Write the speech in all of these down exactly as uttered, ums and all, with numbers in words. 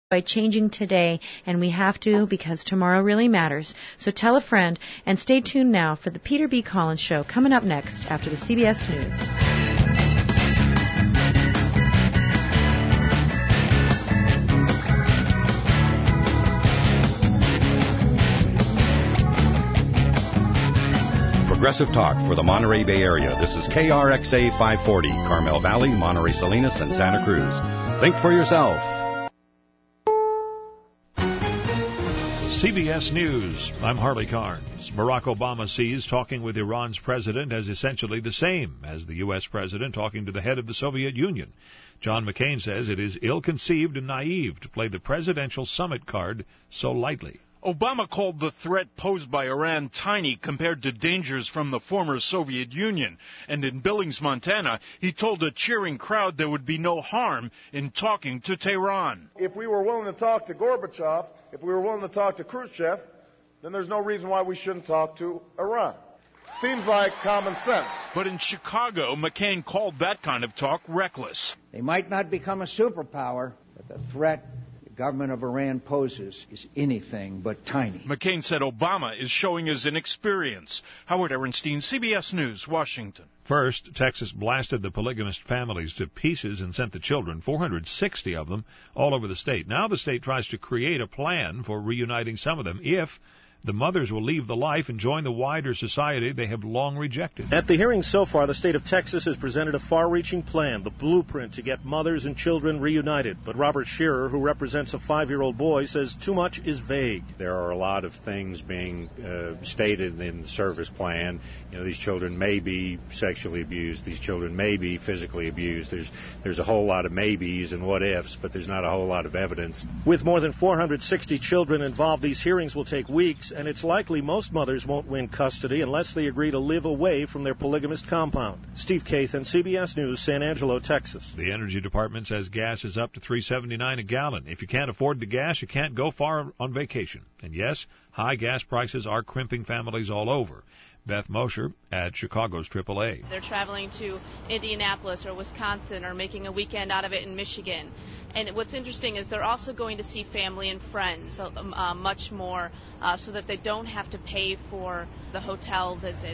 by changing today, and we have to because tomorrow really matters. So tell a friend, and stay tuned now for the Peter B. Collins Show, coming up next after the C B S News. Progressive Talk for the Monterey Bay Area. This is K R X A five forty, Carmel Valley, Monterey Salinas, and Santa Cruz. Think for yourself. C B S News, I'm Harley Carnes. Barack Obama sees talking with Iran's president as essentially the same as the U S president talking to the head of the Soviet Union. John McCain says it is ill-conceived and naive to play the presidential summit card so lightly. Obama called the threat posed by Iran tiny compared to dangers from the former Soviet Union. And in Billings, Montana, he told a cheering crowd there would be no harm in talking to Tehran. If we were willing to talk to Gorbachev, if we were willing to talk to Khrushchev, then there's no reason why we shouldn't talk to Iran. Seems like common sense. But in Chicago, McCain called that kind of talk reckless. They might not become a superpower, but the threat the government of Iran poses is anything but tiny. McCain said Obama is showing his inexperience. Howard Ehrenstein, C B S News, Washington. First, Texas blasted the polygamist families to pieces and sent the children, four hundred sixty of them, all over the state. Now the state tries to create a plan for reuniting some of them if the mothers will leave the life and join the wider society they have long rejected. At the hearing so far, the state of Texas has presented a far-reaching plan, the blueprint to get mothers and children reunited. But Robert Shearer, who represents a five-year-old boy, says too much is vague. There are a lot of things being uh, stated in the service plan. You know, these children may be sexually abused. These children may be physically abused. There's there's a whole lot of maybes and what-ifs, but there's not a whole lot of evidence. With more than four hundred sixty children involved, these hearings will take weeks, and it's likely most mothers won't win custody unless they agree to live away from their polygamist compound. Steve Kathan, C B S News, San Angelo, Texas. The Energy Department says gas is up to three dollars and seventy-nine cents a gallon. If you can't afford the gas, you can't go far on vacation. And yes, high gas prices are crimping families all over. Beth Mosher at Chicago's triple A. They're traveling to Indianapolis or Wisconsin or making a weekend out of it in Michigan. And what's interesting is they're also going to see family and friends uh, much more uh, so that they don't have to pay for the hotel visit.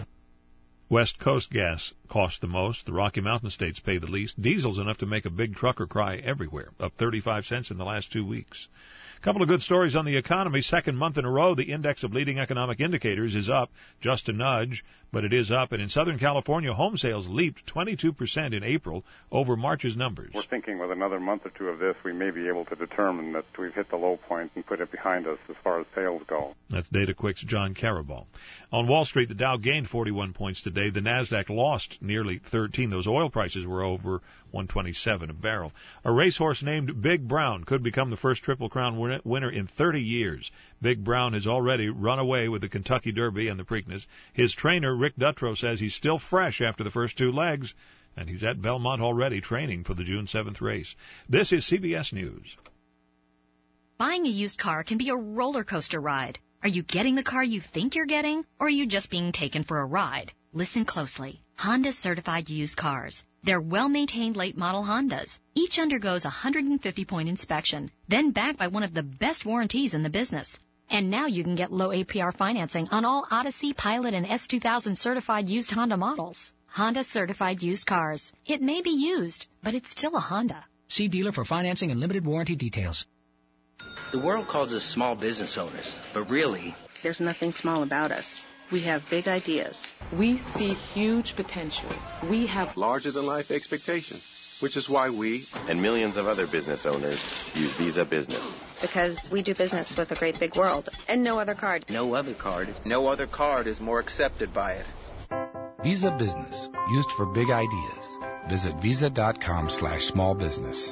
West Coast gas costs the most. The Rocky Mountain states pay the least. Diesel's enough to make a big trucker cry everywhere, up thirty-five cents in the last two weeks. A couple of good stories on the economy. Second month in a row, the index of leading economic indicators is up, just a nudge, but it is up. And in Southern California, home sales leaped twenty-two percent in April over March's numbers. We're thinking with another month or two of this, we may be able to determine that we've hit the low point and put it behind us as far as sales go. That's DataQuick's John Karabal. On Wall Street, the Dow gained forty-one points today. The Nasdaq lost nearly thirteen. Those oil prices were over one twenty-seven a barrel. A racehorse named Big Brown could become the first Triple Crown winner in thirty years. Big Brown has already run away with the Kentucky Derby and the Preakness. His trainer, Rick Dutrow, says he's still fresh after the first two legs, and he's at Belmont already training for the June seventh race. This is C B S News. Buying a used car can be a roller coaster ride. Are you getting the car you think you're getting, or are you just being taken for a ride? Listen closely. Honda certified used cars. They're well-maintained late-model Hondas. Each undergoes a one hundred fifty point inspection, then backed by one of the best warranties in the business. And now you can get low A P R financing on all Odyssey, Pilot, and S two thousand certified used Honda models. Honda certified used cars. It may be used, but it's still a Honda. See dealer for financing and limited warranty details. The world calls us small business owners, but really, there's nothing small about us. We have big ideas. We see huge potential. We have larger-than-life expectations, which is why we and millions of other business owners use Visa Business. Because we do business with a great big world, and no other card. No other card. No other card is more accepted by it. Visa Business, used for big ideas. Visit visa.com slash small business.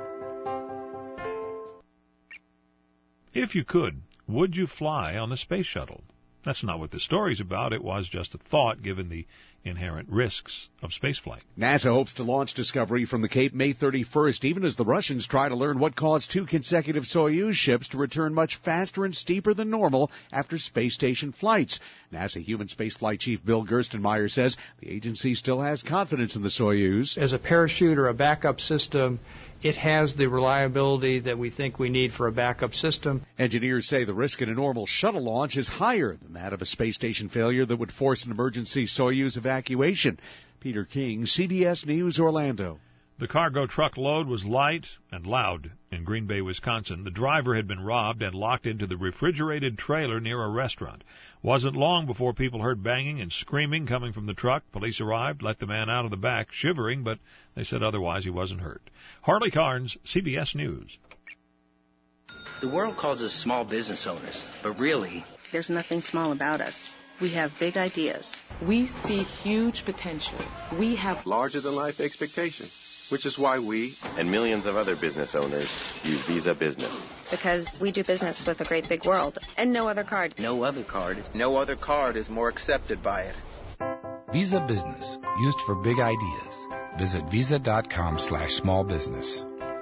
If you could, would you fly on the space shuttle? That's not what the story's about. It was just a thought, given the inherent risks of spaceflight. NASA hopes to launch Discovery from the Cape May thirty-first, even as the Russians try to learn what caused two consecutive Soyuz ships to return much faster and steeper than normal after space station flights. NASA human spaceflight chief Bill Gerstenmaier says the agency still has confidence in the Soyuz. As a parachute or a backup system, it has the reliability that we think we need for a backup system. Engineers say the risk in a normal shuttle launch is higher than that of a space station failure that would force an emergency Soyuz evacuation. Peter King, C B S News, Orlando. The cargo truck load was light and loud in Green Bay, Wisconsin. The driver had been robbed and locked into the refrigerated trailer near a restaurant. Wasn't long before people heard banging and screaming coming from the truck. Police arrived, let the man out of the back, shivering, but they said otherwise he wasn't hurt. Harley Carnes, C B S News. The world calls us small business owners, but really, There's nothing small about us. We have big ideas. We see huge potential. We have larger-than-life expectations, which is why we and millions of other business owners use Visa Business. Because we do business with a great big world, and no other card. no other card. No other card is more accepted by it. Visa Business, used for big ideas. Visit visa.com slash small business.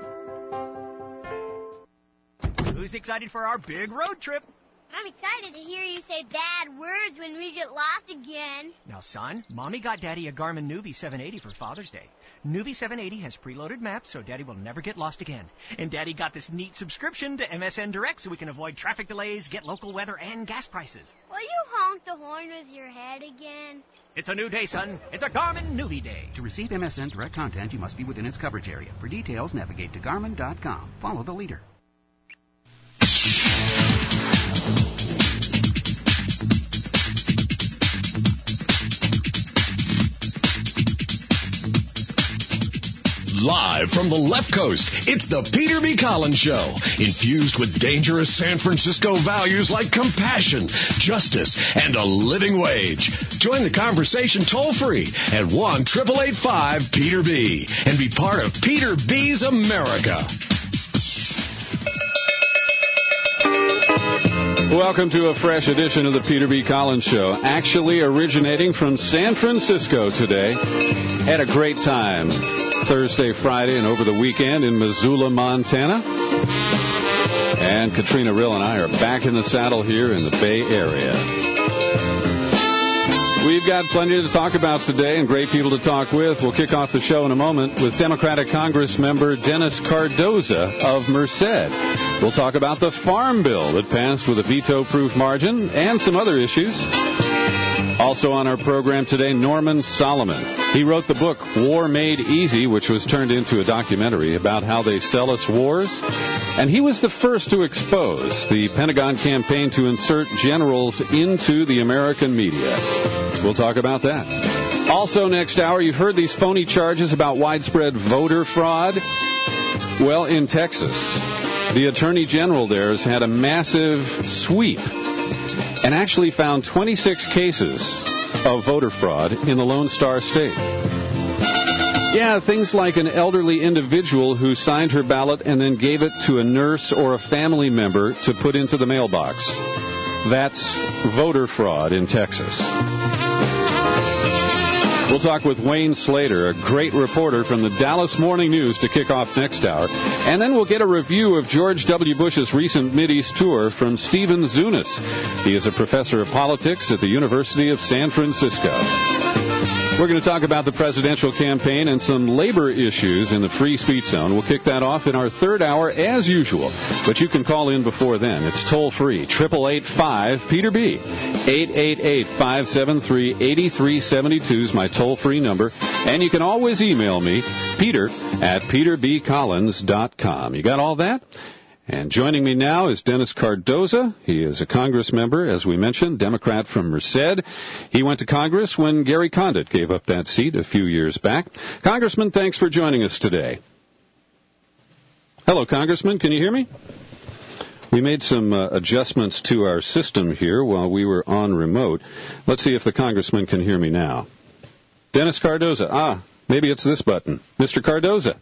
Who's excited for our big road trip? I'm excited to hear you say bad words when we get lost again. Now, son, Mommy got Daddy a Garmin Nuvi seven eighty for Father's Day. Nuvi seven eighty has preloaded maps so Daddy will never get lost again. And Daddy got this neat subscription to M S N Direct so we can avoid traffic delays, get local weather, and gas prices. Will you honk the horn with your head again? It's a new day, son. It's a Garmin Nuvi Day. To receive M S N Direct content, you must be within its coverage area. For details, navigate to garmin dot com. Follow the leader. Live from the left coast, it's the Peter B. Collins Show, infused with dangerous San Francisco values like compassion, justice, and a living wage. Join the conversation toll-free at one eight eight eight five Peter B. and be part of Peter B's America. Welcome to a fresh edition of the Peter B. Collins Show, actually originating from San Francisco today. Had a great time Thursday, Friday, and over the weekend in Missoula, Montana. And Katrina Rill and I are back in the saddle here in the Bay Area. We've got plenty to talk about today and great people to talk with. We'll kick off the show in a moment with Democratic Congress member Dennis Cardoza of Merced. We'll talk about the farm bill that passed with a veto-proof margin and some other issues. Also on our program today, Norman Solomon. He wrote the book War Made Easy, which was turned into a documentary about how they sell us wars. And he was the first to expose the Pentagon campaign to insert generals into the American media. We'll talk about that. Also next hour, you've heard these phony charges about widespread voter fraud. Well, in Texas, the Attorney General there has had a massive sweep and actually found twenty-six cases of voter fraud in the Lone Star State. Yeah, things like an elderly individual who signed her ballot and then gave it to a nurse or a family member to put into the mailbox. That's voter fraud in Texas. We'll talk with Wayne Slater, a great reporter from the Dallas Morning News, to kick off next hour. And then we'll get a review of George W. Bush's recent Mideast tour from Stephen Zunis. He is a professor of politics at the University of San Francisco. We're going to talk about the presidential campaign and some labor issues in the free speech zone. We'll kick that off in our third hour as usual. But you can call in before then. It's toll-free. eight eight eight five Peter B. eight eight eight five seven three eight three seven two is my toll-free number. And you can always email me, Peter at peter b collins dot com. You got all that? And joining me now is Dennis Cardoza. He is a Congress member, as we mentioned, Democrat from Merced. He went to Congress when Gary Condit gave up that seat a few years back. Congressman, thanks for joining us today. Hello, Congressman. Can you hear me? We made some uh, adjustments to our system here while we were on remote. Let's see if the Congressman can hear me now. Dennis Cardoza. Ah, maybe it's this button. Mister Cardoza.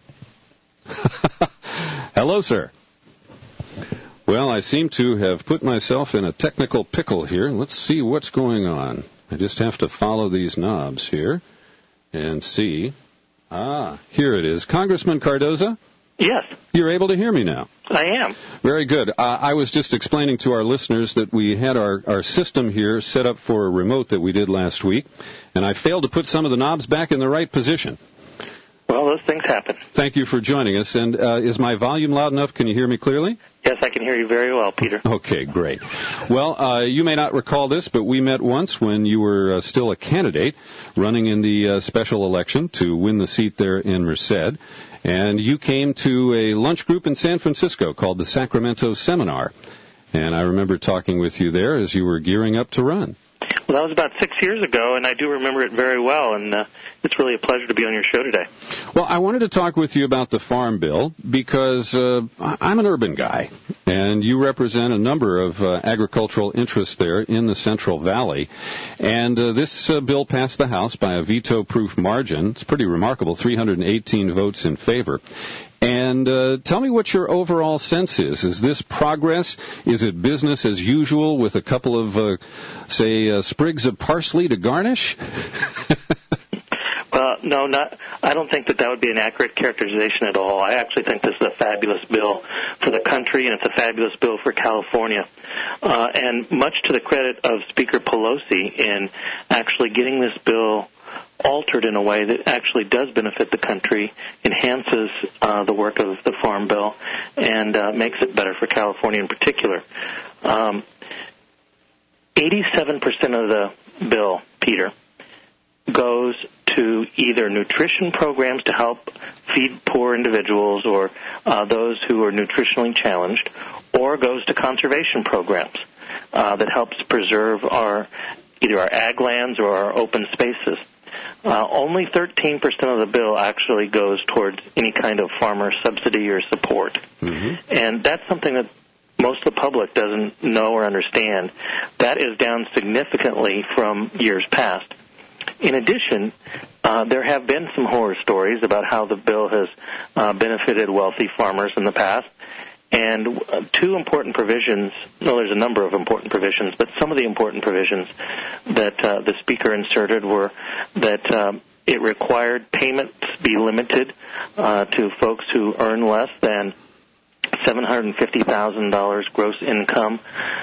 Hello, sir. Well, I seem to have put myself in a technical pickle here. Let's see what's going on. I just have to follow these knobs here and see. Ah, here it is. Congressman Cardoza? Yes. You're able to hear me now? I am. Very good. Uh, I was just explaining to our listeners that we had our, our system here set up for a remote that we did last week, and I failed to put some of the knobs back in the right position. Well, those things happen. Thank you for joining us. And uh, is my volume loud enough? Can you hear me clearly? Yes, I can hear you very well, Peter. Okay, great. Well, uh, you may not recall this, but we met once when you were uh, still a candidate running in the uh, special election to win the seat there in Merced. And you came to a lunch group in San Francisco called the Sacramento Seminar. And I remember talking with you there as you were gearing up to run. Well, that was about six years ago, and I do remember it very well, and uh, it's really a pleasure to be on your show today. Well, I wanted to talk with you about the Farm Bill because uh, I'm an urban guy, and you represent a number of uh, agricultural interests there in the Central Valley. And uh, this uh, bill passed the House by a veto-proof margin. It's pretty remarkable, three hundred eighteen votes in favor. And uh, tell me what your overall sense is. Is this progress? Is it business as usual with a couple of, uh, say, uh, sprigs of parsley to garnish? Well, no, not. I don't think that that would be an accurate characterization at all. I actually think this is a fabulous bill for the country, and it's a fabulous bill for California. Uh, and much to the credit of Speaker Pelosi in actually getting this bill altered in a way that actually does benefit the country, enhances uh, the work of the Farm Bill, and uh, makes it better for California in particular. Um, eighty-seven percent of the bill, Peter, goes to either nutrition programs to help feed poor individuals or uh, those who are nutritionally challenged, or goes to conservation programs uh, that helps preserve our either our ag lands or our open spaces. Uh, only thirteen percent of the bill actually goes towards any kind of farmer subsidy or support. Mm-hmm. And that's something that most of the public doesn't know or understand. That is down significantly from years past. In addition, uh, there have been some horror stories about how the bill has uh, benefited wealthy farmers in the past. And uh, two important provisions, no, there's a number of important provisions, but some of the important provisions that uh, the Speaker inserted were that um, it required payments be limited uh, to folks who earn less than seven hundred fifty thousand dollars gross income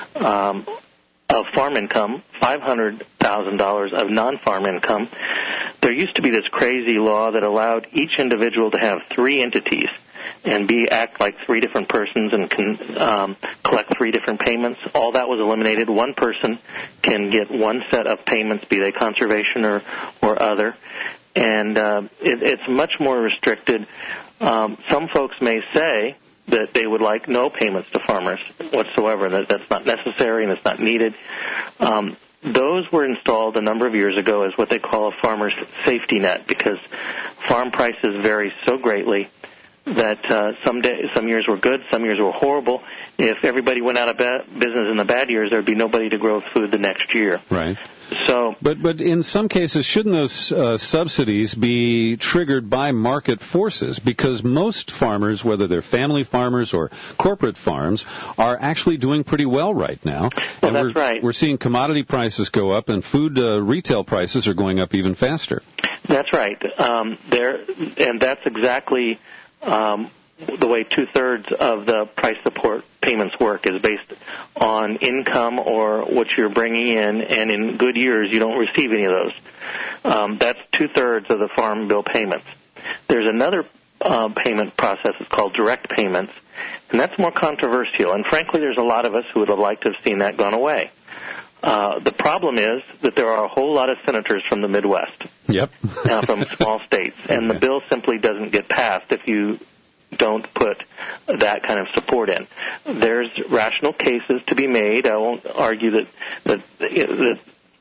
um, of farm income, five hundred thousand dollars of non-farm income. There used to be this crazy law that allowed each individual to have three entities and be act like three different persons and can um, collect three different payments. All that was eliminated. One person can get one set of payments, be they conservation or, or other. And uh, it, it's much more restricted. Um, some folks may say that they would like no payments to farmers whatsoever, that that's not necessary and it's not needed. Um, those were installed a number of years ago as what they call a farmer's safety net, because farm prices vary so greatly that uh, some day, some years were good, some years were horrible. If everybody went out of ba- business in the bad years, there would be nobody to grow food the next year. Right. So, but but in some cases, shouldn't those uh, subsidies be triggered by market forces? Because most farmers, whether they're family farmers or corporate farms, are actually doing pretty well right now. Well, and that's we're, right. We're seeing commodity prices go up, and food uh, retail prices are going up even faster. That's right. Um, there, and that's exactly Um, the way two-thirds of the price support payments work is based on income or what you're bringing in, and in good years you don't receive any of those. Um, that's two-thirds of the Farm Bill payments. There's another uh, payment process. It's called direct payments, and that's more controversial. And frankly, there's a lot of us who would have liked to have seen that gone away. Uh, the problem is that there are a whole lot of senators from the Midwest, yep, uh, from small states, and the bill simply doesn't get passed if you don't put that kind of support in. There's rational cases to be made. I won't argue that that, that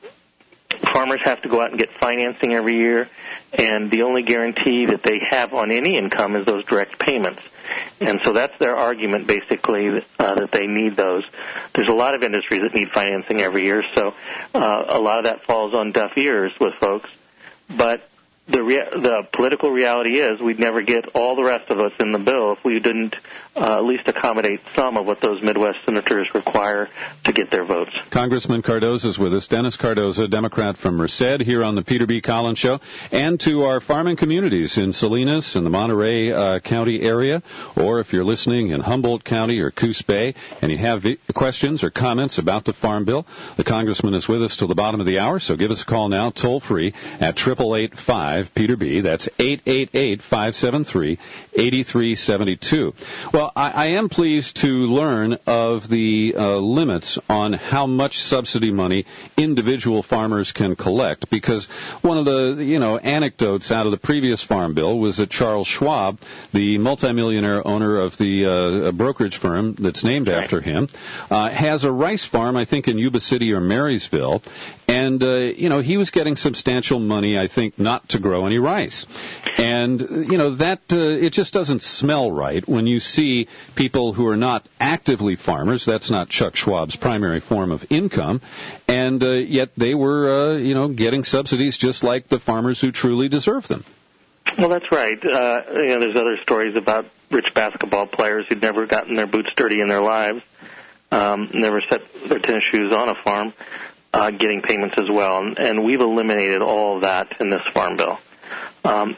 farmers have to go out and get financing every year, and the only guarantee that they have on any income is those direct payments. And so that's their argument, basically, uh, that they need those. There's a lot of industries that need financing every year, so uh, a lot of that falls on deaf ears with folks. But the rea- the political reality is we'd never get all the rest of us in the bill if we didn't uh, at least accommodate some of what those Midwest senators require to get their votes. Congressman Cardoza is with us. Dennis Cardoza, Democrat from Merced, here on the Peter B. Collins Show, and to our farming communities in Salinas and the Monterey uh, County area, or if you're listening in Humboldt County or Coos Bay and you have questions or comments about the Farm Bill, the Congressman is with us till the bottom of the hour, so give us a call now, toll free, at eight eight eight five Peter B. That's eight eight eight, five seven three, eight three seven two. Well, I, I am pleased to learn of the uh, limits on how much subsidy money individual farmers can collect, because one of the, you know, anecdotes out of the previous Farm Bill was that Charles Schwab, the multimillionaire owner of the uh, brokerage firm that's named right. after him, uh, has a rice farm, I think, in Yuba City or Marysville, and, uh, you know, he was getting substantial money, I think, not to grow any rice. And, you know, that, uh, it just doesn't smell right when you see people who are not actively farmers. That's not Chuck Schwab's primary form of income, and uh, yet they were, uh, you know, getting subsidies just like the farmers who truly deserve them. Well, that's right. Uh, you know, there's other stories about rich basketball players who'd never gotten their boots dirty in their lives, um, never set their tennis shoes on a farm, uh, getting payments as well. And, and we've eliminated all of that in this Farm Bill. Um,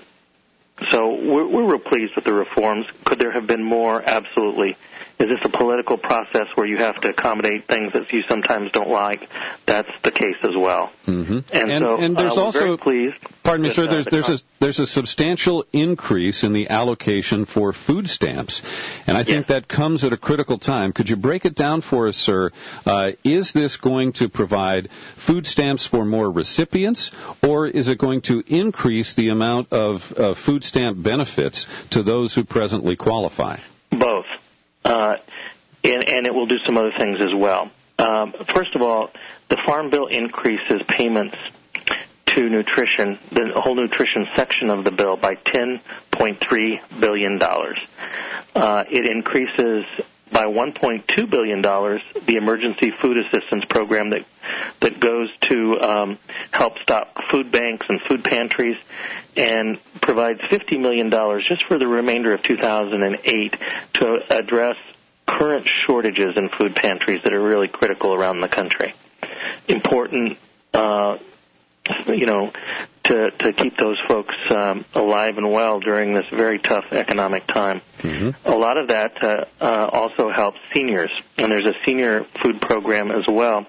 so we're, we're real pleased with the reforms. Could there have been more? Absolutely. Is this a political process where you have to accommodate things that you sometimes don't like? That's the case as well. Mm-hmm. And, and, so and there's uh, we're also, very pleased. Pardon me, with, sir. Uh, there's the there's con- a there's a substantial increase in the allocation for food stamps, and I think yes. that comes at a critical time. Could you break it down for us, sir? Uh, is this going to provide food stamps for more recipients, or is it going to increase the amount of uh, food stamp benefits to those who presently qualify? Both. Uh, And, and it will do some other things as well. Um, first of all, the Farm Bill increases payments to nutrition, the whole nutrition section of the bill, by ten point three billion dollars. Uh, it increases by one point two billion dollars the emergency food assistance program that that goes to um, help stop food banks and food pantries, and provides fifty million dollars just for the remainder of two thousand eight to address current shortages in food pantries that are really critical around the country. Important, uh, you know, to to keep those folks um, alive and well during this very tough economic time. Mm-hmm. A lot of that uh, uh, also helps seniors, and there's a senior food program as well.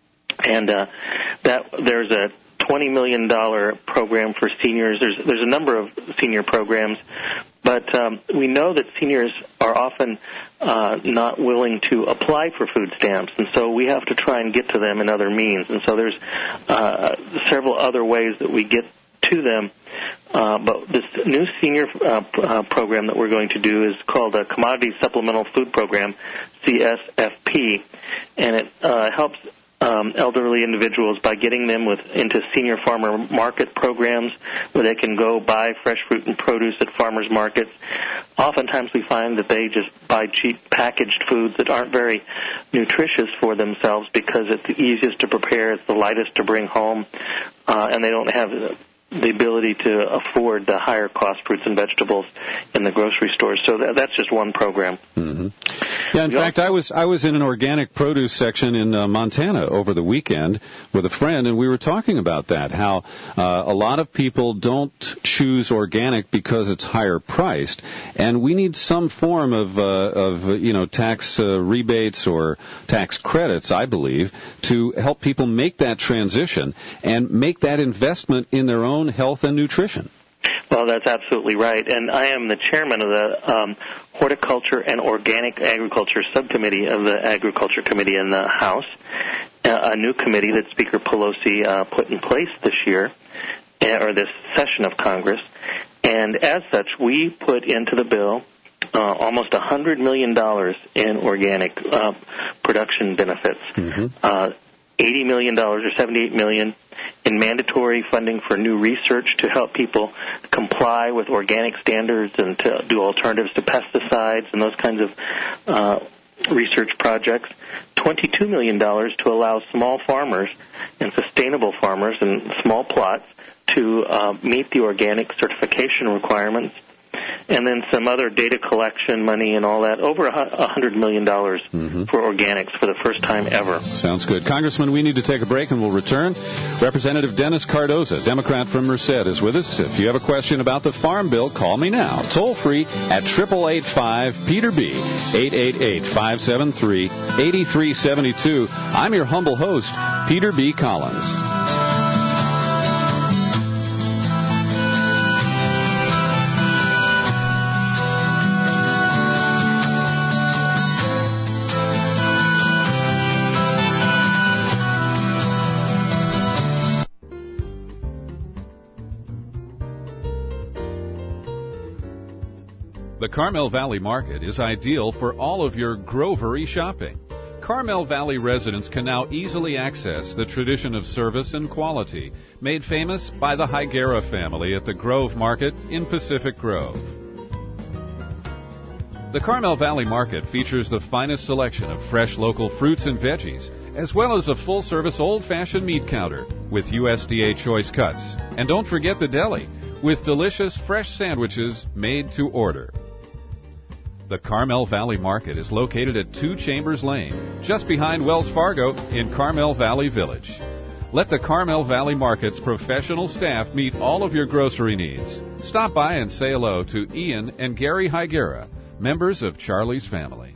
And uh, that there's a twenty million dollars program for seniors. There's there's a number of senior programs, but um, we know that seniors are often uh, not willing to apply for food stamps, and so we have to try and get to them in other means. And so there's uh, several other ways that we get to them. Uh, but this new senior uh, uh, program that we're going to do is called a Commodity Supplemental Food Program, C S F P, and it uh, helps Um, elderly individuals by getting them with into senior farmer market programs where they can go buy fresh fruit and produce at farmers markets. Oftentimes we find that they just buy cheap packaged foods that aren't very nutritious for themselves because it's the easiest to prepare, it's the lightest to bring home, uh, and they don't have the ability to afford the higher cost fruits and vegetables in the grocery stores. So that, that's just one program. Mm-hmm. Yeah, in fact, I was I was in an organic produce section in uh, Montana over the weekend with a friend, and we were talking about that, how uh, a lot of people don't choose organic because it's higher priced, and we need some form of, uh, of you know, tax uh, rebates or tax credits, I believe, to help people make that transition and make that investment in their own health and nutrition. Well, that's absolutely right. And I am the chairman of the um, Horticulture and Organic Agriculture Subcommittee of the Agriculture Committee in the House, uh, a new committee that Speaker Pelosi uh, put in place this year, uh, or this session of Congress. And as such, we put into the bill uh, almost one hundred million dollars in organic uh, production benefits. Mm-hmm. Uh, eighty million dollars or seventy-eight million dollars in mandatory funding for new research to help people comply with organic standards and to do alternatives to pesticides and those kinds of uh, research projects. twenty-two million dollars to allow small farmers and sustainable farmers and small plots to uh, meet the organic certification requirements. and then some other data collection money and all that, over a one hundred million dollars mm-hmm. for organics for the first time ever. Sounds good. Congressman, we need to take a break and we'll return. Representative Dennis Cardoza, Democrat from Merced, is with us. If you have a question about the Farm Bill, call me now. Toll free at eight eight eight five Peter B, eight eight eight, five seven three, eight three seven two. I'm your humble host, Peter B. Collins. The Carmel Valley Market is ideal for all of your grovery shopping. Carmel Valley residents can now easily access the tradition of service and quality made famous by the Higuera family at the Grove Market in Pacific Grove. The Carmel Valley Market features the finest selection of fresh local fruits and veggies, as well as a full-service old-fashioned meat counter with U S D A choice cuts. And don't forget the deli, with delicious fresh sandwiches made to order. The Carmel Valley Market is located at Two Chambers Lane, just behind Wells Fargo in Carmel Valley Village. Let the Carmel Valley Market's professional staff meet all of your grocery needs. Stop by and say hello to Ian and Gary Higuera, members of Charlie's family.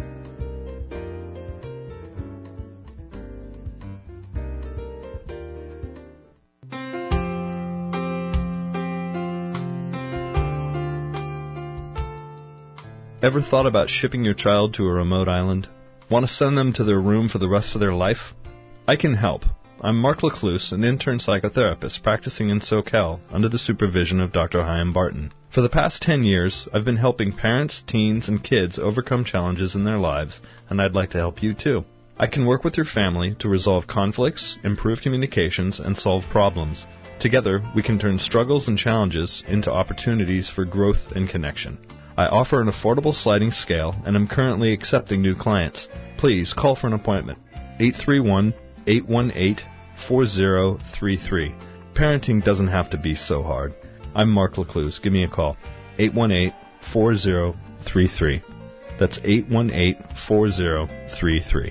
Ever thought about shipping your child to a remote island? Want to send them to their room for the rest of their life? I can help. I'm Mark Lecluse, an intern psychotherapist practicing in SoCal under the supervision of Doctor Chaim Barton. For the past ten years, I've been helping parents, teens, and kids overcome challenges in their lives, and I'd like to help you too. I can work with your family to resolve conflicts, improve communications, and solve problems. Together, we can turn struggles and challenges into opportunities for growth and connection. I offer an affordable sliding scale, and I'm currently accepting new clients. Please call for an appointment. eight three one, eight one eight, four zero three three. Parenting doesn't have to be so hard. I'm Mark Lecluse. Give me a call. eight one eight, four zero three three. That's eight one eight, four zero three three.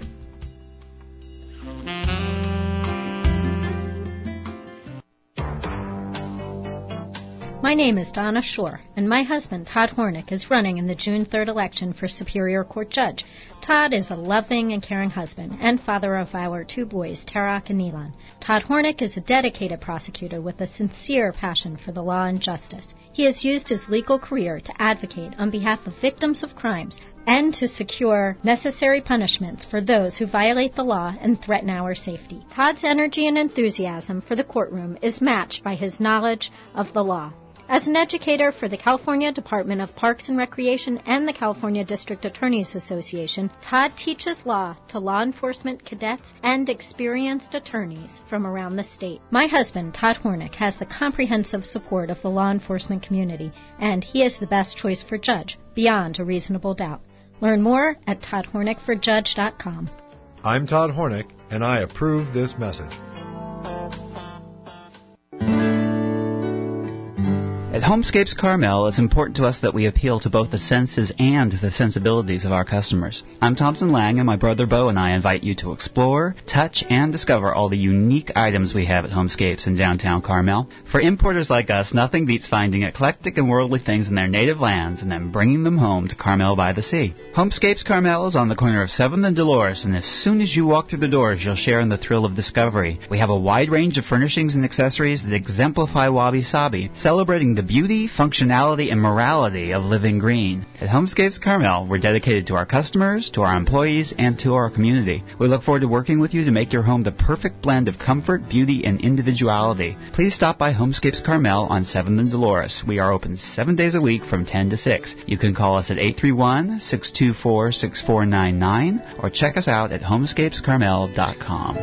My name is Donna Shore, and my husband, Todd Hornick, is running in the June third election for Superior Court Judge. Todd is a loving and caring husband and father of our two boys, Tarak and Neelan. Todd Hornick is a dedicated prosecutor with a sincere passion for the law and justice. He has used his legal career to advocate on behalf of victims of crimes and to secure necessary punishments for those who violate the law and threaten our safety. Todd's energy and enthusiasm for the courtroom is matched by his knowledge of the law. As an educator for the California Department of Parks and Recreation and the California District Attorneys Association, Todd teaches law to law enforcement cadets and experienced attorneys from around the state. My husband, Todd Hornick, has the comprehensive support of the law enforcement community, and he is the best choice for judge, beyond a reasonable doubt. Learn more at todd hornick for judge dot com. I'm Todd Hornick, and I approve this message. At Homescapes Carmel, it's important to us that we appeal to both the senses and the sensibilities of our customers. I'm Thompson Lang, and my brother Bo and I invite you to explore, touch, and discover all the unique items we have at Homescapes in downtown Carmel. For importers like us, nothing beats finding eclectic and worldly things in their native lands and then bringing them home to Carmel by the Sea. Homescapes Carmel is on the corner of seventh and Dolores, and as soon as you walk through the doors, you'll share in the thrill of discovery. We have a wide range of furnishings and accessories that exemplify Wabi Sabi, celebrating the beauty, functionality, and morality of living green. At Homescapes Carmel, we're dedicated to our customers, to our employees, and to our community. We look forward to working with you to make your home the perfect blend of comfort, beauty, and individuality. Please stop by Homescapes Carmel on seventh and Dolores. We are open seven days a week from ten to six. You can call us at eight three one, six two four, six four nine nine or check us out at homescapes carmel dot com.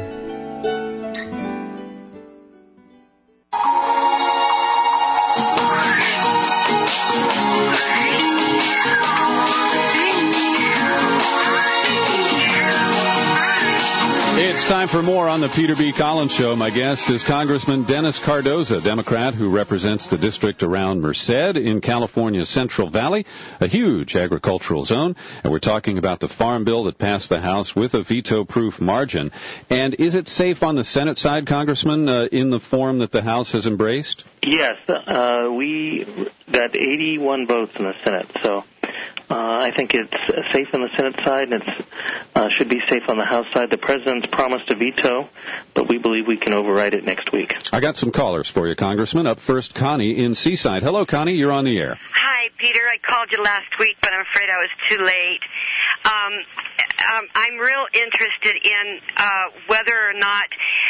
It's time for more on the Peter B. Collins Show. My guest is Congressman Dennis Cardoza, Democrat who represents the district around Merced in California's Central Valley, a huge agricultural zone. And we're talking about the farm bill that passed the House with a veto-proof margin. And is it safe on the Senate side, Congressman, uh, in the form that the House has embraced? Yes, uh, we got eighty-one votes in the Senate, so uh, I think it's safe on the Senate side, and it uh, should be safe on the House side. The President's promised a veto, but we believe we can override it next week. I got some callers for you, Congressman. Up first, Connie in Seaside. Hello, Connie. You're on the air. Hi, Peter. I called you last week, but I'm afraid I was too late. Um, um, I'm real interested in uh, whether or not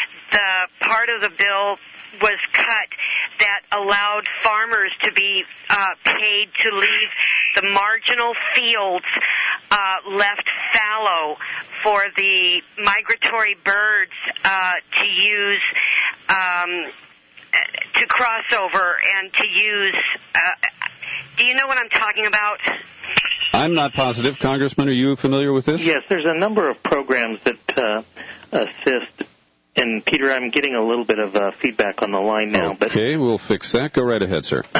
the part of the bill was cut that allowed farmers to be uh, paid to leave the marginal fields uh, left fallow for the migratory birds uh, to use um, to cross over and to use. Uh, do you know what I'm talking about? I'm not positive. Congressman, are you familiar with this? Yes, there's a number of programs that uh, assist. And, Peter, I'm getting a little bit of uh, feedback on the line now. Okay, but, we'll fix that. Go right ahead, sir.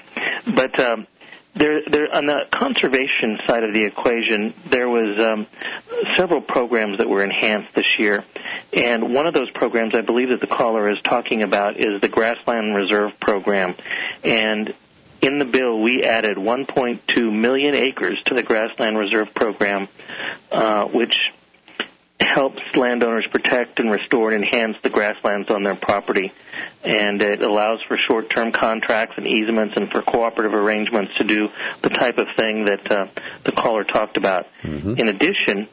but um, there, there, on the conservation side of the equation, there was um, several programs that were enhanced this year. And one of those programs I believe that the caller is talking about is the Grassland Reserve Program. And in the bill, we added one point two million acres to the Grassland Reserve Program, uh, which helps landowners protect and restore and enhance the grasslands on their property. And it allows for short-term contracts and easements and for cooperative arrangements to do the type of thing that uh, the caller talked about. Mm-hmm. In addition,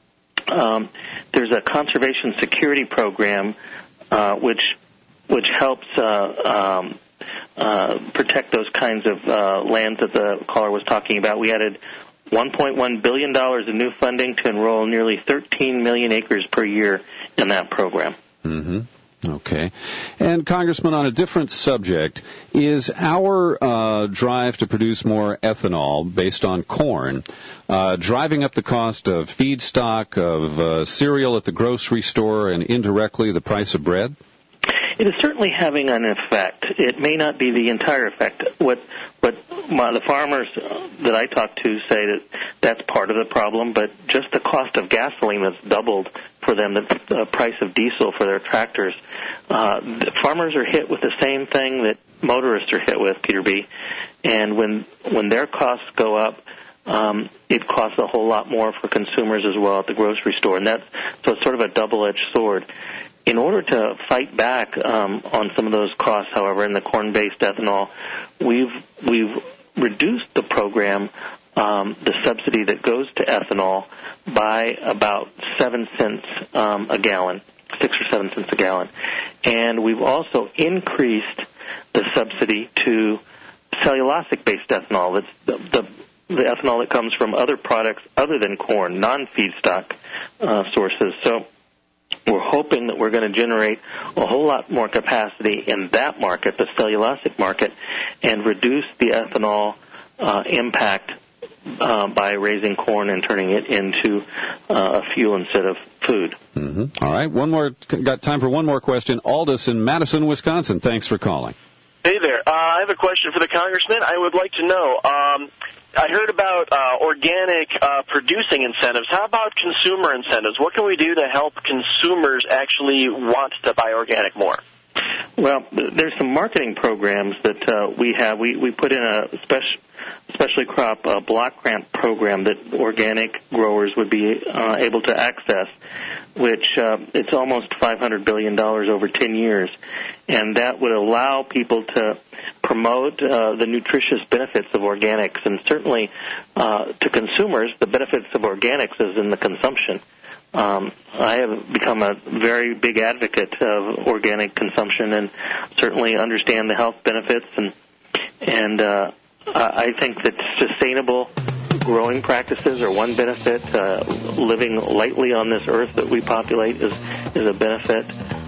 um, there's a conservation security program uh, which which helps uh, um, uh, protect those kinds of uh, lands that the caller was talking about. We added one point one billion dollars in new funding to enroll nearly thirteen million acres per year in that program. Mm-hmm. Okay. And, Congressman, on a different subject, is our uh, drive to produce more ethanol based on corn uh, driving up the cost of feedstock, of uh, cereal at the grocery store, and indirectly the price of bread? It is certainly having an effect. It may not be the entire effect. What what my, the farmers that I talk to say that that's part of the problem, but just the cost of gasoline that's doubled for them, the, the price of diesel for their tractors. Uh, the farmers are hit with the same thing that motorists are hit with, Peter B. And when when their costs go up, um, it costs a whole lot more for consumers as well at the grocery store. And that's so it's sort of a double-edged sword. In order to fight back um, on some of those costs, however, in the corn-based ethanol, we've we've reduced the program, um, the subsidy that goes to ethanol, by about seven cents um, a gallon, six or seven cents a gallon, and we've also increased the subsidy to cellulosic-based ethanol. That's the, the, the ethanol that comes from other products other than corn, non-feedstock uh, sources. So we're hoping that we're going to generate a whole lot more capacity in that market, the cellulosic market, and reduce the ethanol uh, impact uh, by raising corn and turning it into uh, a fuel instead of food. Mm-hmm. All right. One more. Got time for one more question. Aldous in Madison, Wisconsin. Thanks for calling. Hey there. Uh, I have a question for the congressman. I would like to know. Um, I heard about uh, organic uh, producing incentives. How about consumer incentives? What can we do to help consumers actually want to buy organic more? Well, there's some marketing programs that uh, we have. We, we put in a special, specially crop uh, block grant program that organic growers would be uh, able to access, which uh, it's almost five hundred billion dollars over ten years. And that would allow people to promote uh, the nutritious benefits of organics. And certainly uh, to consumers, the benefits of organics is in the consumption. Um, I have become a very big advocate of organic consumption and certainly understand the health benefits. And, and uh, I think that sustainable growing practices are one benefit. Uh, living lightly on this earth that we populate is, is a benefit.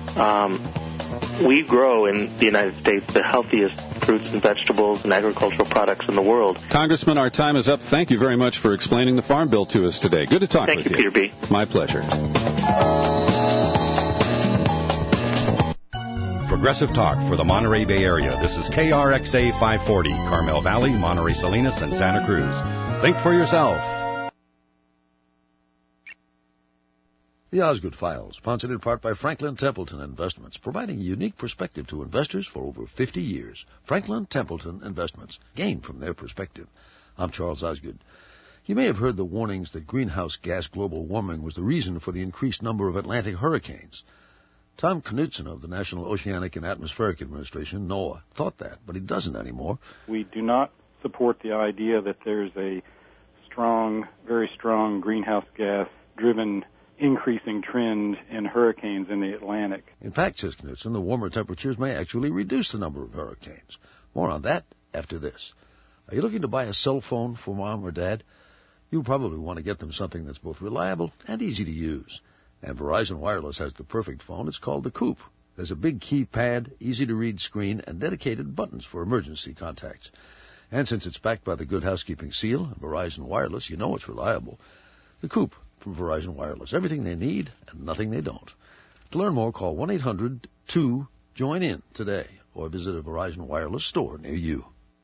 Um, we grow in the United States the healthiest fruits and vegetables and agricultural products in the world. Congressman, our time is up. Thank you very much for explaining the Farm Bill to us today. Good to talk Thank with you. Thank you, Peter B. My pleasure. Progressive talk for the Monterey Bay Area. This is K R X A five forty, Carmel Valley, Monterey Salinas, and Santa Cruz. Think for yourself. The Osgood Files, sponsored in part by Franklin Templeton Investments, providing a unique perspective to investors for over fifty years. Franklin Templeton Investments, gain from their perspective. I'm Charles Osgood. You may have heard the warnings that greenhouse gas global warming was the reason for the increased number of Atlantic hurricanes. Tom Knutson of the National Oceanic and Atmospheric Administration, NOAA, thought that, but he doesn't anymore. We do not support the idea that there's a strong, very strong greenhouse gas-driven increasing trend in hurricanes in the Atlantic. In fact, says Knutson, the warmer temperatures may actually reduce the number of hurricanes. More on that after this. Are you looking to buy a cell phone for mom or dad? You'll probably want to get them something that's both reliable and easy to use. And Verizon Wireless has the perfect phone. It's called the Coupe. There's a big keypad, easy-to-read screen, and dedicated buttons for emergency contacts. And since it's backed by the Good Housekeeping seal and Verizon Wireless, you know it's reliable. The Coupe from Verizon Wireless. Everything they need and nothing they don't. To learn more, call one eight hundred two join in today or visit a Verizon Wireless store near you.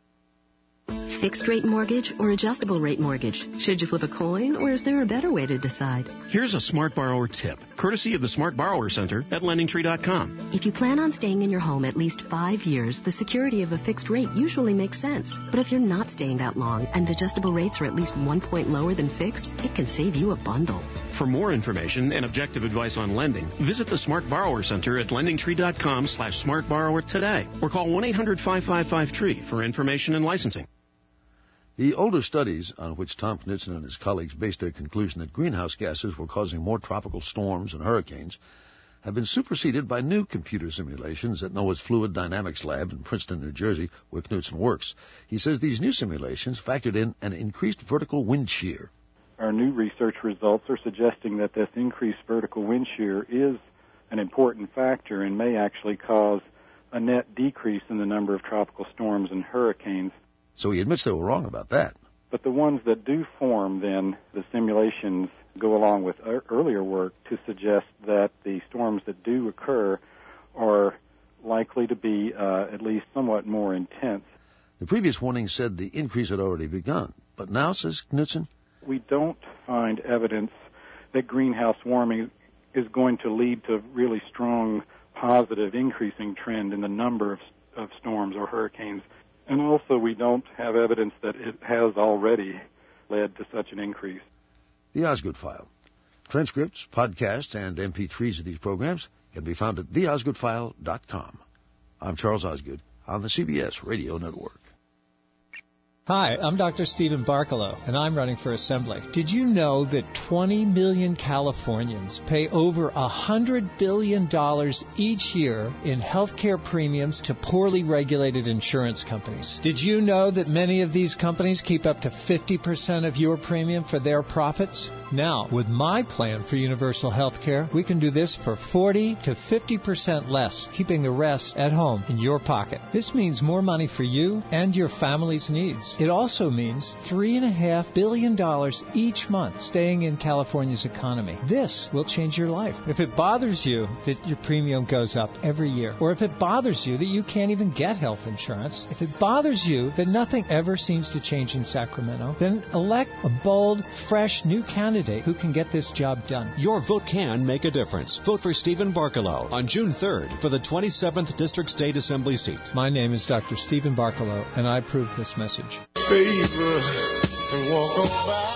Fixed rate mortgage or adjustable rate mortgage? Should you flip a coin, or is there a better way to decide? Here's a smart borrower tip, courtesy of the Smart Borrower Center at lending tree dot com. If you plan on staying in your home at least five years, the security of a fixed rate usually makes sense. But if you're not staying that long and adjustable rates are at least one point lower than fixed, it can save you a bundle. For more information and objective advice on lending, visit the Smart Borrower Center at lending tree dot com slash smart borrower today, or call one eight hundred five five five tree for information and licensing. The older studies on which Tom Knutson and his colleagues based their conclusion that greenhouse gases were causing more tropical storms and hurricanes have been superseded by new computer simulations at NOAA's Fluid Dynamics Lab in Princeton, New Jersey, where Knutson works. He says these new simulations factored in an increased vertical wind shear. Our new research results are suggesting that this increased vertical wind shear is an important factor and may actually cause a net decrease in the number of tropical storms and hurricanes. So he admits they were wrong about that. But the ones that do form, then, the simulations go along with er- earlier work to suggest that the storms that do occur are likely to be uh, at least somewhat more intense. The previous warning said the increase had already begun. But now, says Knutson, we don't find evidence that greenhouse warming is going to lead to a really strong, positive, increasing trend in the number of, of storms or hurricanes. And also, we don't have evidence that it has already led to such an increase. The Osgood File. Transcripts, podcasts, and M P threes of these programs can be found at the osgood file dot com. I'm Charles Osgood on the C B S Radio Network. Hi, I'm Doctor Stephen Barkalow, and I'm running for Assembly. Did you know that twenty million Californians pay over one hundred billion dollars each year in health care premiums to poorly regulated insurance companies? Did you know that many of these companies keep up to fifty percent of your premium for their profits? Now, with my plan for universal health care, we can do this for forty to fifty percent less, keeping the rest at home in your pocket. This means more money for you and your family's needs. It also means three point five billion dollars each month staying in California's economy. This will change your life. If it bothers you that your premium goes up every year, or if it bothers you that you can't even get health insurance, if it bothers you that nothing ever seems to change in Sacramento, then elect a bold, fresh, new candidate who can get this job done. Your vote can make a difference. Vote for Stephen Barkalow on June third for the twenty-seventh District State Assembly seat. My name is Doctor Stephen Barkalow, and I approve this message. Favor and walk on by.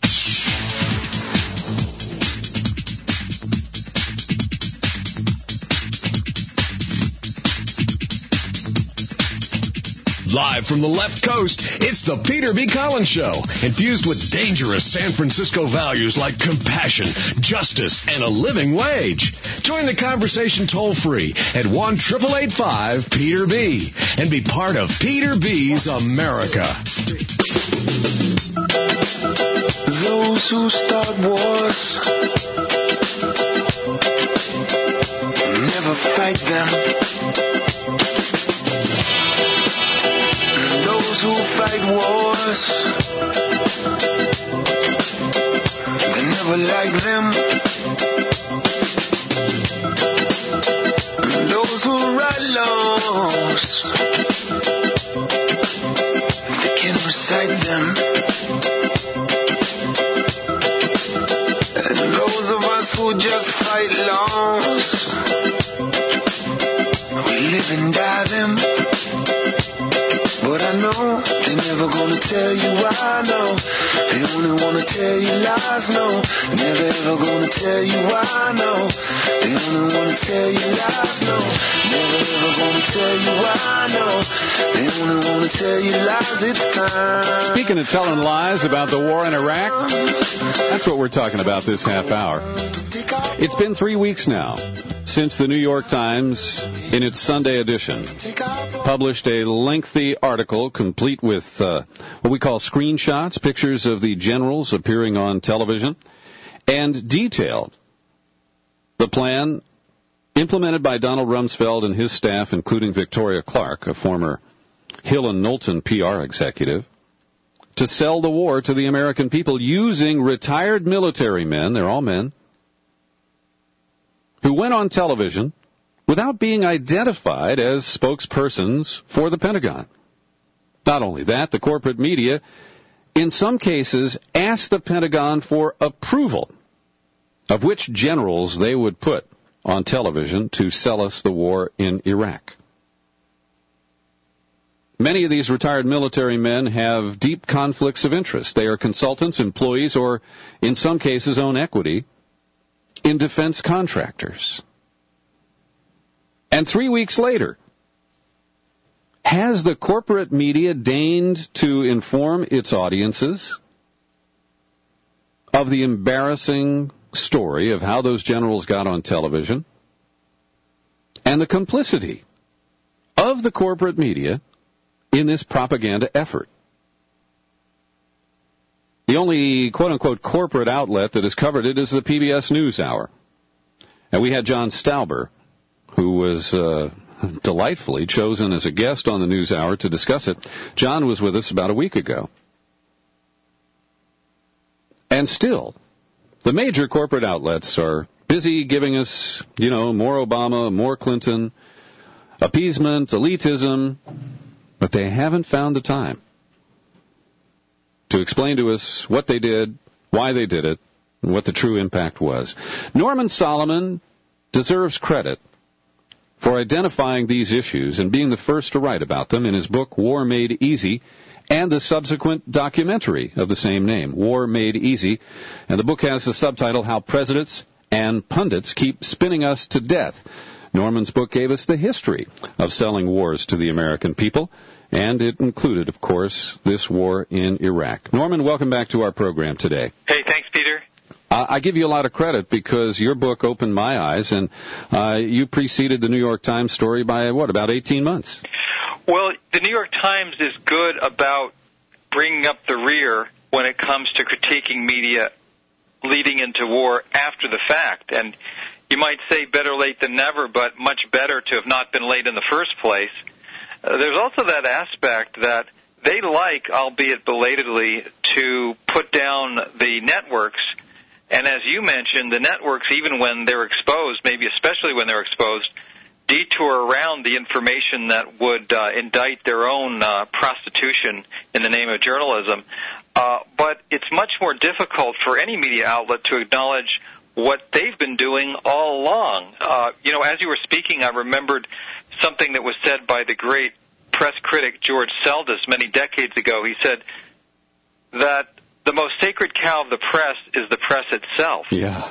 Live from the left coast, it's the Peter B. Collins Show, infused with dangerous San Francisco values like compassion, justice, and a living wage. Join the conversation toll-free at one eight eight five Peter B. and be part of Peter B's America. Those who start wars never fight them. Those who fight wars, they never like them. Those who write we'll just fight lost. We live and die them. But I know they're never gonna tell you why, no. They only wanna tell you lies, no. Never ever gonna tell you why, no. They only wanna tell you lies, no. Never ever gonna tell you why, no. They only wanna tell you lies, it's time. Speaking of telling lies about the war in Iraq, that's what we're talking about this half hour. It's been three weeks now since the New York Times, in its Sunday edition, published a lengthy article complete with uh, what we call screenshots, pictures of the generals appearing on television, and detailed the plan implemented by Donald Rumsfeld and his staff, including Victoria Clark, a former Hill and Knowlton P R executive, to sell the war to the American people using retired military men, they're all men, who went on television without being identified as spokespersons for the Pentagon. Not only that, the corporate media, in some cases, asked the Pentagon for approval of which generals they would put on television to sell us the war in Iraq. Many of these retired military men have deep conflicts of interest. They are consultants, employees, or, in some cases, own equity in defense contractors. And three weeks later, has the corporate media deigned to inform its audiences of the embarrassing story of how those generals got on television and the complicity of the corporate media in this propaganda effort? The only quote-unquote corporate outlet that has covered it is the P B S NewsHour. And we had John Stauber, who was uh, delightfully chosen as a guest on the NewsHour to discuss it. John was with us about a week ago. And still, the major corporate outlets are busy giving us, you know, more Obama, more Clinton, appeasement, elitism, but they haven't found the time to explain to us what they did, why they did it, and what the true impact was. Norman Solomon deserves credit for identifying these issues and being the first to write about them in his book, War Made Easy, and the subsequent documentary of the same name, War Made Easy. And the book has the subtitle, How Presidents and Pundits Keep Spinning Us to Death. Norman's book gave us the history of selling wars to the American people, and it included, of course, this war in Iraq. Norman, welcome back to our program today. Hey, thanks, Peter. Uh, I give you a lot of credit because your book opened my eyes, and uh, you preceded the New York Times story by, what, about eighteen months? Well, the New York Times is good about bringing up the rear when it comes to critiquing media leading into war after the fact. And you might say better late than never, but much better to have not been late in the first place. Uh, there's also that aspect that they like, albeit belatedly, to put down the networks. And as you mentioned, the networks, even when they're exposed, maybe especially when they're exposed, detour around the information that would uh, indict their own uh, prostitution in the name of journalism. Uh, but it's much more difficult for any media outlet to acknowledge what they've been doing all along. Uh, you know, as you were speaking, I remembered something that was said by the great press critic George Seldes many decades ago. He said that the most sacred cow of the press is the press itself. Yeah.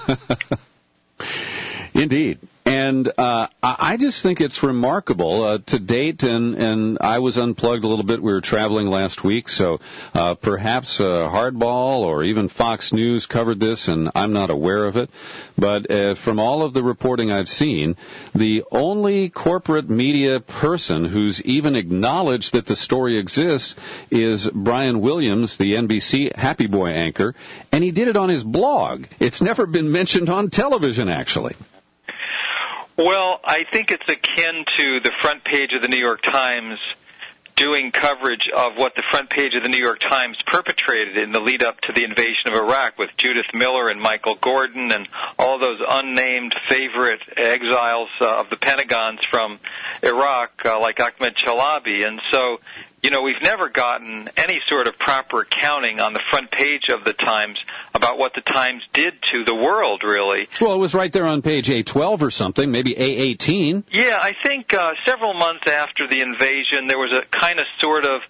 Indeed. And uh, I just think it's remarkable uh, to date, and, and I was unplugged a little bit. We were traveling last week, so uh, perhaps uh, Hardball or even Fox News covered this, and I'm not aware of it. But uh, from all of the reporting I've seen, the only corporate media person who's even acknowledged that the story exists is Brian Williams, the N B C Happy Boy anchor, and he did it on his blog. It's never been mentioned on television, actually. Well, I think it's akin to the front page of the New York Times doing coverage of what the front page of the New York Times perpetrated in the lead-up to the invasion of Iraq with Judith Miller and Michael Gordon and all those unnamed favorite exiles uh, of the Pentagons from Iraq, uh, like Ahmed Chalabi. And so you know, we've never gotten any sort of proper accounting on the front page of the Times about what the Times did to the world, really. Well, it was right there on page A twelve or something, maybe A eighteen. Yeah, I think uh, several months after the invasion, there was a kind of sort of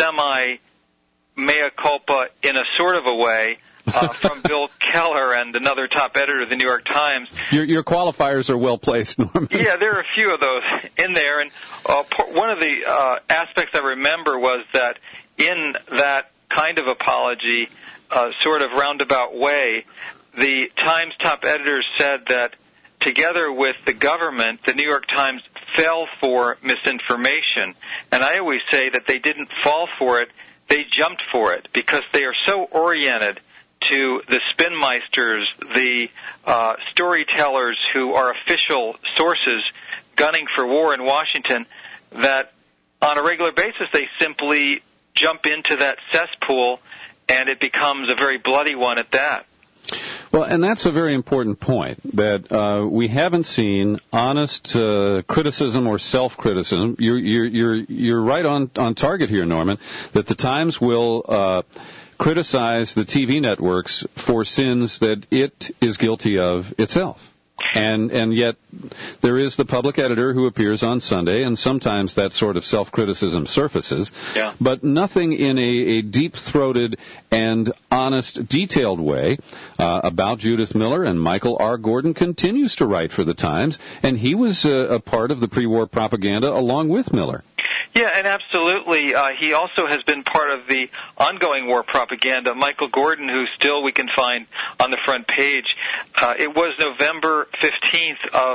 semi-mea culpa in a sort of a way uh, from Bill Keller and another top editor of the New York Times. Your, your qualifiers are well placed, Norman. Yeah, there are a few of those in there. And uh, one of the uh, aspects I remember was that in that kind of apology, uh, sort of roundabout way, the Times top editors said that together with the government, the New York Times fell for misinformation. And I always say that they didn't fall for it, they jumped for it, because they are so oriented to the spinmeisters, the uh, storytellers who are official sources gunning for war in Washington, that on a regular basis they simply jump into that cesspool, and it becomes a very bloody one at that. Well, and that's a very important point, that uh, we haven't seen honest uh, criticism or self-criticism. You're, you're, you're, you're right on, on target here, Norman, that the Times will uh, criticize the T V networks for sins that it is guilty of itself. And and yet there is the public editor who appears on Sunday, and sometimes that sort of self-criticism surfaces. Yeah. But nothing in a, a deep-throated and honest, detailed way uh, about Judith Miller. And Michael R. Gordon continues to write for the Times, and he was uh, a part of the pre-war propaganda along with Miller. Yeah, and absolutely. Uh, he also has been part of the ongoing war propaganda. Michael Gordon, who still we can find on the front page, uh, it was November fifteenth of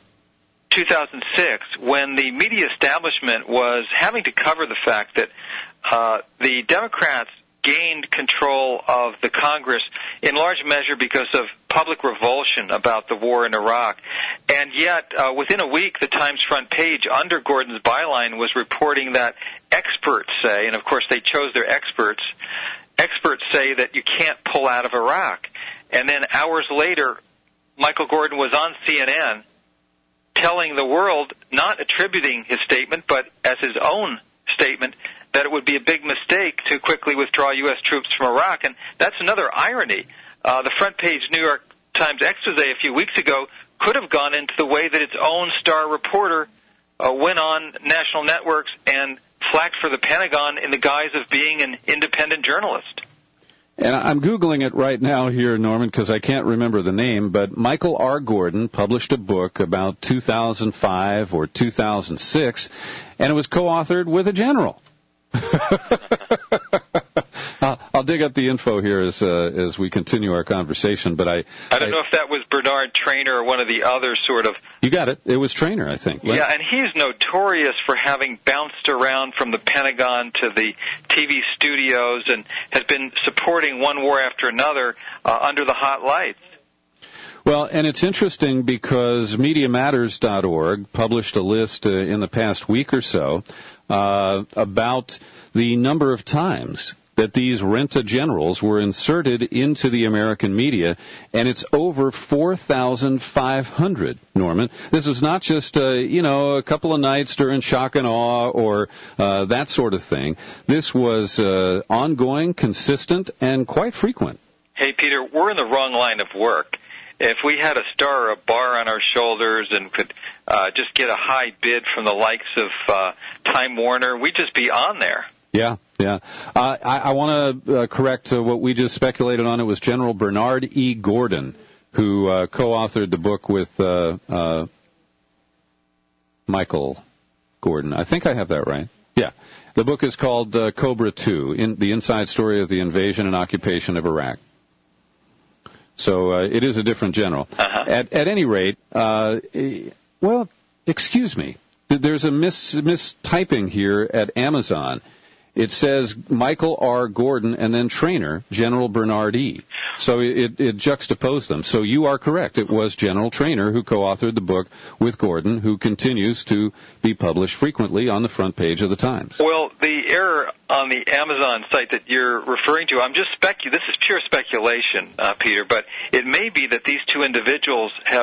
two thousand six when the media establishment was having to cover the fact that uh, the Democrats gained control of the Congress in large measure because of public revulsion about the war in Iraq. And yet, uh, within a week, the Times front page, under Gordon's byline, was reporting that experts say, and of course they chose their experts, experts say that you can't pull out of Iraq. And then hours later, Michael Gordon was on C N N telling the world, not attributing his statement, but as his own statement, that it would be a big mistake to quickly withdraw U S troops from Iraq. And that's another irony. Uh, the front page New York Times expose a few weeks ago could have gone into the way that its own star reporter uh, went on national networks and flacked for the Pentagon in the guise of being an independent journalist. And I'm Googling it right now here, Norman, because I can't remember the name, but Michael R. Gordon published a book about two thousand five or two thousand six, and it was co-authored with a general. uh, I'll dig up the info here as uh, as we continue our conversation, but I I don't I, know if that was Bernard Traynor or one of the other sort of... You got it. It was Traynor, I think. Right? Yeah, and he's notorious for having bounced around from the Pentagon to the T V studios and has been supporting one war after another uh, under the hot lights. Well, and it's interesting because Media Matters dot org published a list uh, in the past week or so uh, about the number of times that these rent-a-generals were inserted into the American media, and it's over four thousand five hundred, Norman. This was not just, uh, you know, a couple of nights during shock and awe or uh, that sort of thing. This was uh, ongoing, consistent, and quite frequent. Hey, Peter, we're in the wrong line of work. If we had a star or a bar on our shoulders and could uh, just get a high bid from the likes of uh, Time Warner, we'd just be on there. Yeah, yeah. Uh, I, I want to uh, correct uh, what we just speculated on. It was General Bernard E. Gordon who uh, co-authored the book with uh, uh, Michael Gordon. I think I have that right. Yeah. The book is called uh, Cobra two, in, The Inside Story of the Invasion and Occupation of Iraq. So uh, it is a different general. Uh-huh. At, at any rate, uh, well, excuse me. There's a mis mistyping here at Amazon. It says Michael R. Gordon and then Traynor, General Bernard E. So it, it juxtaposed them. So you are correct. It was General Traynor who co-authored the book with Gordon, who continues to be published frequently on the front page of the Times. Well, the error on the Amazon site that you're referring to, I'm just speculating. This is pure speculation, uh, Peter, but it may be that these two individuals have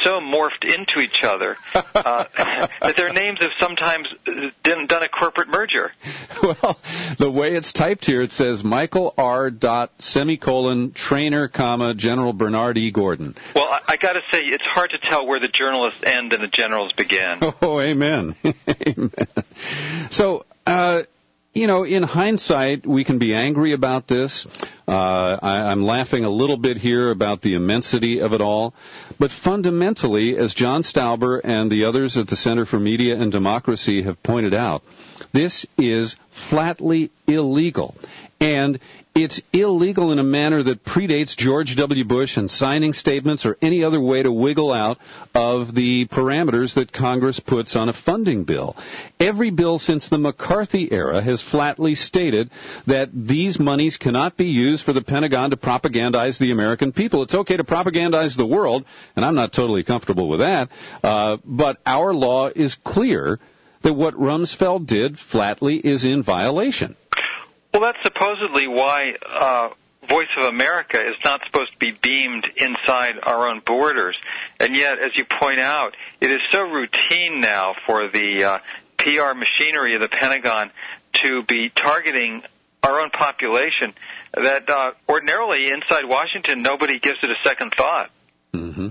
so morphed into each other uh, that their names have sometimes done, done a corporate merger. Well, the way it's typed here, it says Michael R. dot semicolon trainer, comma, General Bernard E. Gordon. Well, I, I got to say, it's hard to tell where the journalists end and the generals begin. Oh, amen. Amen. So, uh, you know, in hindsight, we can be angry about this. Uh, I, I'm laughing a little bit here about the immensity of it all. But fundamentally, as John Stauber and the others at the Center for Media and Democracy have pointed out, this is flatly illegal. And it's illegal in a manner that predates George W. Bush and signing statements or any other way to wiggle out of the parameters that Congress puts on a funding bill. Every bill since the McCarthy era has flatly stated that these monies cannot be used for the Pentagon to propagandize the American people. It's okay to propagandize the world, and I'm not totally comfortable with that, uh, but our law is clear that what Rumsfeld did flatly is in violation. Well, that's supposedly why uh, Voice of America is not supposed to be beamed inside our own borders. And yet, as you point out, it is so routine now for the uh, P R machinery of the Pentagon to be targeting our own population that uh, ordinarily inside Washington nobody gives it a second thought. Mm-hmm.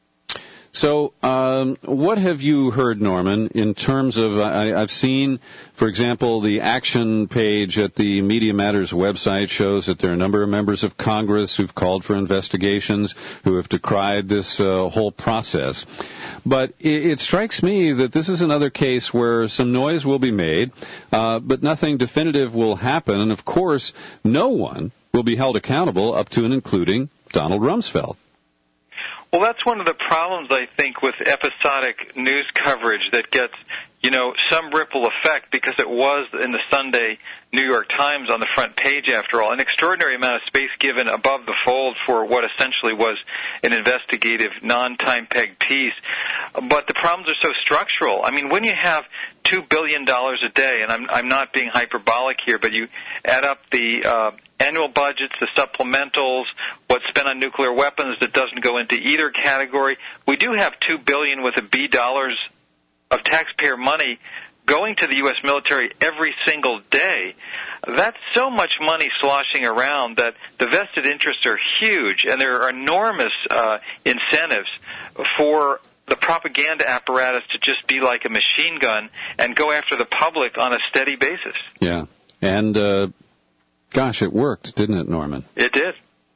So um, what have you heard, Norman, in terms of, I, I've seen, for example, the action page at the Media Matters website shows that there are a number of members of Congress who've called for investigations, who have decried this uh, whole process. But it, it strikes me that this is another case where some noise will be made, uh, but nothing definitive will happen. And, of course, no one will be held accountable up to and including Donald Rumsfeld. Well, that's one of the problems, I think, with episodic news coverage that gets, you know, some ripple effect because it was in the Sunday New York Times on the front page, after all. An extraordinary amount of space given above the fold for what essentially was an investigative, non-time-pegged piece. But the problems are so structural. I mean, when you have two billion dollars a day, and I'm, I'm not being hyperbolic here, but you add up the uh, annual budgets, the supplementals, what's spent on nuclear weapons that doesn't go into either category. We do have two billion dollars with a B dollars of taxpayer money going to the U S military every single day. That's so much money sloshing around that the vested interests are huge, and there are enormous uh, incentives for the propaganda apparatus to just be like a machine gun and go after the public on a steady basis. Yeah, and uh, gosh, it worked, didn't it, Norman? It did.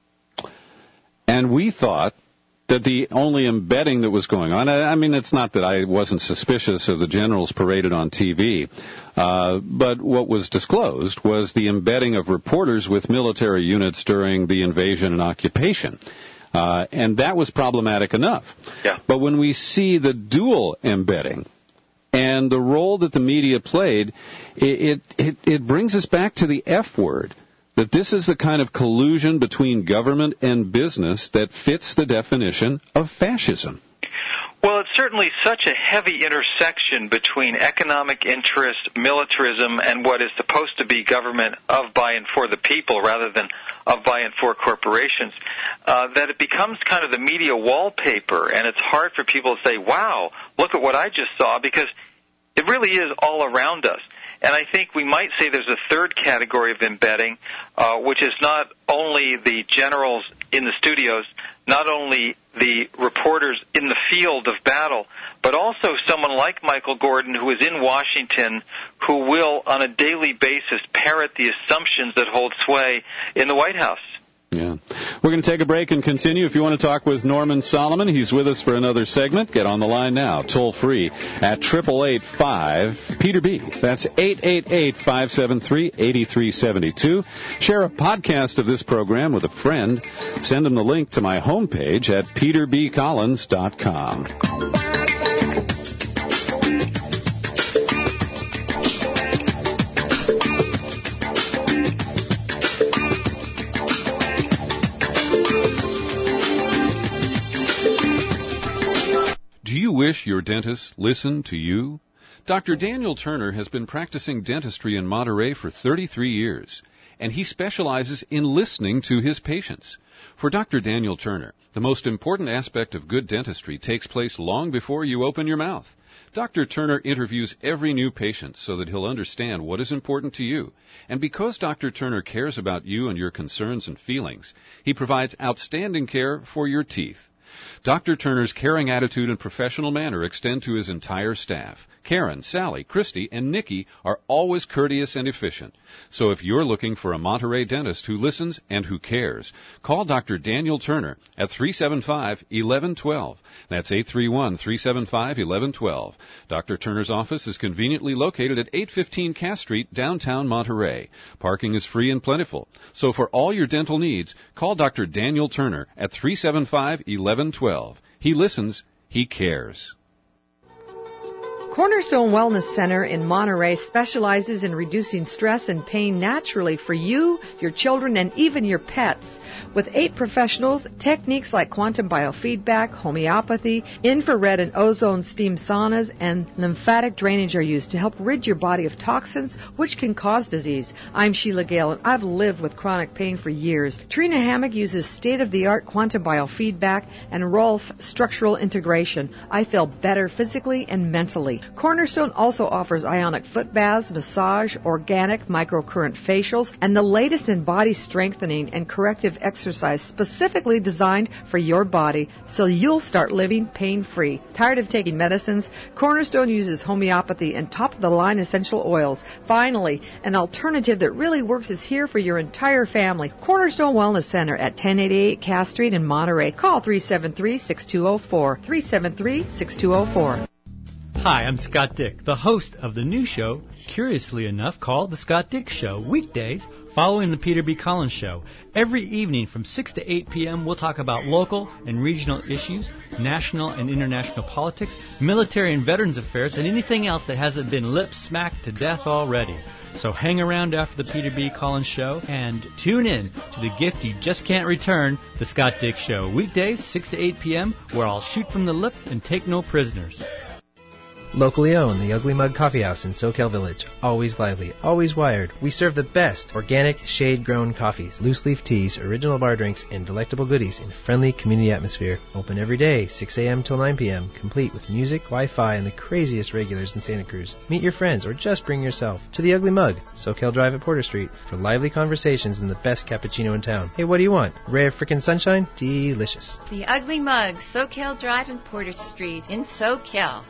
And we thought that the only embedding that was going on, I mean, it's not that I wasn't suspicious of the generals paraded on T V, uh, but what was disclosed was the embedding of reporters with military units during the invasion and occupation. Uh, and that was problematic enough. Yeah. But when we see the dual embedding and the role that the media played, it, it, it brings us back to the F word, that this is the kind of collusion between government and business that fits the definition of fascism. Well, it's certainly such a heavy intersection between economic interest, militarism, and what is supposed to be government of, by, and for the people rather than of, by, and for corporations, uh, that it becomes kind of the media wallpaper, and it's hard for people to say, wow, look at what I just saw, because it really is all around us. And I think we might say there's a third category of embedding, uh, which is not only the generals in the studios, not only the reporters in the field of battle, but also someone like Michael Gordon, who is in Washington, who will, on a daily basis, parrot the assumptions that hold sway in the White House. Yeah. We're going to take a break and continue. If you want to talk with Norman Solomon, he's with us for another segment. Get on the line now, toll free at eight eight eight five Peter B. That's eight eight eight, five seven three, eight three seven two. Share a podcast of this program with a friend. Send them the link to my homepage at peter b collins dot com. Do you wish your dentist listened to you? Doctor Daniel Turner has been practicing dentistry in Monterey for thirty-three years, and he specializes in listening to his patients. For Doctor Daniel Turner, The most important aspect of good dentistry takes place long before you open your mouth. Doctor Turner interviews every new patient so that he'll understand what is important to you. And because Doctor Turner cares about you and your concerns and feelings, he provides outstanding care for your teeth. Doctor Turner's caring attitude and professional manner extend to his entire staff. Karen, Sally, Christy, and Nikki are always courteous and efficient. So if you're looking for a Monterey dentist who listens and who cares, call Doctor Daniel Turner at three seven five, one one one two. That's eight three one, three seven five, one one one two. Doctor Turner's office is conveniently located at eight fifteen Cass Street, downtown Monterey. Parking is free and plentiful. So for all your dental needs, call Doctor Daniel Turner at three seven five, one one one two. He listens. He cares. Cornerstone Wellness Center in Monterey specializes in reducing stress and pain naturally for you, your children, and even your pets. With eight professionals, techniques like quantum biofeedback, homeopathy, infrared and ozone steam saunas, and lymphatic drainage are used to help rid your body of toxins which can cause disease. I'm Sheila Gale, and I've lived with chronic pain for years. Trina Hammock uses state-of-the-art quantum biofeedback and Rolf structural integration. I feel better physically and mentally. Cornerstone also offers ionic foot baths, massage, organic microcurrent facials, and the latest in body strengthening and corrective exercise specifically designed for your body so you'll start living pain-free. Tired of taking medicines? Cornerstone uses homeopathy and top-of-the-line essential oils. Finally, an alternative that really works is here for your entire family. Cornerstone Wellness Center at ten eighty-eight Cass Street in Monterey. Call three seven three, six two zero four, three seven three, six two zero four. Hi, I'm Scott Dick, the host of the new show, curiously enough, called The Scott Dick Show, weekdays following the Peter B. Collins Show. Every evening from six to eight p.m., we'll talk about local and regional issues, national and international politics, military and veterans affairs, and anything else that hasn't been lip-smacked to death already. So hang around after the Peter B. Collins Show and tune in to the gift you just can't return, The Scott Dick Show, weekdays, six to eight p.m., where I'll shoot from the lip and take no prisoners. Locally owned, the Ugly Mug Coffee House in SoCal Village. Always lively, always wired. We serve the best organic, shade-grown coffees, loose-leaf teas, original bar drinks, and delectable goodies in a friendly community atmosphere. Open every day, six a.m. till nine p.m., complete with music, Wi-Fi, and the craziest regulars in Santa Cruz. Meet your friends or just bring yourself to the Ugly Mug, SoCal Drive at Porter Street, for lively conversations and the best cappuccino in town. Hey, what do you want? A ray of frickin' sunshine? Delicious. The Ugly Mug, SoCal Drive and Porter Street in SoCal.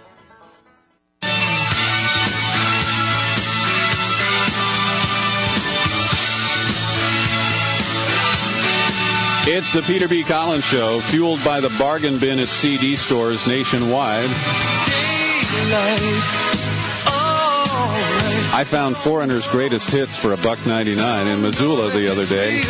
It's the Peter B. Collins Show, fueled by the bargain bin at C D stores nationwide. I found Foreigner's greatest hits for a buck ninety-nine in Missoula the other day.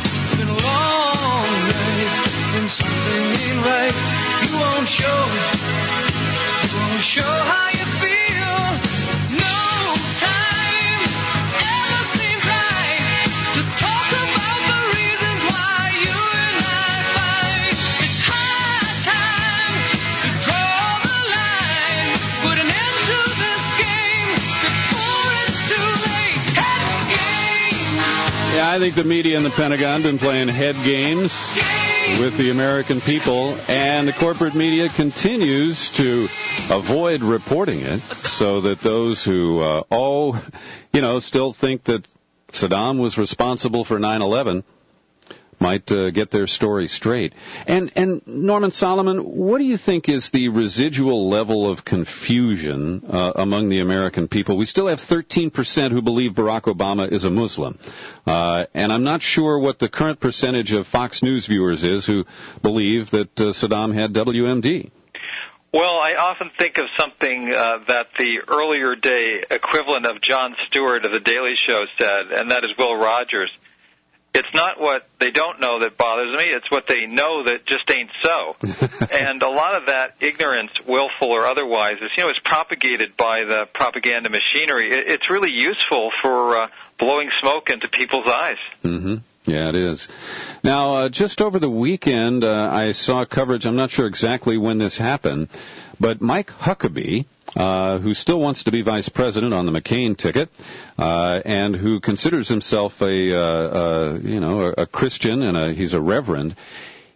Show how you feel. No time ever seems right to talk about the reasons why you and I fight. It's high time to draw the line, put an end to this game before it's too late. Head games. Yeah, I think the media and the Pentagon have been playing head games with the American people, and the corporate media continues to avoid reporting it so that those who, uh, oh, you know, still think that Saddam was responsible for nine eleven might uh, get their story straight. And, and Norman Solomon, what do you think is the residual level of confusion uh, among the American people? We still have thirteen percent who believe Barack Obama is a Muslim. Uh, and I'm not sure what the current percentage of Fox News viewers is who believe that uh, Saddam had W M D. Well, I often think of something uh, that the earlier day equivalent of Jon Stewart of The Daily Show said, and that is Will Rogers. It's not what they don't know that bothers me, it's what they know that just ain't so. And a lot of that ignorance, willful or otherwise, is, you know, it's propagated by the propaganda machinery. It's really useful for uh, blowing smoke into people's eyes. Mm-hmm. Yeah, it is. Now, uh, just over the weekend, uh, I saw coverage, I'm not sure exactly when this happened, but Mike Huckabee, uh, who still wants to be vice president on the McCain ticket, uh, and who considers himself a, uh, uh, you know, a, a Christian, and a, he's a reverend,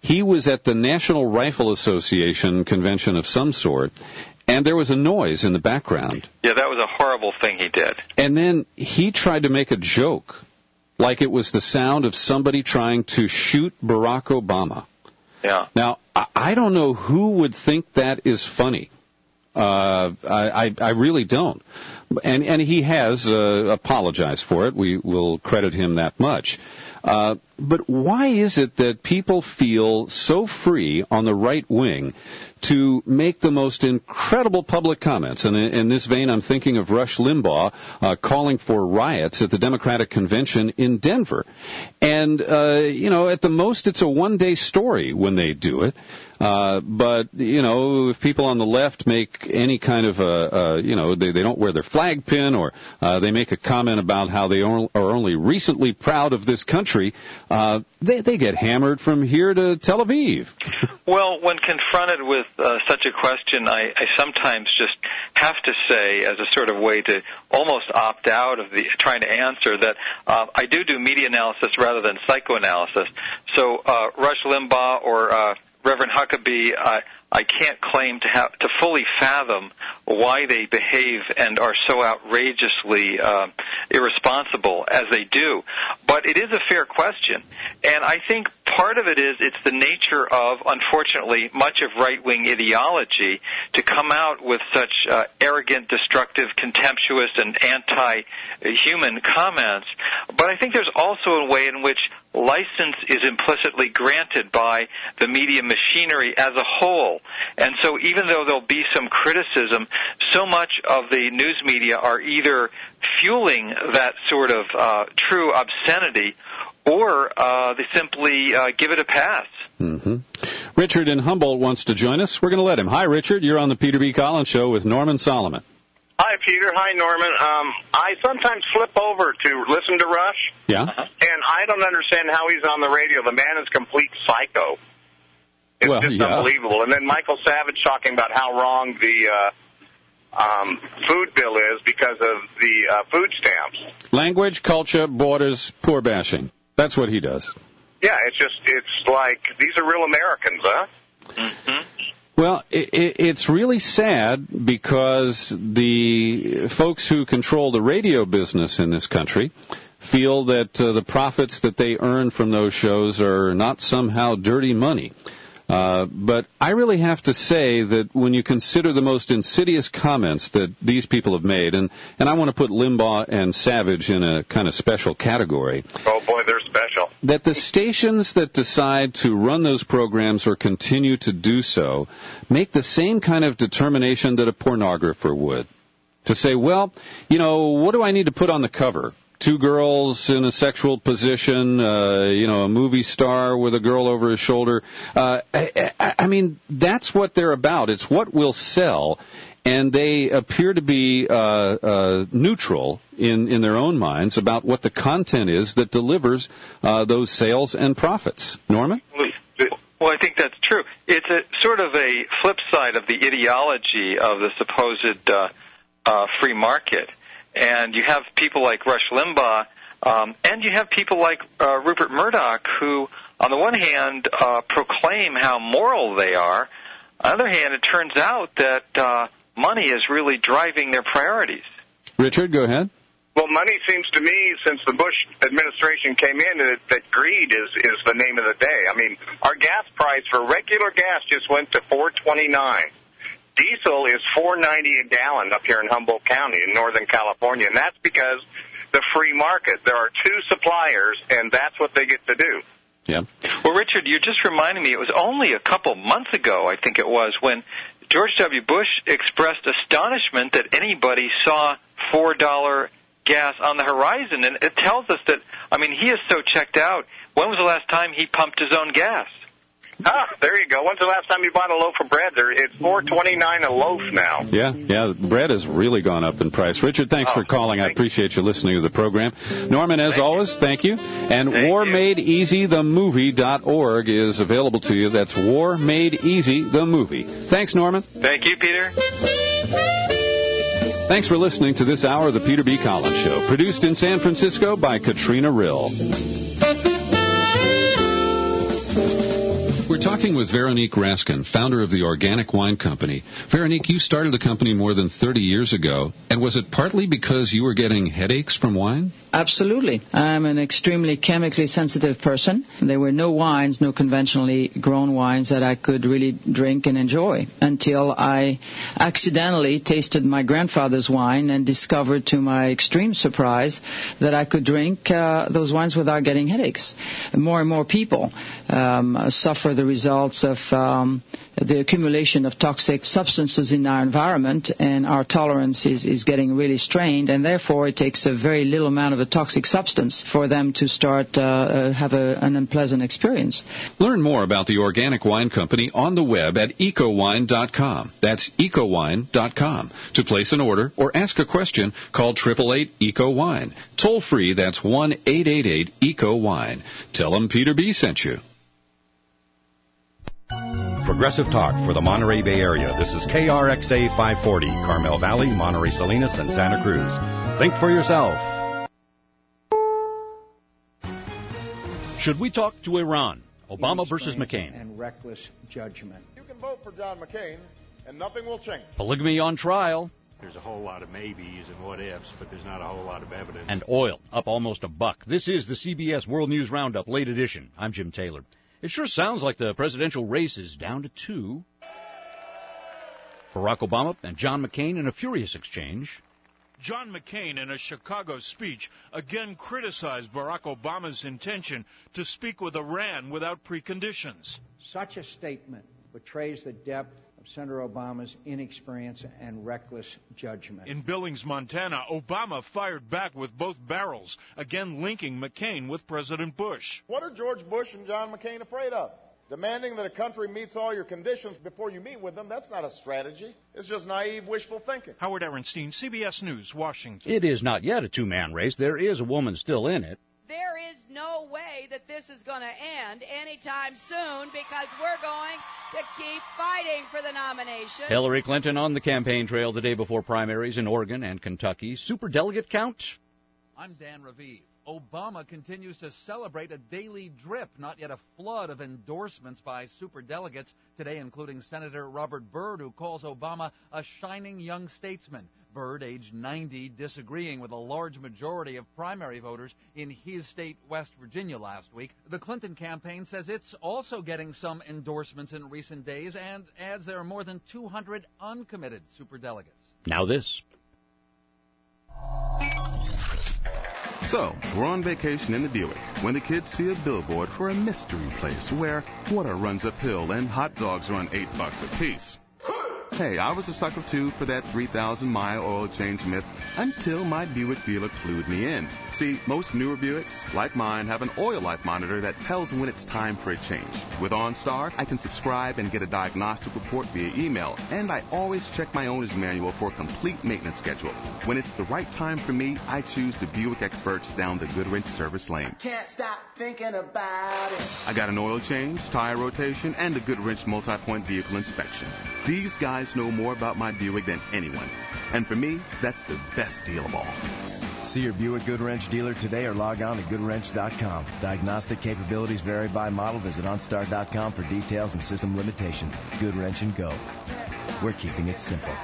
he was at the National Rifle Association convention of some sort, and there was a noise in the background. Yeah, that was a horrible thing he did. And then he tried to make a joke, like it was the sound of somebody trying to shoot Barack Obama. Yeah. Now, I, I don't know who would think that is funny. Uh, I, I, I really don't. And, and he has uh, apologized for it. We will credit him that much. Uh, but why is it that people feel so free on the right wing to make the most incredible public comments? And in, in this vein, I'm thinking of Rush Limbaugh uh, calling for riots at the Democratic Convention in Denver. And, uh, you know, at the most, it's a one-day story when they do it. Uh, but, you know, if people on the left make any kind of, a, uh, you know, they, they don't wear their flag pin, or uh, they make a comment about how they are only recently proud of this country, uh, they, they get hammered from here to Tel Aviv. Well, when confronted with uh, such a question, I, I sometimes just have to say, as a sort of way to almost opt out of the trying to answer, that uh, I do do media analysis rather than psychoanalysis. So uh, Rush Limbaugh or uh, Reverend Huckabee, uh, I can't claim to have to fully fathom why they behave and are so outrageously uh, irresponsible as they do. But it is a fair question, and I think part of it is it's the nature of, unfortunately, much of right-wing ideology to come out with such uh, arrogant, destructive, contemptuous, and anti-human comments. But I think there's also a way in which license is implicitly granted by the media machinery as a whole. And so even though there'll be some criticism, so much of the news media are either fueling that sort of uh, true obscenity, or uh, they simply uh, give it a pass. Mm-hmm. Richard in Humboldt wants to join us. We're going to let him. Hi, Richard. You're on the Peter B. Collins Show with Norman Solomon. Hi, Peter. Hi, Norman. Um, I sometimes flip over to listen to Rush. Yeah. And I don't understand how he's on the radio. The man is complete psycho. It's well, just yeah. unbelievable. And then Michael Savage talking about how wrong the uh, um, food bill is because of the uh, food stamps. Language, culture, borders, poor bashing. That's what he does. Yeah, it's just, it's like, these are real Americans, huh? Mm-hmm. Well, it, it, it's really sad because the folks who control the radio business in this country feel that uh, the profits that they earn from those shows are not somehow dirty money. Uh, but I really have to say that when you consider the most insidious comments that these people have made, and, and I want to put Limbaugh and Savage in a kind of special category. Oh, boy, they're special. That the stations that decide to run those programs or continue to do so make the same kind of determination that a pornographer would. To say, well, you know, what do I need to put on the cover? Two girls in a sexual position, uh, you know, a movie star with a girl over his shoulder. Uh, I, I, I mean, that's what they're about. It's what will sell, and they appear to be uh, uh, neutral in, in their own minds about what the content is that delivers uh, those sales and profits. Norman? Well, I think that's true. It's a sort of a flip side of the ideology of the supposed uh, uh, free market. And you have people like Rush Limbaugh, um, and you have people like uh, Rupert Murdoch, who, on the one hand, uh, proclaim how moral they are. On the other hand, it turns out that uh, money is really driving their priorities. Richard, go ahead. Well, money seems to me, since the Bush administration came in, that, that greed is, is the name of the day. I mean, our gas price for regular gas just went to four twenty-nine. Diesel is four ninety a gallon up here in Humboldt County in Northern California, and that's because the free market. There are two suppliers, and that's what they get to do. Yeah. Well, Richard, you just reminded me, it was only a couple months ago, I think it was, when George W. Bush expressed astonishment that anybody saw four dollar gas on the horizon, and it tells us that, I mean, he is so checked out. When was the last time he pumped his own gas? Ah, there you go. When's the last time you bought a loaf of bread? There, it's four twenty-nine a loaf now. Yeah, yeah. Bread has really gone up in price. Richard, thanks oh, for calling. I appreciate you listening to the program. Norman, as thank always, you. thank you. And thank war you. made easy the movie dot org is available to you. That's War Made Easy the Movie. Thanks, Norman. Thank you, Peter. Thanks for listening to this hour of the Peter B. Collins Show, produced in San Francisco by Katrina Rill. We're Talking with Veronique Raskin, founder of the Organic Wine Company. Veronique, you started the company more than thirty years ago, and was it partly because you were getting headaches from wine? Absolutely. I'm an extremely chemically sensitive person. There were no wines, no conventionally grown wines that I could really drink and enjoy until I accidentally tasted my grandfather's wine and discovered, to my extreme surprise, that I could drink uh, those wines without getting headaches. More and more people um, suffer the results of um, the accumulation of toxic substances in our environment, and our tolerance is, is getting really strained, and therefore it takes a very little amount of a toxic substance for them to start uh, uh, have a, an unpleasant experience. Learn more about the Organic Wine Company on the web at ecowine dot com. That's ecowine dot com. To place an order or ask a question, call eight eight eight, E C O wine. Toll free, that's one eight eight eight, E C O wine. Tell them Peter B. sent you. Progressive Talk for the Monterey Bay Area. This is K R X A five forty, Carmel Valley, Monterey Salinas, and Santa Cruz. Think for yourself. Should we talk to Iran? Obama versus McCain. And reckless judgment. You can vote for John McCain, and nothing will change. Polygamy on trial. There's a whole lot of maybes and what-ifs, but there's not a whole lot of evidence. And oil, up almost a buck. This is the C B S World News Roundup, late edition. I'm Jim Taylor. It sure sounds like the presidential race is down to two. Barack Obama and John McCain in a furious exchange. John McCain, in a Chicago speech, again criticized Barack Obama's intention to speak with Iran without preconditions. Such a statement betrays the depth of Senator Obama's inexperience and reckless judgment. In Billings, Montana, Obama fired back with both barrels, again linking McCain with President Bush. What are George Bush and John McCain afraid of? Demanding that a country meets all your conditions before you meet with them, that's not a strategy. It's just naive, wishful thinking. Howard Ehrenstein, C B S News, Washington. It is not yet a two-man race. There is a woman still in it. There is no way that this is going to end anytime soon because we're going to keep fighting for the nomination. Hillary Clinton on the campaign trail the day before primaries in Oregon and Kentucky. Superdelegate count? I'm Dan Raviv. Obama continues to celebrate a daily drip, not yet a flood of endorsements by superdelegates, today including Senator Robert Byrd, who calls Obama a shining young statesman. Byrd, age ninety, disagreeing with a large majority of primary voters in his state, West Virginia, last week. The Clinton campaign says it's also getting some endorsements in recent days and adds there are more than two hundred uncommitted superdelegates. Now this. So, we're on vacation in the Buick when the kids see a billboard for a mystery place where water runs uphill and hot dogs run eight bucks a piece. Hey, I was a sucker, too, for that three thousand mile oil change myth until my Buick dealer clued me in. See, most newer Buicks, like mine, have an oil life monitor that tells when it's time for a change. With OnStar, I can subscribe and get a diagnostic report via email, and I always check my owner's manual for a complete maintenance schedule. When it's the right time for me, I choose the Buick experts down the Goodwrench service lane. Can't stop thinking about it. I got an oil change, tire rotation, and a Goodwrench multi-point vehicle inspection. These guys know more about my Buick than anyone. And for me, that's the best deal of all. See your Buick Goodwrench dealer today or log on to good wrench dot com. Diagnostic capabilities vary by model. Visit OnStar dot com for details and system limitations. Goodwrench and go. We're keeping it simple.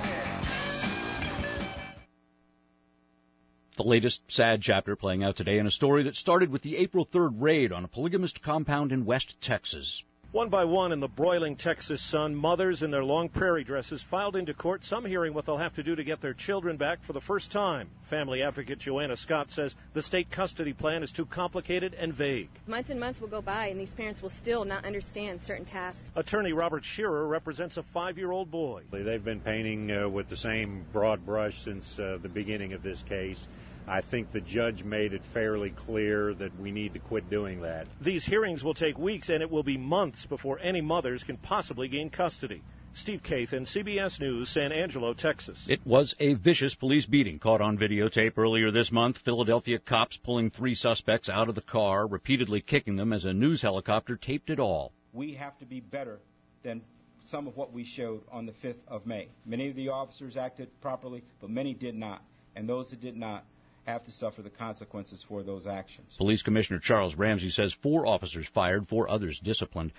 The latest sad chapter playing out today in a story that started with the April third raid on a polygamist compound in West Texas. One by one in the broiling Texas sun, mothers in their long prairie dresses filed into court, some hearing what they'll have to do to get their children back for the first time. Family advocate Joanna Scott says the state custody plan is too complicated and vague. Months and months will go by, and these parents will still not understand certain tasks. Attorney Robert Shearer represents a five-year-old boy. They've been painting uh, with the same broad brush since uh, the beginning of this case. I think the judge made it fairly clear that we need to quit doing that. These hearings will take weeks, and it will be months before any mothers can possibly gain custody. Steve Kathan, C B S News, San Angelo, Texas. It was a vicious police beating caught on videotape earlier this month. Philadelphia cops pulling three suspects out of the car, repeatedly kicking them as a news helicopter taped it all. We have to be better than some of what we showed on the fifth of May. Many of the officers acted properly, but many did not. And those that did not have to suffer the consequences for those actions. Police Commissioner Charles Ramsey says four officers fired, four others disciplined.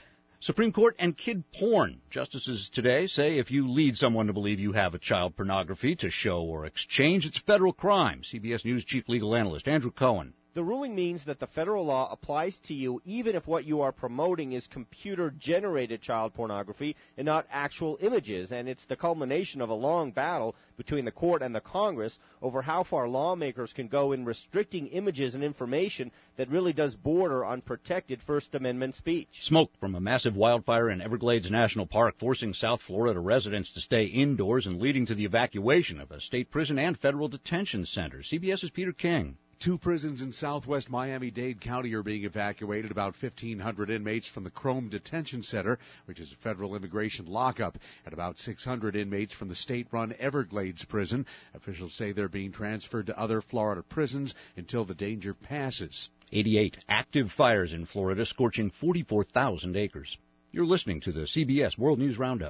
Supreme Court and kid porn. Justices today say if you lead someone to believe you have a child pornography to show or exchange, it's a federal crime. C B S News Chief Legal Analyst Andrew Cohen. The ruling means that the federal law applies to you even if what you are promoting is computer-generated child pornography and not actual images. And it's the culmination of a long battle between the court and the Congress over how far lawmakers can go in restricting images and information that really does border on protected First Amendment speech. Smoke from a massive wildfire in Everglades National Park forcing South Florida residents to stay indoors and leading to the evacuation of a state prison and federal detention center. CBS's Peter King. Two prisons in southwest Miami-Dade County are being evacuated. About fifteen hundred inmates from the Chrome Detention Center, which is a federal immigration lockup, and about six hundred inmates from the state-run Everglades prison. Officials say they're being transferred to other Florida prisons until the danger passes. eighty-eight active fires in Florida, scorching forty-four thousand acres. You're listening to the C B S World News Roundup.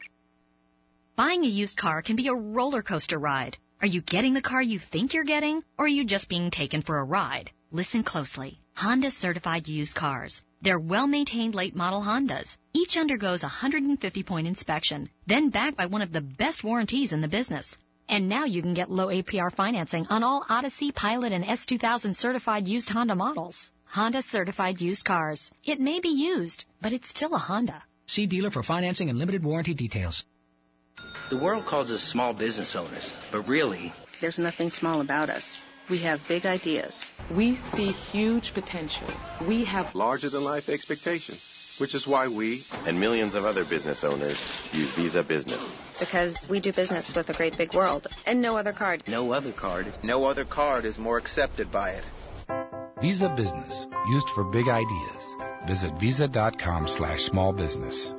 Buying a used car can be a roller coaster ride. Are you getting the car you think you're getting, or are you just being taken for a ride? Listen closely. Honda certified used cars. They're well-maintained late-model Hondas. Each undergoes a one hundred fifty point inspection, then backed by one of the best warranties in the business. And now you can get low A P R financing on all Odyssey, Pilot, and S two thousand certified used Honda models. Honda certified used cars. It may be used, but it's still a Honda. See dealer for financing and limited warranty details. The world calls us small business owners, but really, there's nothing small about us. We have big ideas. We see huge potential. We have larger-than-life expectations, which is why we and millions of other business owners use Visa Business. Because we do business with a great big world, and no other card. No other card. No other card is more accepted by it. Visa Business, used for big ideas. Visit visa.com slash small business.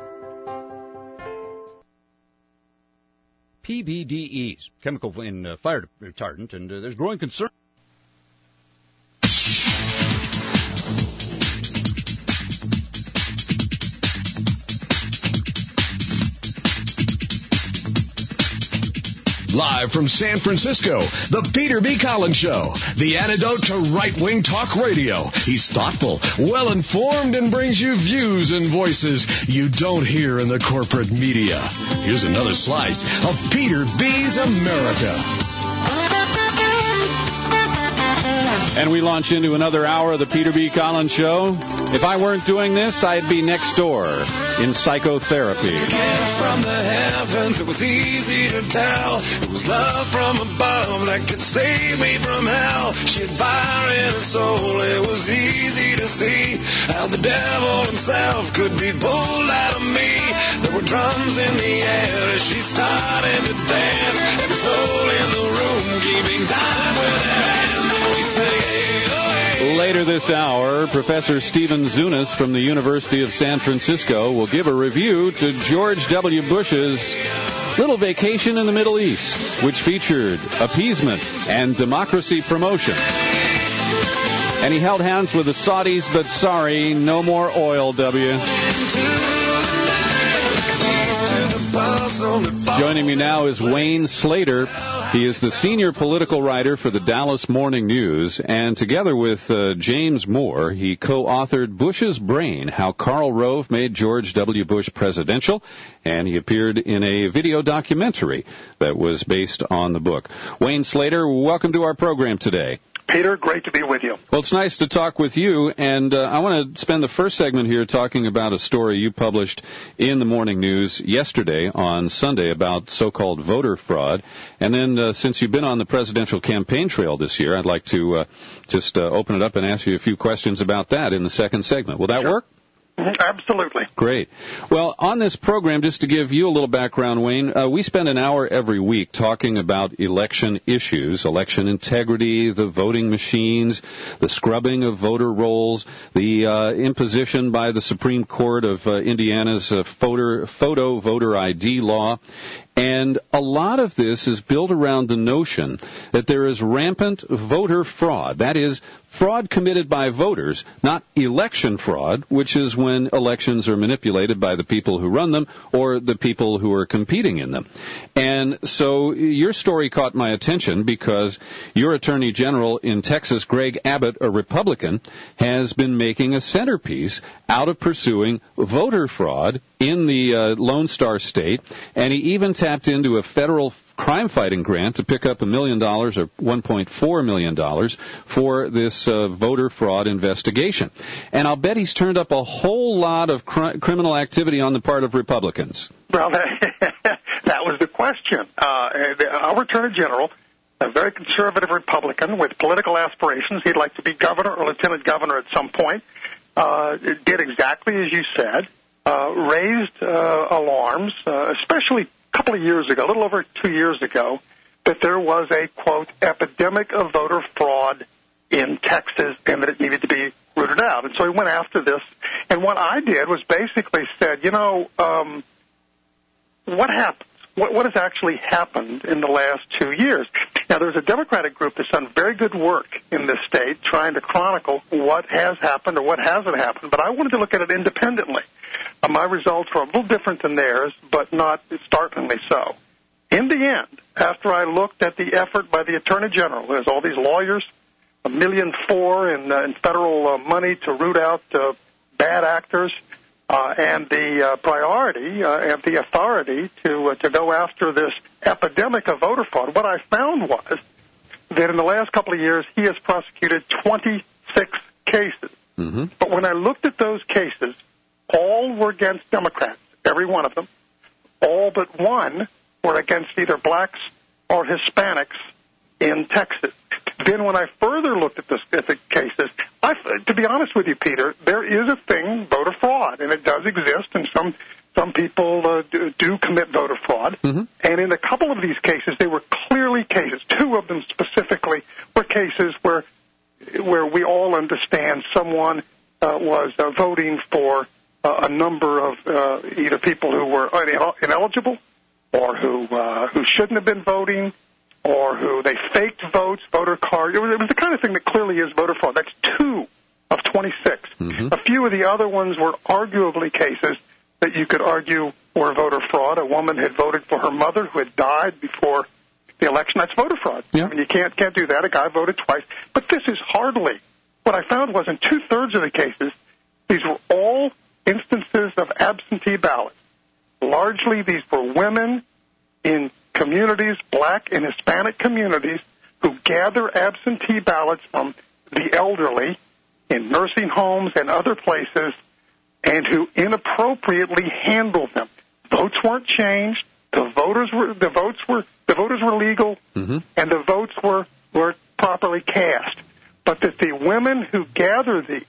P B D Es, chemical in uh, fire retardant, and uh, there's growing concern. Live from San Francisco, the Peter B. Collins Show, the antidote to right-wing talk radio. He's thoughtful, well-informed, and brings you views and voices you don't hear in the corporate media. Here's another slice of Peter B.'s America. And we launch into another hour of the Peter B. Collins Show. If I weren't doing this, I'd be next door in psychotherapy. From the heavens, it was easy to tell. It was love from above that could save me from hell. She had fire in her soul. It was easy to see how the devil himself could be pulled out of me. There were drums in the air as she started to dance. Every soul in the room keeping time with her hands. Later this hour, Professor Stephen Zunas from the University of San Francisco will give a review to George W. Bush's little vacation in the Middle East, which featured appeasement and democracy promotion. And he held hands with the Saudis, but sorry, no more oil, W. Joining me now is Wayne Slater. He is the senior political writer for the Dallas Morning News, and together with uh, James Moore, he co-authored Bush's Brain, How Karl Rove Made George W. Bush Presidential, and he appeared in a video documentary that was based on the book. Wayne Slater, welcome to our program today. Peter, great to be with you. Well, it's nice to talk with you, and uh, I want to spend the first segment here talking about a story you published in the Morning News yesterday on Sunday about so-called voter fraud. And then uh, since you've been on the presidential campaign trail this year, I'd like to uh, just uh, open it up and ask you a few questions about that in the second segment. Will that sure. work? Absolutely. Great. Well, on this program, just to give you a little background, Wayne, uh, we spend an hour every week talking about election issues, election integrity, the voting machines, the scrubbing of voter rolls, the uh, imposition by the Supreme Court of uh, Indiana's uh, photo, photo voter I D law. And a lot of this is built around the notion that there is rampant voter fraud. That is, fraud committed by voters, not election fraud, which is when elections are manipulated by the people who run them or the people who are competing in them. And so your story caught my attention because your Attorney General in Texas, Greg Abbott, a Republican, has been making a centerpiece out of pursuing voter fraud in the uh, Lone Star State, and he even tapped into a federal crime-fighting grant to pick up a million dollars or one point four million dollars for this uh, voter fraud investigation. And I'll bet he's turned up a whole lot of cr- criminal activity on the part of Republicans. Well, that, that was the question. Uh, our Attorney General, a very conservative Republican with political aspirations, he'd like to be governor or lieutenant governor at some point, uh, did exactly as you said, uh, raised uh, alarms, uh, especially a couple of years ago, a little over two years ago, that there was a, quote, epidemic of voter fraud in Texas and that it needed to be rooted out. And so he went after this. And what I did was basically said, you know, um, what happens? What, what has actually happened in the last two years? Now, there's a Democratic group that's done very good work in this state trying to chronicle what has happened or what hasn't happened, but I wanted to look at it independently. Uh, my results were a little different than theirs, but not startlingly so. In the end, after I looked at the effort by the Attorney General, there's all these lawyers, a million four in, uh, in federal uh, money to root out uh, bad actors, uh, and the uh, priority uh, and the authority to uh, to go after this epidemic of voter fraud. What I found was that in the last couple of years, he has prosecuted twenty-six cases. Mm-hmm. But when I looked at those cases, all were against Democrats, every one of them. All but one were against either blacks or Hispanics in Texas. Then when I further looked at the specific cases, I, to be honest with you, Peter, there is a thing, voter fraud, and it does exist, and some some people uh, do, do commit voter fraud. Mm-hmm. And in a couple of these cases, they were clearly cases, two of them specifically, were cases where where we all understand someone uh, was uh, voting for uh, a number of uh, either people who were ineligible or who uh, who shouldn't have been voting, or who they faked votes, voter cards. It was, it was the kind of thing that clearly is voter fraud. That's two of twenty-six. Mm-hmm. A few of the other ones were arguably cases that you could argue were voter fraud. A woman had voted for her mother who had died before the election. That's voter fraud. Yeah. I mean, you can't can't do that. A guy voted twice. But this is hardly. What I found was in two-thirds of the cases, these were all instances of absentee ballots. Largely, these were women in communities, black and Hispanic communities, who gather absentee ballots from the elderly in nursing homes and other places, and who inappropriately handle them. Votes weren't changed. The voters were the votes were the voters were legal, mm-hmm. and the votes were were properly cast. But that the women who gather these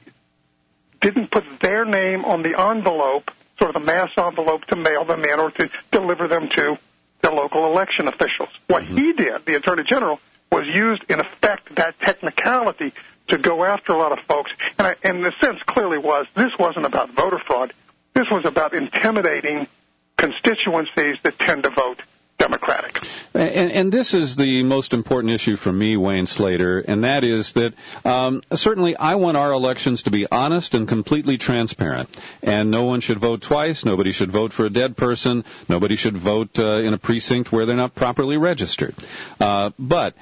didn't put their name on the envelope, sort of the mass envelope, to mail them in or to deliver them to the local election officials. What mm-hmm. he did, the Attorney General, was used, in effect, that technicality to go after a lot of folks. And, I, and the sense clearly was this wasn't about voter fraud. This was about intimidating constituencies that tend to vote Democratic. And, and this is the most important issue for me, Wayne Slater, and that is that um, certainly I want our elections to be honest and completely transparent. And no one should vote twice. Nobody should vote for a dead person. Nobody should vote uh, in a precinct where they're not properly registered. Uh, but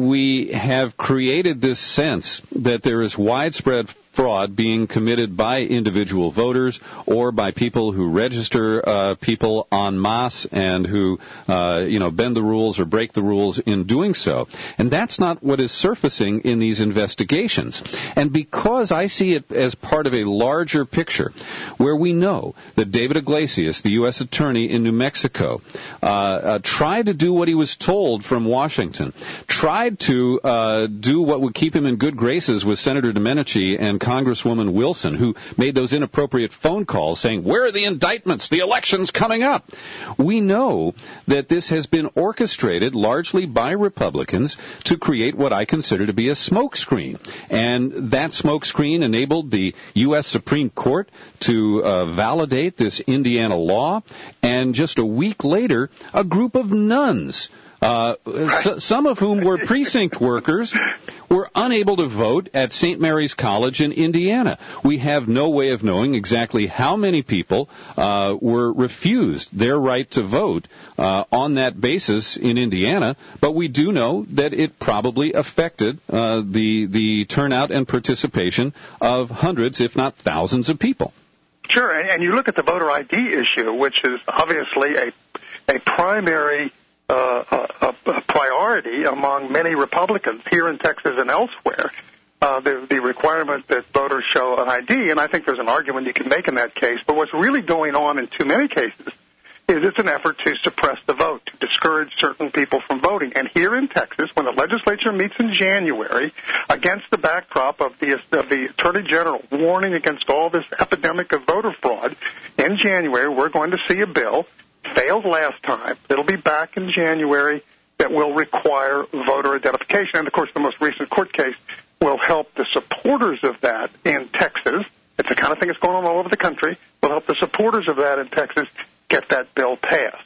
we have created this sense that there is widespread fraud being committed by individual voters or by people who register uh, people en masse and who, uh, you know, bend the rules or break the rules in doing so. And that's not what is surfacing in these investigations. And because I see it as part of a larger picture where we know that David Iglesias, the U S attorney in New Mexico, uh, uh, tried to do what he was told from Washington, tried to uh, do what would keep him in good graces with Senator Domenici and Congresswoman Wilson, who made those inappropriate phone calls saying, where are the indictments? The election's coming up. We know that this has been orchestrated largely by Republicans to create what I consider to be a smokescreen. And that smokescreen enabled the U S Supreme Court to uh, validate this Indiana law, and just a week later, a group of nuns, uh, s- some of whom were precinct workers, were unable to vote at Saint Mary's College in Indiana. We have no way of knowing exactly how many people uh, were refused their right to vote uh, on that basis in Indiana, but we do know that it probably affected uh, the the turnout and participation of hundreds, if not thousands, of people. Sure, and, and you look at the voter I D issue, which is obviously a a primary uh, a, a priority among many Republicans here in Texas and elsewhere. Uh, the, the requirement that voters show an I D, and I think there's an argument you can make in that case. But what's really going on in too many cases is it's an effort to suppress the vote, to discourage certain people from voting. And here in Texas, when the legislature meets in January, against the backdrop of the, of the Attorney General warning against all this epidemic of voter fraud, in January we're going to see a bill, failed last time, it'll be back in January, that will require voter identification. And, of course, the most recent court case will help the supporters of that in Texas. It's the kind of thing that's going on all over the country. Will help the supporters of that in Texas get that bill passed.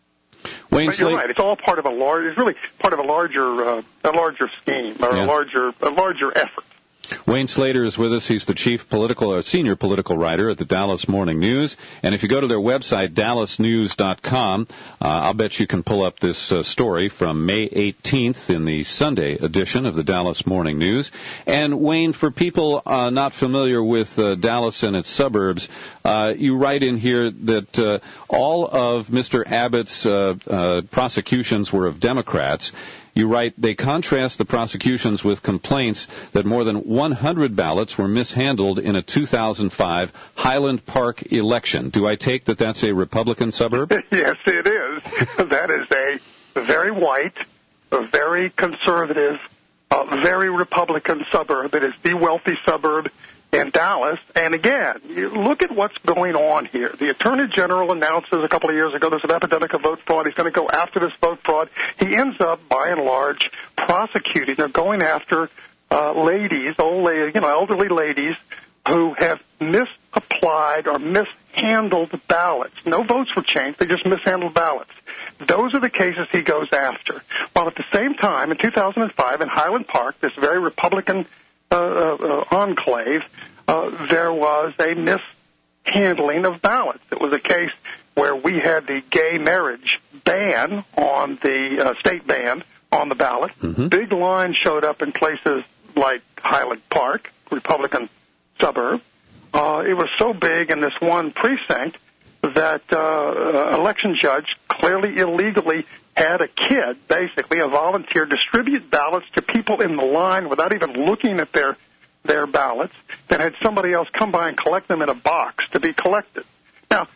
Wayne but you're Slate, right. It's all part of a large. It's really part of a larger, uh, a larger scheme or yeah. a larger, a larger effort. Wayne Slater is with us. He's the chief political or senior political writer at the Dallas Morning News. And if you go to their website, dallas news dot com, uh, I'll bet you can pull up this uh, story from May eighteenth in the Sunday edition of the Dallas Morning News. And Wayne, for people uh, not familiar with uh, Dallas and its suburbs, uh, you write in here that uh, all of Mister Abbott's uh, uh, prosecutions were of Democrats. You write, they contrast the prosecutions with complaints that more than one hundred ballots were mishandled in a two thousand five Highland Park election. Do I take that that's a Republican suburb? Yes, it is. That is a very white, a very conservative, uh, very Republican suburb. It is the wealthy suburb in Dallas. And again, you look at what's going on here. The Attorney General announces a couple of years ago there's an epidemic of vote fraud. He's going to go after this vote fraud. He ends up, by and large, prosecuting or going after uh, ladies, old ladies, you know, elderly ladies who have misapplied or mishandled ballots. No votes were changed. They just mishandled ballots. Those are the cases he goes after. While at the same time, in two thousand five, in Highland Park, this very Republican Uh, uh, enclave, uh, there was a mishandling of ballots. It was a case where we had the gay marriage ban on the uh, state ban on the ballot. Mm-hmm. Big lines showed up in places like Highland Park, Republican suburb. Uh, it was so big in this one precinct that uh, election judge clearly illegally had a kid, basically a volunteer, distribute ballots to people in the line without even looking at their their ballots, then had somebody else come by and collect them in a box to be collected. Now,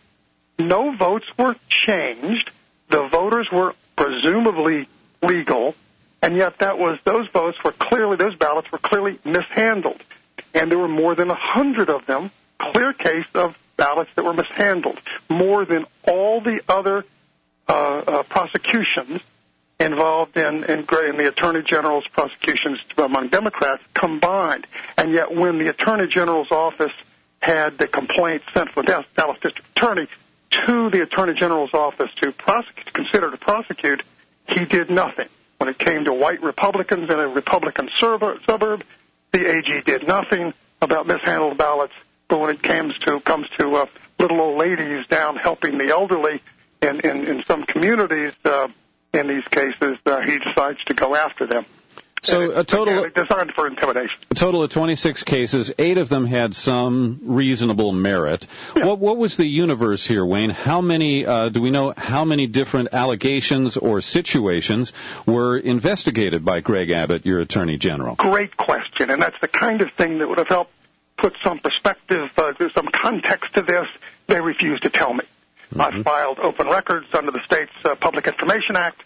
no votes were changed. The voters were presumably legal, and yet that was those votes were clearly, those ballots were clearly mishandled. And there were more than a hundred of them, clear case of ballots that were mishandled, more than all the other uh, uh, prosecutions involved in, in, in the Attorney General's prosecutions among Democrats combined. And yet when the Attorney General's office had the complaint sent from the Dallas District Attorney to the Attorney General's office to prosecute, to consider to prosecute, he did nothing. When it came to white Republicans in a Republican suburb, the A G did nothing about mishandled ballots. But when it comes to comes to uh, little old ladies down helping the elderly in, in, in some communities, uh, in these cases, uh, he decides to go after them. So a total again, designed for intimidation. A total of twenty-six cases. Eight of them had some reasonable merit. Yeah. What, what was the universe here, Wayne? How many? Uh, do we know how many different allegations or situations were investigated by Greg Abbott, your Attorney General? Great question, and that's the kind of thing that would have helped put some perspective, uh, some context to this. They refused to tell me. Mm-hmm. I filed open records under the state's uh, Public Information Act.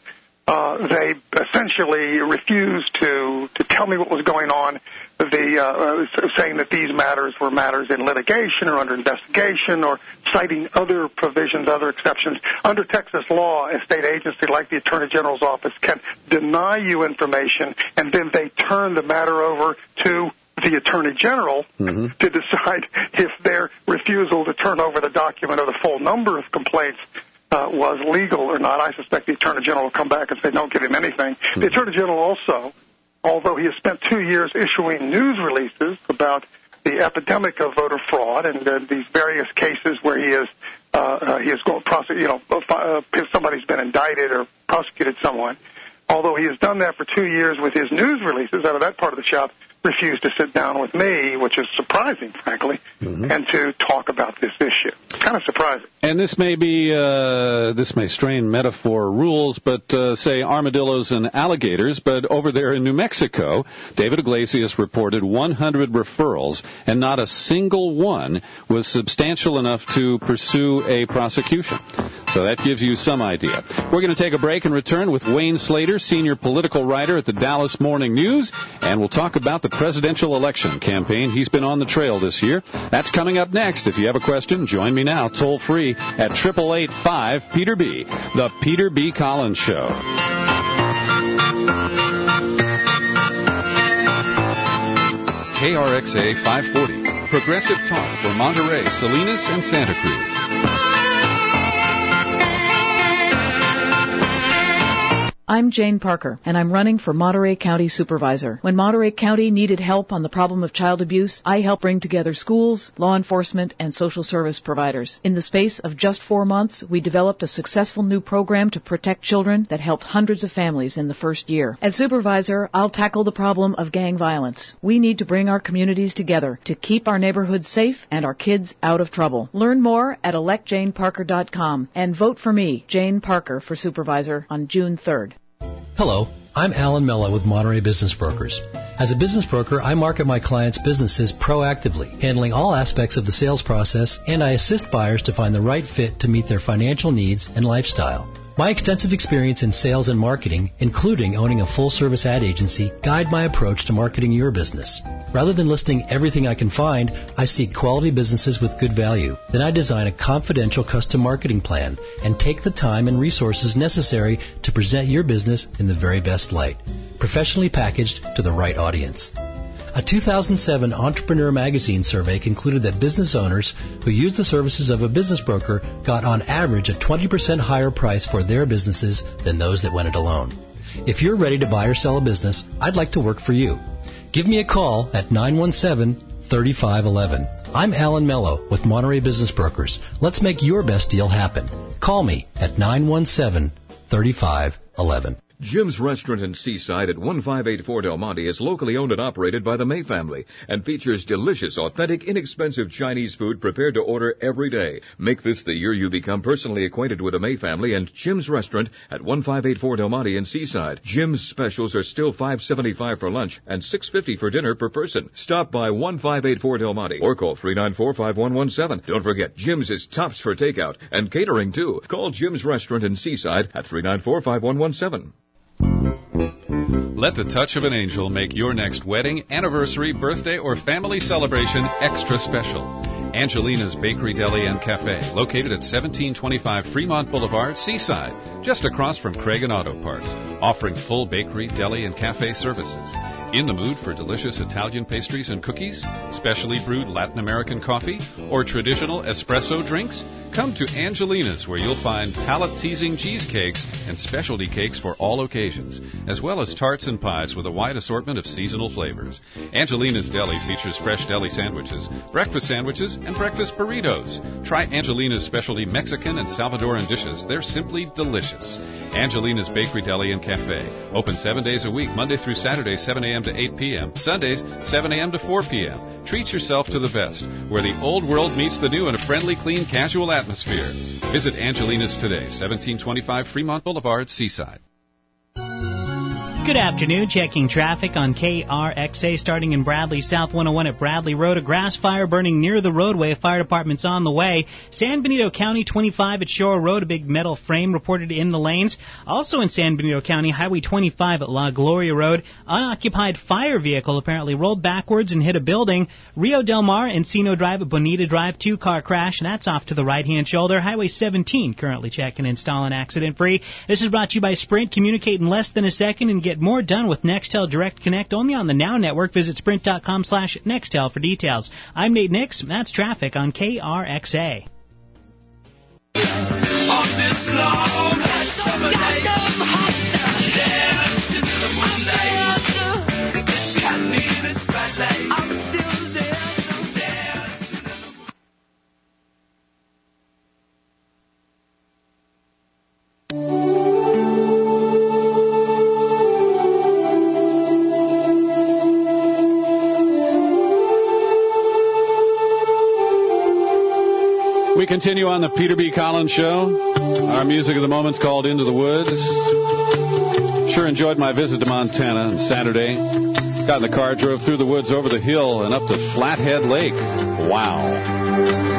Uh, they essentially refused to, to tell me what was going on, the, uh, saying that these matters were matters in litigation or under investigation or citing other provisions, other exceptions. Under Texas law, a state agency like the Attorney General's office can deny you information, and then they turn the matter over to the Attorney General mm-hmm. to decide if their refusal to turn over the document or the full number of complaints Uh, was legal or not. I suspect the Attorney General will come back and say don't give him anything. Mm-hmm. The Attorney General also, although he has spent two years issuing news releases about the epidemic of voter fraud and uh, these various cases where he is uh, uh, he is going to prosecute, you know, uh, if somebody's been indicted or prosecuted someone, although he has done that for two years with his news releases out of that part of the shop, refused to sit down with me, which is surprising, frankly, mm-hmm. and to talk about this issue. Kind of surprising. And this may be, uh, this may strain metaphor rules, but uh, say armadillos and alligators, but over there in New Mexico, David Iglesias reported one hundred referrals, and not a single one was substantial enough to pursue a prosecution. So that gives you some idea. We're going to take a break and return with Wayne Slater, senior political writer at the Dallas Morning News, and we'll talk about the presidential election campaign. He's been on the trail this year. That's coming up next. If you have a question, join me now, toll free at eight eight eight five Peter B. The Peter B. Collins Show. K R X A five forty, Progressive Talk for Monterey, Salinas, and Santa Cruz. I'm Jane Parker, and I'm running for Monterey County Supervisor. When Monterey County needed help on the problem of child abuse, I helped bring together schools, law enforcement, and social service providers. In the space of just four months, we developed a successful new program to protect children that helped hundreds of families in the first year. As Supervisor, I'll tackle the problem of gang violence. We need to bring our communities together to keep our neighborhoods safe and our kids out of trouble. Learn more at elect jane parker dot com and vote for me, Jane Parker, for Supervisor on June third. Hello, I'm Alan Mello with Monterey Business Brokers. As a business broker, I market my clients' businesses proactively, handling all aspects of the sales process, and I assist buyers to find the right fit to meet their financial needs and lifestyle. My extensive experience in sales and marketing, including owning a full-service ad agency, guide my approach to marketing your business. Rather than listing everything I can find, I seek quality businesses with good value. Then I design a confidential custom marketing plan and take the time and resources necessary to present your business in the very best light, professionally packaged to the right audience. A two thousand seven Entrepreneur Magazine survey concluded that business owners who used the services of a business broker got on average a twenty percent higher price for their businesses than those that went it alone. If you're ready to buy or sell a business, I'd like to work for you. Give me a call at nine one seven, three five one one. I'm Alan Mello with Monterey Business Brokers. Let's make your best deal happen. Call me at nine one seven, three five one one. Jim's Restaurant in Seaside at one five eight four Del Monte is locally owned and operated by the May family and features delicious, authentic, inexpensive Chinese food prepared to order every day. Make this the year you become personally acquainted with the May family and Jim's Restaurant at one five eight four Del Monte in Seaside. Jim's specials are still five seventy-five for lunch and six fifty for dinner per person. Stop by one five eight four Del Monte or call three nine four, five one one seven. Don't forget, Jim's is tops for takeout and catering too. Call Jim's Restaurant in Seaside at three nine four, five one one seven. Let the touch of an angel make your next wedding, anniversary, birthday, or family celebration extra special. Angelina's Bakery, Deli, and Cafe, located at seventeen twenty-five Fremont Boulevard, Seaside, just across from Craig and Auto Parts, offering full bakery, deli, and cafe services. In the mood for delicious Italian pastries and cookies, specially brewed Latin American coffee, or traditional espresso drinks? Come to Angelina's, where you'll find palate-teasing cheesecakes and specialty cakes for all occasions, as well as tarts and pies with a wide assortment of seasonal flavors. Angelina's Deli features fresh deli sandwiches, breakfast sandwiches, and breakfast burritos. Try Angelina's specialty Mexican and Salvadoran dishes. They're simply delicious. Angelina's Bakery, Deli, and Cafe. Open seven days a week, Monday through Saturday, seven a.m. to eight p.m., Sundays, seven a.m. to four p.m. Treat yourself to the best, where the old world meets the new in a friendly, clean, casual atmosphere. Visit Angelina's today, seventeen twenty-five Fremont Boulevard, Seaside. Good afternoon. Checking traffic on K R X A starting in Bradley, South one oh one at Bradley Road. A grass fire burning near the roadway. Fire department's on the way. San Benito County, twenty-five at Shore Road. A big metal frame reported in the lanes. Also in San Benito County, Highway twenty-five at La Gloria Road. Unoccupied fire vehicle apparently rolled backwards and hit a building. Rio Del Mar, Encino Drive at Bonita Drive. Two-car crash, and that's off to the right-hand shoulder. Highway seventeen currently checking and installing accident-free. This is brought to you by Sprint. Communicate in less than a second and get more done with Nextel Direct Connect only on the Now Network. Visit sprint.com slash Nextel for details. I'm Nate Nix. That's traffic on K R X A. On this long summer night, dancing in the moonlight, it's candy in its spotlight. I'm still there, so dancing in the moonlight. We continue on the Peter B. Collins Show. Our music of the moment's called Into the Woods. Sure enjoyed my visit to Montana on Saturday. Got in the car, drove through the woods, over the hill, and up to Flathead Lake. Wow.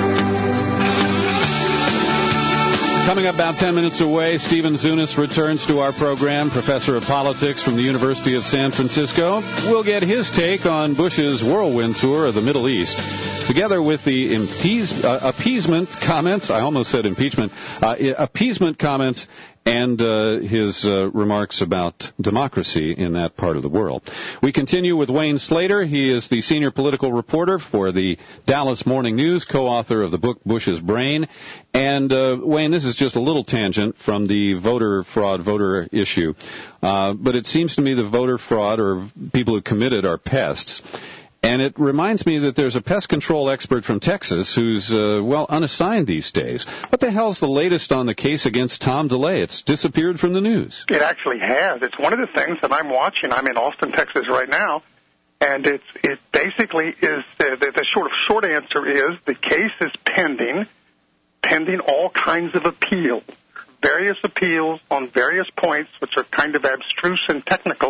Coming up about ten minutes away, Stephen Zunis returns to our program, professor of politics from the University of San Francisco. We'll get his take on Bush's whirlwind tour of the Middle East, together with the impeas- uh, appeasement comments, I almost said impeachment, uh, appeasement comments, and uh, his uh, remarks about democracy in that part of the world. We continue with Wayne Slater. He is the senior political reporter for the Dallas Morning News, co-author of the book Bush's Brain. And, uh, Wayne, this is just a little tangent from the voter fraud, voter issue. Uh, but it seems to me the voter fraud, or people who committed, are pests. And it reminds me that there's a pest control expert from Texas who's, uh, well, unassigned these days. What the hell's the latest on the case against Tom DeLay? It's disappeared from the news. It actually has. It's one of the things that I'm watching. I'm in Austin, Texas right now, and it's it basically is, uh, the, the short of short answer is the case is pending, pending all kinds of appeals, various appeals on various points, which are kind of abstruse and technical.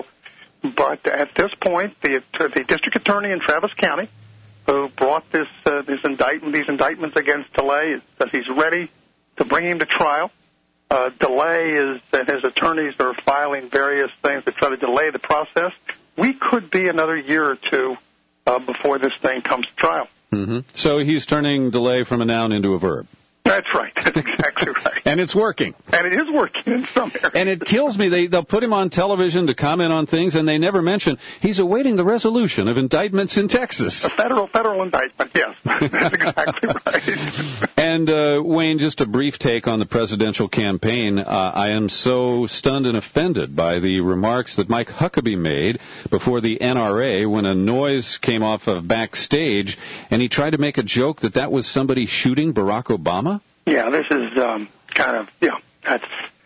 But at this point, the the district attorney in Travis County, who brought this uh, this indictment, these indictments against DeLay, says he's ready to bring him to trial. Uh, DeLay is and his attorneys are filing various things to try to delay the process. We could be another year or two uh, before this thing comes to trial. Mm-hmm. So he's turning DeLay from a noun into a verb. That's right. That's exactly right. And it's working. And it is working in some areas. And it kills me. They, they'll put him on television to comment on things, and they never mention he's awaiting the resolution of indictments in Texas. A federal federal indictment, yes. That's exactly right. And, uh, Wayne, just a brief take on the presidential campaign. Uh, I am so stunned and offended by the remarks that Mike Huckabee made before the N R A when a noise came off of backstage, and he tried to make a joke that that was somebody shooting Barack Obama. Yeah, this is um, kind of, yeah, that's,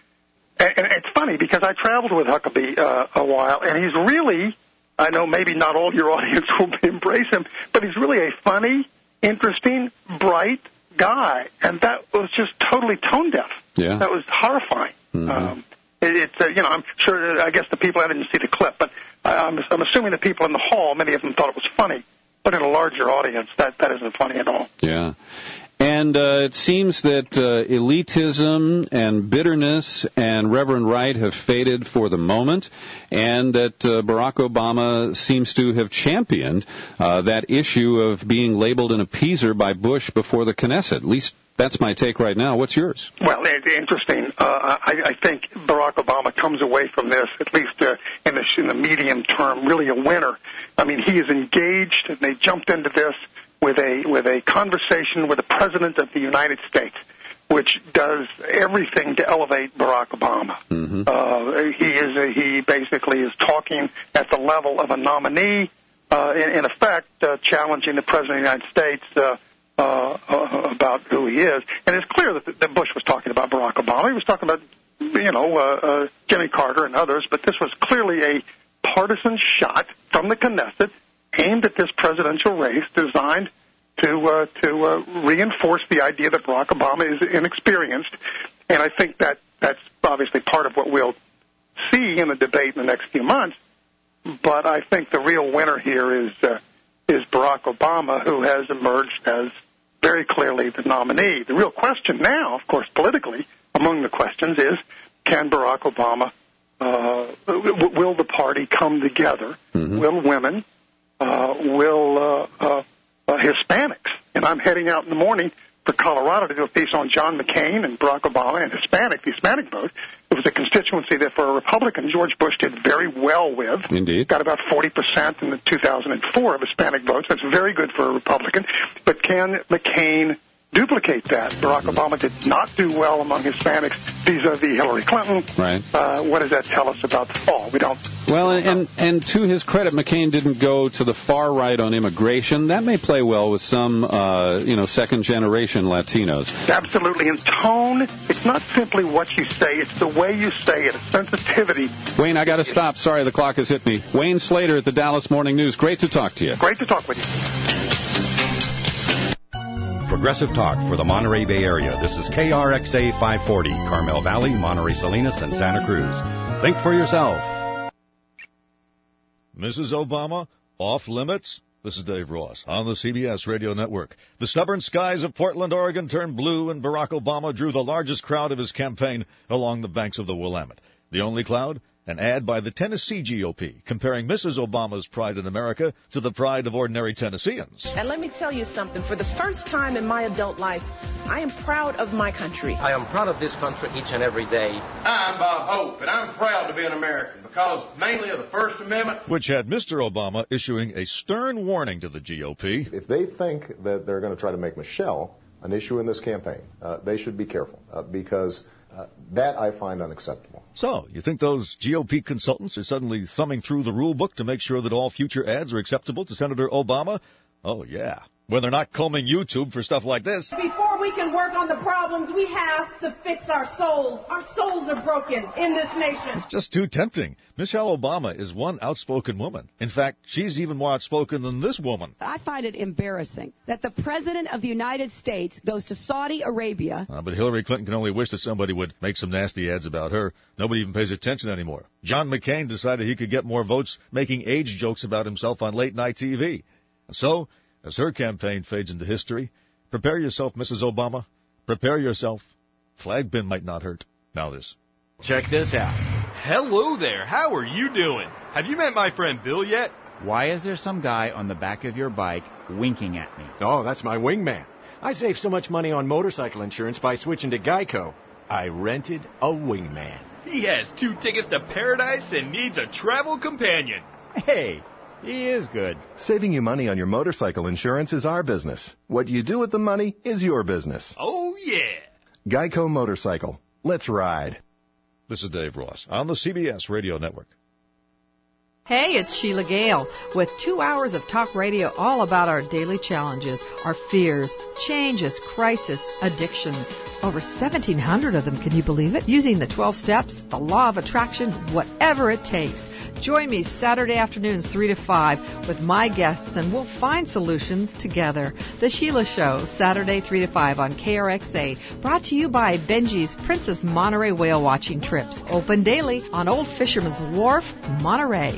and, and it's funny because I traveled with Huckabee uh, a while, and he's really, I know maybe not all your audience will embrace him, but he's really a funny, interesting, bright guy, and that was just totally tone deaf. Yeah. That was horrifying. Mm-hmm. Um, it, it's, uh, you know, I'm sure, I guess the people, I didn't see the clip, but I'm, I'm assuming the people in the hall, many of them thought it was funny, but in a larger audience, that, that isn't funny at all. Yeah. And uh, it seems that uh, elitism and bitterness and Reverend Wright have faded for the moment, and that uh, Barack Obama seems to have championed uh, that issue of being labeled an appeaser by Bush before the Knesset. At least that's my take right now. What's yours? Well, it's interesting. Uh, I, I think Barack Obama comes away from this, at least uh, in, the, in the medium term, really a winner. I mean, he is engaged, and they jumped into this with a with a conversation with the President of the United States, which does everything to elevate Barack Obama. Mm-hmm. Uh, he is a, he basically is talking at the level of a nominee, uh, in, in effect, uh, challenging the President of the United States uh, uh, uh, about who he is. And it's clear that, that Bush was talking about Barack Obama. He was talking about, you know, uh, uh, Jimmy Carter and others, but this was clearly a partisan shot from the Knesset aimed at this presidential race, designed to uh, to uh, reinforce the idea that Barack Obama is inexperienced, and I think that that's obviously part of what we'll see in the debate in the next few months. But I think the real winner here is uh, is Barack Obama, who has emerged as very clearly the nominee. The real question now, of course, politically, among the questions is, can Barack Obama, uh, w- will the party come together? Mm-hmm. Will women, uh, will uh, uh, uh, Hispanics? And I'm heading out in the morning for Colorado to do a piece on John McCain and Barack Obama and Hispanic, the Hispanic vote. It was a constituency that for a Republican, George Bush did very well with. Indeed. Got about forty percent in the two thousand four of Hispanic votes. That's very good for a Republican. But can McCain duplicate that? Barack Obama did not do well among Hispanics vis-a-vis Hillary Clinton. Right. Uh, what does that tell us about the fall? We don't. Well, and, and and to his credit, McCain didn't go to the far right on immigration. That may play well with some, uh, you know, second-generation Latinos. Absolutely. In tone, it's not simply what you say; it's the way you say it. It's sensitivity. Wayne, I got to stop. Sorry, the clock has hit me. Wayne Slater at the Dallas Morning News. Great to talk to you. Great to talk with you. Progressive Talk for the Monterey Bay Area. This is K R X A five forty, Carmel Valley, Monterey Salinas, and Santa Cruz. Think for yourself. Missus Obama, off limits? This is Dave Ross on the C B S Radio Network. The stubborn skies of Portland, Oregon turned blue, and Barack Obama drew the largest crowd of his campaign along the banks of the Willamette. The only cloud? An ad by the Tennessee G O P comparing Missus Obama's pride in America to the pride of ordinary Tennesseans. And let me tell you something. For the first time in my adult life, I am proud of my country. I am proud of this country each and every day. I'm Bob Hope, and I'm proud to be an American because mainly of the First Amendment. Which had Mister Obama issuing a stern warning to the G O P. If they think that they're going to try to make Michelle an issue in this campaign, uh, they should be careful uh, because uh, that I find unacceptable. So, you think those G O P consultants are suddenly thumbing through the rule book to make sure that all future ads are acceptable to Senator Obama? Oh, yeah. When they're not combing YouTube for stuff like this. Before we can work on the problems, we have to fix our souls. Our souls are broken in this nation. It's just too tempting. Michelle Obama is one outspoken woman. In fact, she's even more outspoken than this woman. I find it embarrassing that the President of the United States goes to Saudi Arabia. Uh, but Hillary Clinton can only wish that somebody would make some nasty ads about her. Nobody even pays attention anymore. John McCain decided he could get more votes making age jokes about himself on late-night T V. And so, as her campaign fades into history, prepare yourself, Missus Obama. Prepare yourself. Flag bin might not hurt. Now this. Check this out. Hello there. How are you doing? Have you met my friend Bill yet? Why is there some guy on the back of your bike winking at me? Oh, that's my wingman. I save so much money on motorcycle insurance by switching to Geico. I rented a wingman. He has two tickets to paradise and needs a travel companion. Hey. He is good. Saving you money on your motorcycle insurance is our business. What you do with the money is your business. Oh, yeah. Geico Motorcycle. Let's ride. This is Dave Ross on the C B S Radio Network. Hey, it's Sheila Gale with two hours of talk radio all about our daily challenges, our fears, changes, crisis, addictions. Over seventeen hundred of them, can you believe it? Using the twelve steps, the law of attraction, whatever it takes. Join me Saturday afternoons three to five with my guests, and we'll find solutions together. The Sheila Show, Saturday three to five on K R X A, brought to you by Benji's Princess Monterey Whale Watching Trips. Open daily on Old Fisherman's Wharf, Monterey.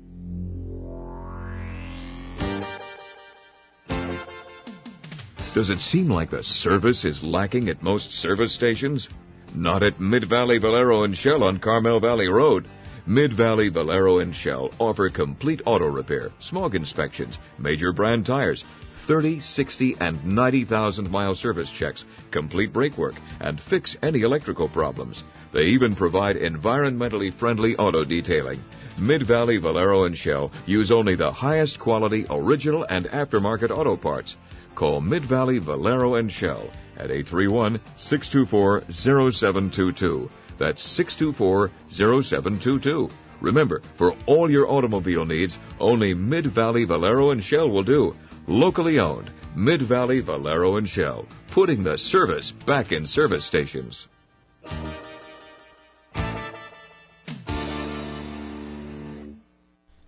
Does it seem like the service is lacking at most service stations? Not at Mid-Valley Valero and Shell on Carmel Valley Road. Mid-Valley Valero and Shell offer complete auto repair, smog inspections, major brand tires, thirty, sixty, and ninety thousand mile service checks, complete brake work, and fix any electrical problems. They even provide environmentally friendly auto detailing. Mid-Valley Valero and Shell use only the highest quality original and aftermarket auto parts. Call Mid-Valley Valero and Shell at eight three one, six two four, zero seven two two. That's six two four, zero seven two two. Remember, for all your automobile needs, only Mid-Valley Valero and Shell will do. Locally owned, Mid-Valley Valero and Shell, putting the service back in service stations.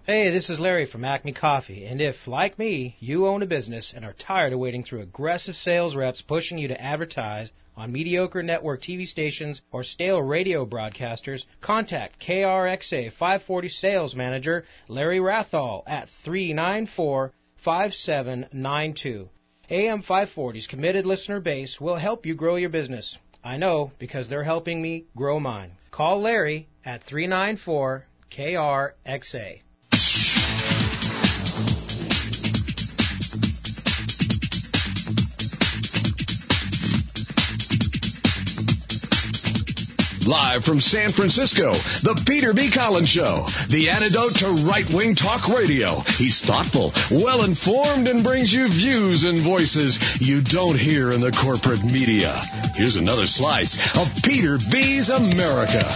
Hey, this is Larry from Acme Coffee, and if, like me, you own a business and are tired of waiting through aggressive sales reps pushing you to advertise on mediocre network T V stations or stale radio broadcasters, contact K R X A five forty Sales Manager Larry Rathall at three nine four, five seven nine two. A M five forty's committed listener base will help you grow your business. I know, because they're helping me grow mine. Call Larry at three nine four, K R X A. Live from San Francisco, the Peter B. Collins Show, the antidote to right-wing talk radio. He's thoughtful, well-informed, and brings you views and voices you don't hear in the corporate media. Here's another slice of Peter B.'s America.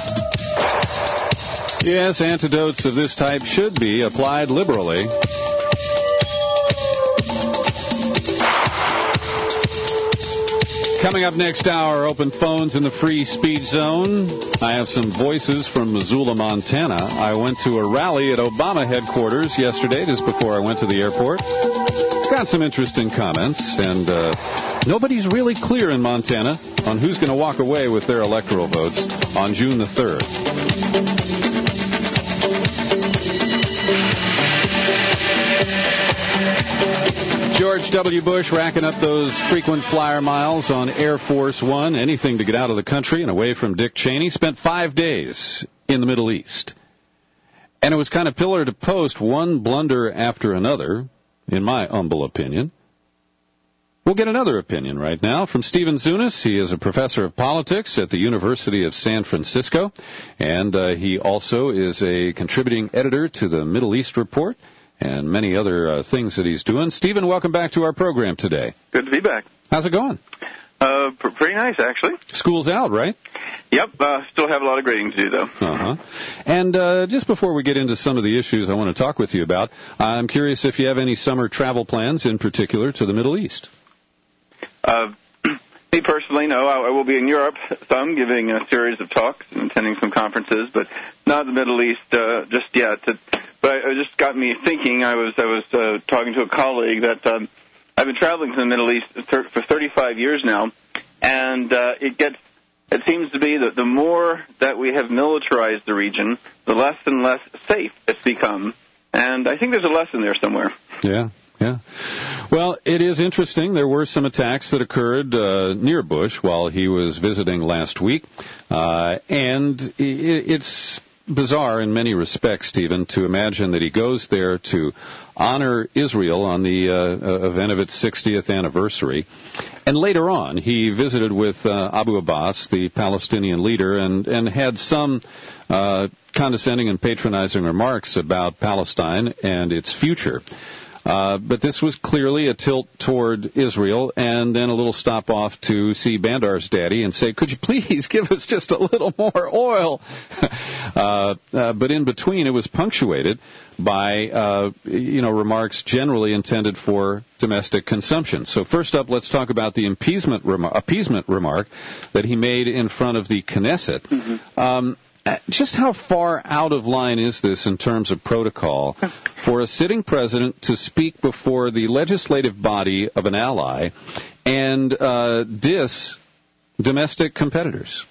Yes, antidotes of this type should be applied liberally. Coming up next hour, open phones in the free speech zone. I have some voices from Missoula, Montana. I went to a rally at Obama headquarters yesterday, just before I went to the airport. Got some interesting comments, and uh, nobody's really clear in Montana on who's going to walk away with their electoral votes on June the third. George W. Bush racking up those frequent flyer miles on Air Force One, anything to get out of the country and away from Dick Cheney, spent five days in the Middle East. And it was kind of pillar to post, one blunder after another, in my humble opinion. We'll get another opinion right now from Stephen Zunis. He is a professor of politics at the University of San Francisco, and uh, he also is a contributing editor to the Middle East Report and many other uh, things that he's doing. Stephen, welcome back to our program today. Good to be back. How's it going? Uh, pr- pretty nice, actually. School's out, right? Yep. Uh, still have a lot of grading to do, though. Uh-huh. And uh, just before we get into some of the issues I want to talk with you about, I'm curious if you have any summer travel plans, in particular, to the Middle East. Uh, me personally, no. I, I will be in Europe some, giving a series of talks and attending some conferences, but not the Middle East uh, just yet. It, but it just got me thinking. I was I was uh, talking to a colleague that um, I've been traveling to the Middle East for thirty-five years now, and uh, it gets it seems to be that the more that we have militarized the region, the less and less safe it's become. And I think there's a lesson there somewhere. Yeah. Yeah. Well, it is interesting. There were some attacks that occurred uh, near Bush while he was visiting last week. Uh, and it's bizarre in many respects, Stephen, to imagine that he goes there to honor Israel on the uh, event of its sixtieth anniversary. And later on, he visited with uh, Abu Abbas, the Palestinian leader, and, and had some uh, condescending and patronizing remarks about Palestine and its future. Uh, but this was clearly a tilt toward Israel, and then a little stop off to see Bandar's daddy and say, could you please give us just a little more oil? uh, uh, but in between, it was punctuated by, uh, you know, remarks generally intended for domestic consumption. So first up, let's talk about the appeasement, remar- appeasement remark that he made in front of the Knesset. Mm-hmm. Um, Just how far out of line is this in terms of protocol for a sitting president to speak before the legislative body of an ally and uh, diss domestic competitors?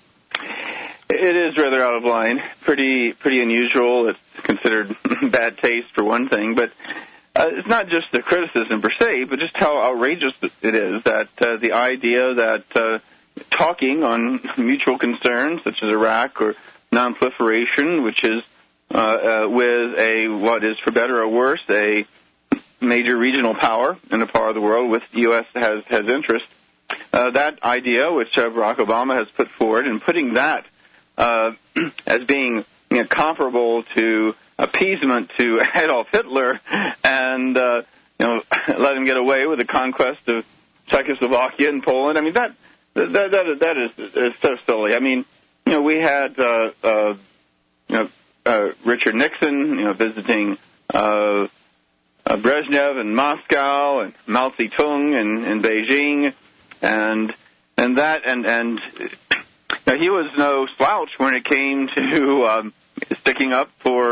It is rather out of line. Pretty pretty unusual. It's considered bad taste for one thing, but uh, it's not just the criticism per se, but just how outrageous it is that uh, the idea that uh, talking on mutual concerns such as Iraq or non-proliferation, which is uh, uh, with a, what is for better or worse, a major regional power in a part of the world with the U S has, has interest. Uh, that idea, which uh, Barack Obama has put forward, and putting that uh, as being you know, comparable to appeasement to Adolf Hitler and uh, you know let him get away with the conquest of Czechoslovakia and Poland. I mean, that that that, that is, is so silly. I mean, You know, we had, uh, uh, you know, uh, Richard Nixon, you know, visiting uh, uh, Brezhnev in Moscow and Mao Zedong in, in Beijing, and and that and and you know, he was no slouch when it came to um, sticking up for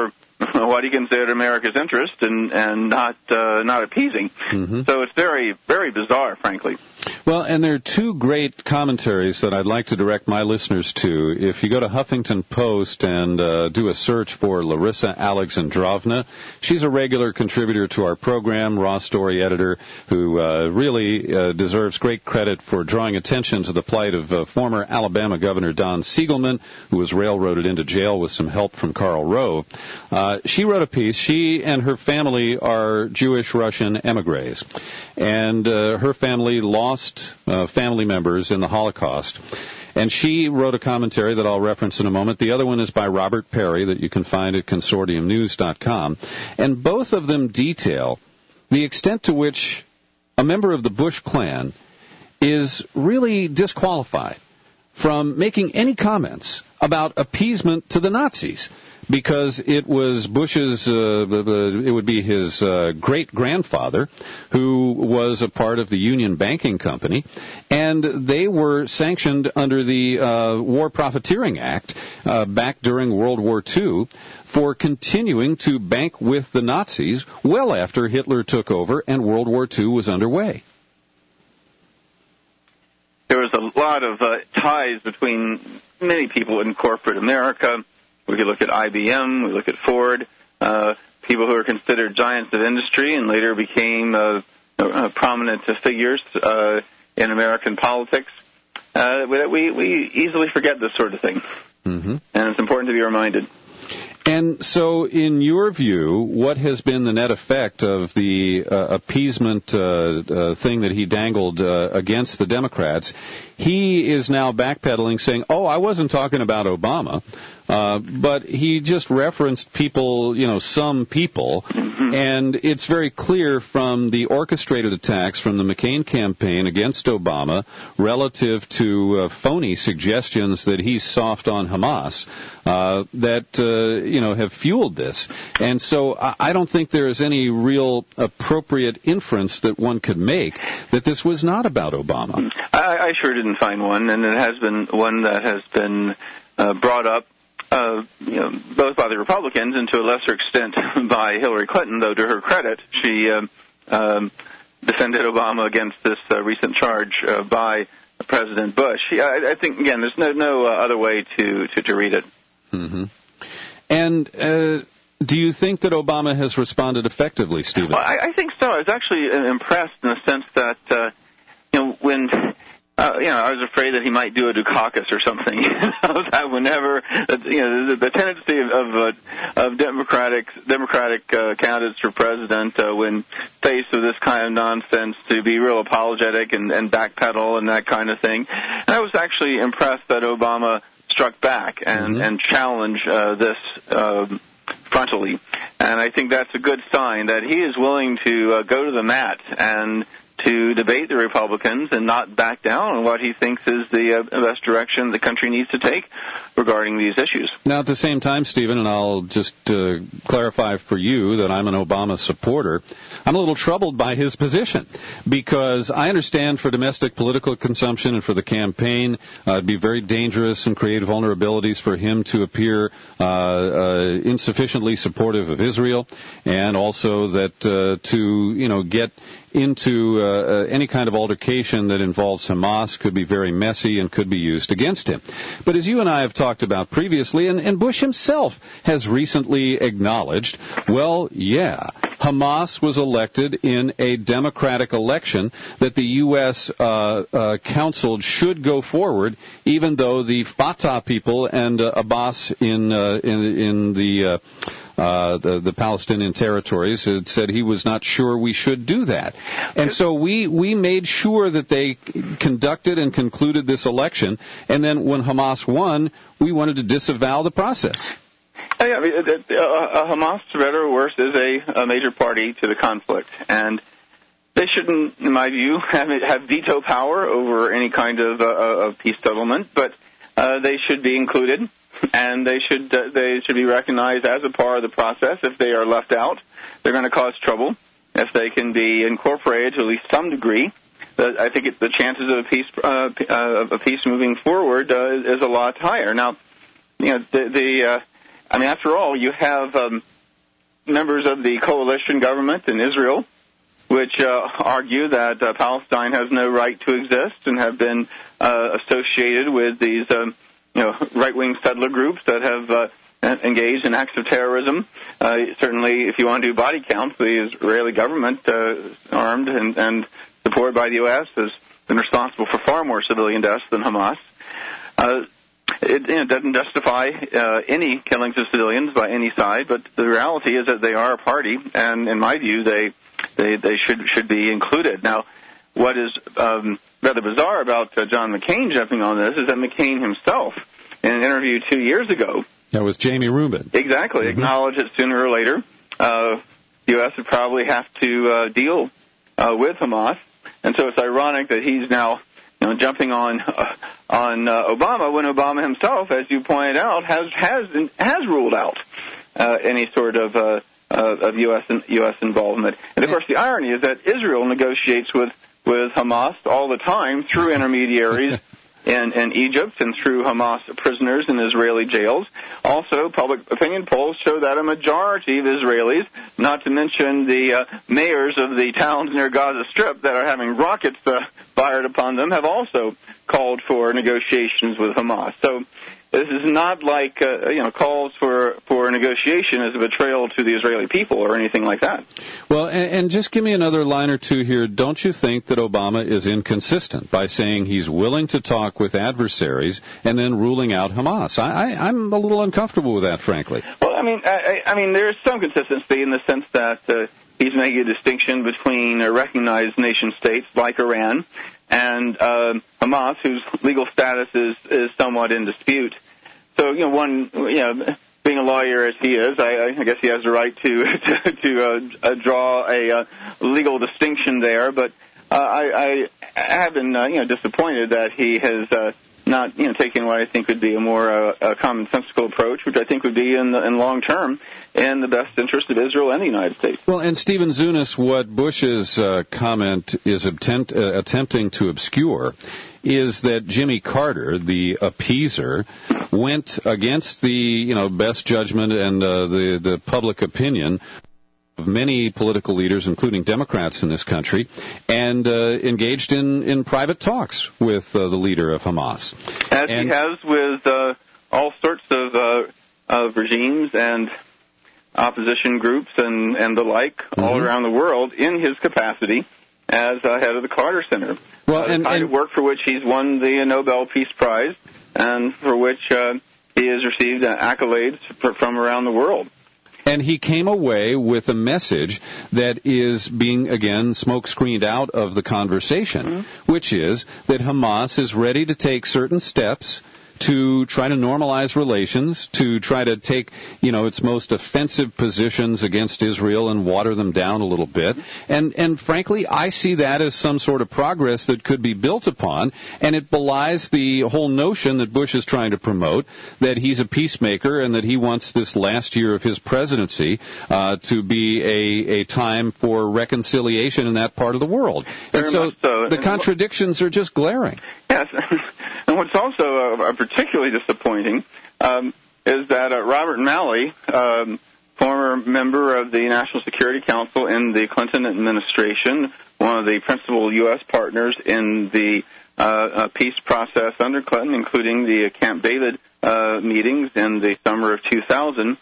what he considered America's interest and and not uh, not appeasing. Mm-hmm. So it's very very bizarre, frankly. Well, and there are two great commentaries that I'd like to direct my listeners to. If you go to Huffington Post and uh, do a search for Larissa Alexandrovna, she's a regular contributor to our program, raw story editor, who uh, really uh, deserves great credit for drawing attention to the plight of uh, former Alabama Governor Don Siegelman, who was railroaded into jail with some help from Karl Rove. Uh, she wrote a piece. She and her family are Jewish-Russian emigres, and uh, her family lost uh, family members in the Holocaust. And she wrote a commentary that I'll reference in a moment. The other one is by Robert Perry that you can find at consortium news dot com. And both of them detail the extent to which a member of the Bush clan is really disqualified from making any comments about appeasement to the Nazis, because it was Bush's, uh, it would be his uh, great-grandfather who was a part of the Union Banking Company, and they were sanctioned under the uh, War Profiteering Act uh, back during World War Two for continuing to bank with the Nazis well after Hitler took over and World War Two was underway. There was a lot of uh, ties between many people in corporate America. We could look at I B M, we look at Ford, uh, people who are considered giants of industry and later became uh, uh, prominent figures uh, in American politics. Uh, we, we easily forget this sort of thing, mm-hmm. and it's important to be reminded. And so, in your view, what has been the net effect of the uh, appeasement uh, uh, thing that he dangled uh, against the Democrats? He is now backpedaling, saying, oh, I wasn't talking about Obama, uh, but he just referenced people, you know, some people, mm-hmm. and it's very clear from the orchestrated attacks from the McCain campaign against Obama relative to uh, phony suggestions that he's soft on Hamas uh, that, uh, you know, have fueled this. And so I don't think there is any real appropriate inference that one could make that this was not about Obama. I, I sure didn't find one, and it has been one that has been uh, brought up, uh, you know, both by the Republicans and to a lesser extent by Hillary Clinton, though to her credit, she um, um, defended Obama against this uh, recent charge uh, by President Bush. She, I, I think, again, there's no, no uh, other way to, to, to read it. Mm-hmm. And uh, do you think that Obama has responded effectively, Stephen? Well, I, I think so. I was actually impressed in the sense that, uh, you know, when... Uh, you know, I was afraid that he might do a Dukakis or something. You know, that whenever, you know, the, the tendency of of, uh, of Democratic Democratic uh, candidates for president, uh, when faced with this kind of nonsense, to be real apologetic and, and backpedal and that kind of thing. And I was actually impressed that Obama struck back and mm-hmm. and challenged uh, this uh, frontally. And I think that's a good sign that he is willing to uh, go to the mat and to debate the Republicans and not back down on what he thinks is the uh, best direction the country needs to take regarding these issues. Now, at the same time, Stephen, and I'll just uh, clarify for you that I'm an Obama supporter, I'm a little troubled by his position, because I understand for domestic political consumption and for the campaign, uh, it'd be very dangerous and create vulnerabilities for him to appear uh, uh, insufficiently supportive of Israel, and also that uh, to, you know, get into uh, uh, any kind of altercation that involves Hamas could be very messy and could be used against him. But as you and I have talked about previously, and, and Bush himself has recently acknowledged, well, yeah, Hamas was elected in a democratic election that the U S uh, uh, counseled should go forward, even though the Fatah people and uh, Abbas in, uh, in, in the... Uh, Uh, the, the Palestinian territories had said he was not sure we should do that. And so we, we made sure that they conducted and concluded this election, and then when Hamas won, we wanted to disavow the process. Yeah, I mean, uh, Hamas, for better or worse, is a, a major party to the conflict, and they shouldn't, in my view, have, have veto power over any kind of, uh, of peace settlement, but uh, they should be included. And they should uh, they should be recognized as a part of the process. If they are left out, they're going to cause trouble. If they can be incorporated to at least some degree, uh, I think it, the chances of a peace uh, uh, of a peace moving forward uh, is a lot higher. Now, you know, the, the uh, I mean, after all, you have um, members of the coalition government in Israel, which uh, argue that uh, Palestine has no right to exist and have been uh, associated with these um, you know, right-wing settler groups that have uh, engaged in acts of terrorism. Uh, certainly, if you want to do body counts, the Israeli government, uh, armed and, and supported by the U S, has been responsible for far more civilian deaths than Hamas. Uh, it you know, doesn't justify uh, any killings of civilians by any side, but the reality is that they are a party, and in my view, they they, they should should be included. Now, what is um, rather bizarre about uh, John McCain jumping on this is that McCain himself, in an interview two years ago, that was Jamie Rubin, exactly, mm-hmm. acknowledged that sooner or later uh, the U S would probably have to uh, deal uh, with Hamas, and so it's ironic that he's now you know, jumping on uh, on uh, Obama when Obama himself, as you pointed out, has has has ruled out uh, any sort of uh, uh, of U S U S involvement. And of course, the irony is that Israel negotiates with with Hamas all the time through intermediaries in, in Egypt and through Hamas prisoners in Israeli jails. Also, public opinion polls show that a majority of Israelis, not to mention the uh, mayors of the towns near Gaza Strip that are having rockets uh, fired upon them, have also called for negotiations with Hamas. So this is not like uh, you know calls for, for negotiation as a betrayal to the Israeli people or anything like that. Well, and, and just give me another line or two here. Don't you think that Obama is inconsistent by saying he's willing to talk with adversaries and then ruling out Hamas? I, I, I'm a little uncomfortable with that, frankly. Well, I mean, I, I mean, there's some consistency in the sense that uh, he's making a distinction between uh, recognized nation states like Iran and uh, Hamas, whose legal status is, is somewhat in dispute. So, you know, one, you know, being a lawyer as he is, I, I guess he has the right to to, to uh, draw a uh, legal distinction there. But uh, I, I have been, uh, you know, disappointed that he has uh, not, you know, taken what I think would be a more uh, a commonsensical approach, which I think would be in the in long term in the best interest of Israel and the United States. Well, and Stephen Zunis, what Bush's uh, comment is attempt, uh, attempting to obscure is that Jimmy Carter, the appeaser, went against the you know best judgment and uh, the the public opinion of many political leaders, including Democrats in this country, and uh, engaged in, in private talks with uh, the leader of Hamas. As and, he has with uh, all sorts of, uh, of regimes and opposition groups and, and the like mm-hmm. all around the world in his capacity as uh, head of the Carter Center. Well, uh, and, the kind and, of work for which he's won the Nobel Peace Prize and for which uh, he has received uh, accolades for, from around the world. And he came away with a message that is being, again, smoke-screened out of the conversation, mm-hmm. which is that Hamas is ready to take certain steps to try to normalize relations, to try to take, you know, its most offensive positions against Israel and water them down a little bit. And, and frankly, I see that as some sort of progress that could be built upon, and it belies the whole notion that Bush is trying to promote, that he's a peacemaker and that he wants this last year of his presidency uh, to be a, a time for reconciliation in that part of the world. Very and so, much so the contradictions are just glaring. Yes, and what's also uh, particularly disappointing um, is that uh, Robert Malley, um, former member of the National Security Council in the Clinton administration, one of the principal U S partners in the uh, uh, peace process under Clinton, including the Camp David uh, meetings in the summer of two thousand,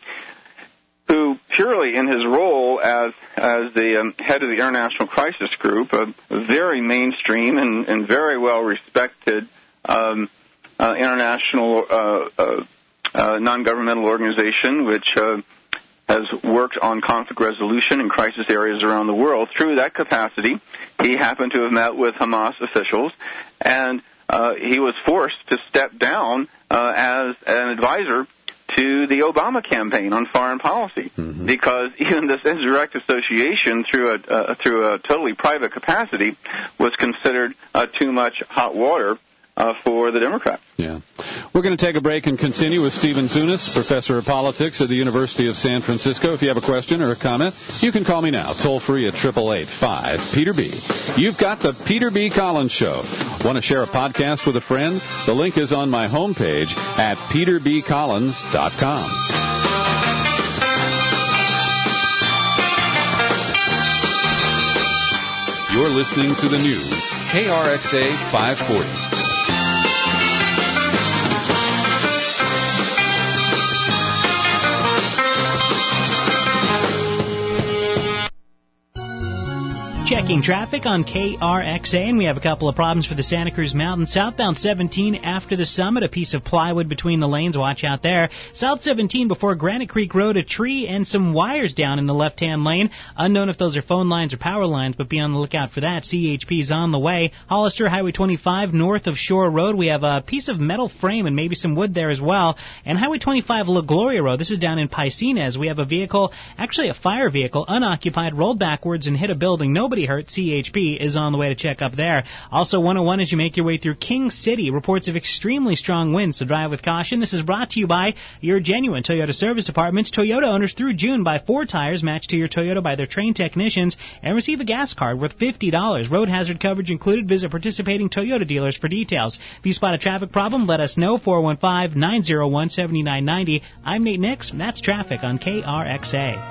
who purely in his role as as the um, head of the International Crisis Group, a very mainstream and, and very well respected um, uh, international uh, uh, uh, non-governmental organization, which uh, has worked on conflict resolution in crisis areas around the world. Through that capacity, he happened to have met with Hamas officials, and uh, he was forced to step down uh, as an advisor to the Obama campaign on foreign policy, mm-hmm. because even this indirect association through a uh, through a totally private capacity was considered uh, too much hot water uh, for the Democrats. Yeah. We're going to take a break and continue with Stephen Zunis, professor of politics at the University of San Francisco. If you have a question or a comment, you can call me now, toll free at eight eight eight, five, Peter B. You've got the Peter B. Collins Show. Want to share a podcast with a friend? The link is on my homepage at peter b collins dot com. You're listening to the news, K R X A five forty. Checking traffic on K R X A, and we have a couple of problems for the Santa Cruz Mountains. Southbound seventeen after the summit, a piece of plywood between the lanes. Watch out there. South seventeen before Granite Creek Road, a tree and some wires down in the left-hand lane. Unknown if those are phone lines or power lines, but be on the lookout for that. C H P's on the way. Hollister, Highway twenty-five north of Shore Road. We have a piece of metal frame and maybe some wood there as well. And Highway twenty-five La Gloria Road. This is down in Piscines. We have a vehicle, actually a fire vehicle, unoccupied, rolled backwards and hit a building. Nobody hurt. C H P is on the way to check up there. Also, one oh one as you make your way through King City. Reports of extremely strong winds, so drive with caution. This is brought to you by your genuine Toyota service departments. Toyota owners through June buy four tires matched to your Toyota by their trained technicians and receive a gas card worth fifty dollars. Road hazard coverage included. Visit participating Toyota dealers for details. If you spot a traffic problem, let us know. four one five, nine oh one, seven nine nine oh. I'm Nate Nix. That's traffic on K R X A.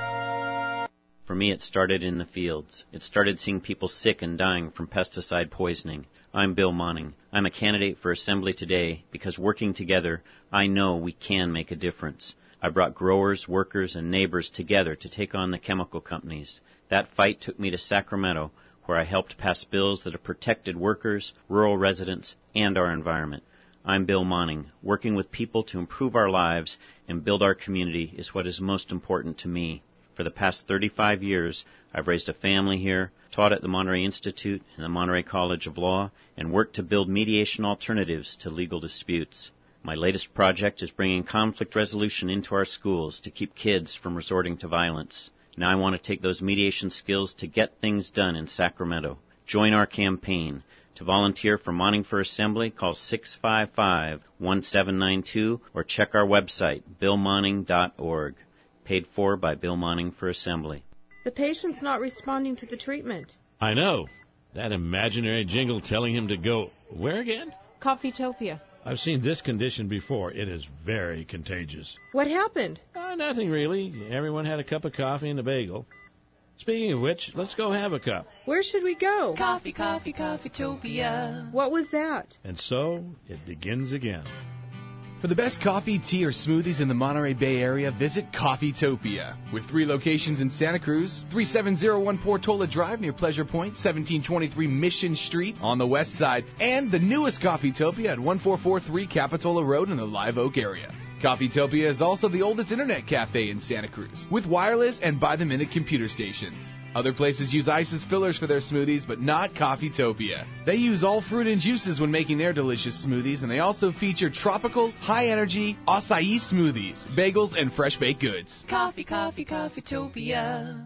For me, it started in the fields. It started seeing people sick and dying from pesticide poisoning. I'm Bill Monning. I'm a candidate for Assembly today because working together, I know we can make a difference. I brought growers, workers, and neighbors together to take on the chemical companies. That fight took me to Sacramento, where I helped pass bills that have protected workers, rural residents, and our environment. I'm Bill Monning. Working with people to improve our lives and build our community is what is most important to me. For the past thirty-five years, I've raised a family here, taught at the Monterey Institute and the Monterey College of Law, and worked to build mediation alternatives to legal disputes. My latest project is bringing conflict resolution into our schools to keep kids from resorting to violence. Now I want to take those mediation skills to get things done in Sacramento. Join our campaign. To volunteer for Monning for Assembly, call six five five, one seven nine two or check our website, bill monning dot org. Paid for by Bill Monning for Assembly. The patient's not responding to the treatment. I know. That imaginary jingle telling him to go where again? Coffeetopia. I've seen this condition before. It is very contagious. What happened? Uh, nothing really. Everyone had a cup of coffee and a bagel. Speaking of which, let's go have a cup. Where should we go? Coffee, coffee, Coffeetopia. What was that? And so it begins again. For the best coffee, tea, or smoothies in the Monterey Bay Area, visit Coffeetopia. With three locations in Santa Cruz, three seven zero one Portola Drive near Pleasure Point, seventeen twenty-three Mission Street on the west side, and the newest Coffeetopia at one four four three Capitola Road in the Live Oak area. Coffeetopia is also the oldest internet cafe in Santa Cruz, with wireless and by-the-minute computer stations. Other places use ice as fillers for their smoothies, but not Coffeetopia. They use all fruit and juices when making their delicious smoothies, and they also feature tropical, high-energy acai smoothies, bagels, and fresh baked goods. Coffee, coffee, Coffeetopia.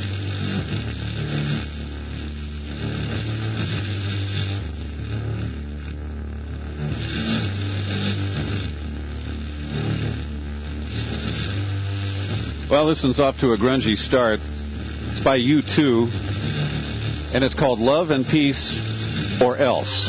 Well, this one's off to a grungy start. It's by U two, and it's called Love and Peace or Else.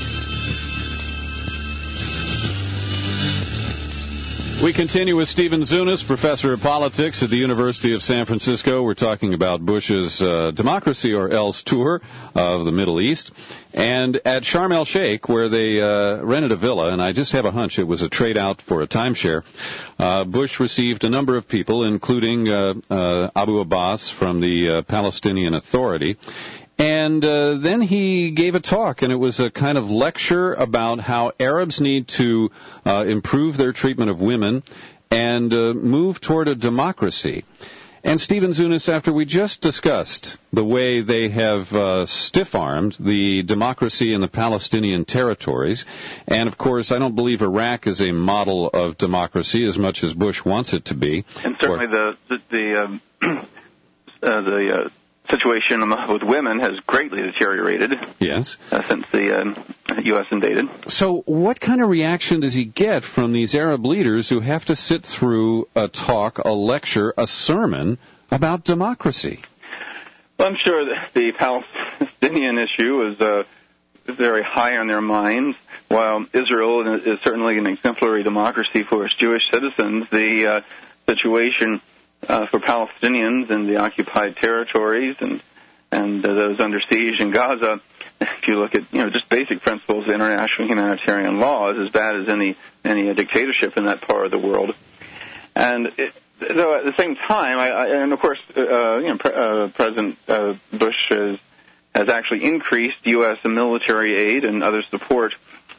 We continue with Stephen Zunis, professor of politics at the University of San Francisco. We're talking about Bush's uh, Democracy or Else tour of the Middle East. And at Sharm el-Sheikh, where they uh, rented a villa, and I just have a hunch it was a trade-out for a timeshare, uh, Bush received a number of people, including uh, uh, Abu Abbas from the uh, Palestinian Authority. And uh, then he gave a talk, and it was a kind of lecture about how Arabs need to uh, improve their treatment of women and uh, move toward a democracy. And Stephen Zunis, after we just discussed the way they have uh, stiff-armed the democracy in the Palestinian territories, and of course I don't believe Iraq is a model of democracy as much as Bush wants it to be. And certainly or, the the, the, um, uh, the uh, situation with women has greatly deteriorated. Yes. Uh, since the uh, U S invaded. So what kind of reaction does he get from these Arab leaders who have to sit through a talk, a lecture, a sermon about democracy? Well, I'm sure that the Palestinian issue is uh, very high on their minds. While Israel is certainly an exemplary democracy for its Jewish citizens, the uh, situation Uh, for Palestinians in the occupied territories and and uh, those under siege in Gaza. If you look at, you know, just basic principles of international humanitarian law, is as bad as any any dictatorship in that part of the world. And it, though at the same time, I, I, and of course, uh, you know, pre- uh, President uh, Bush has has actually increased U S military aid and other support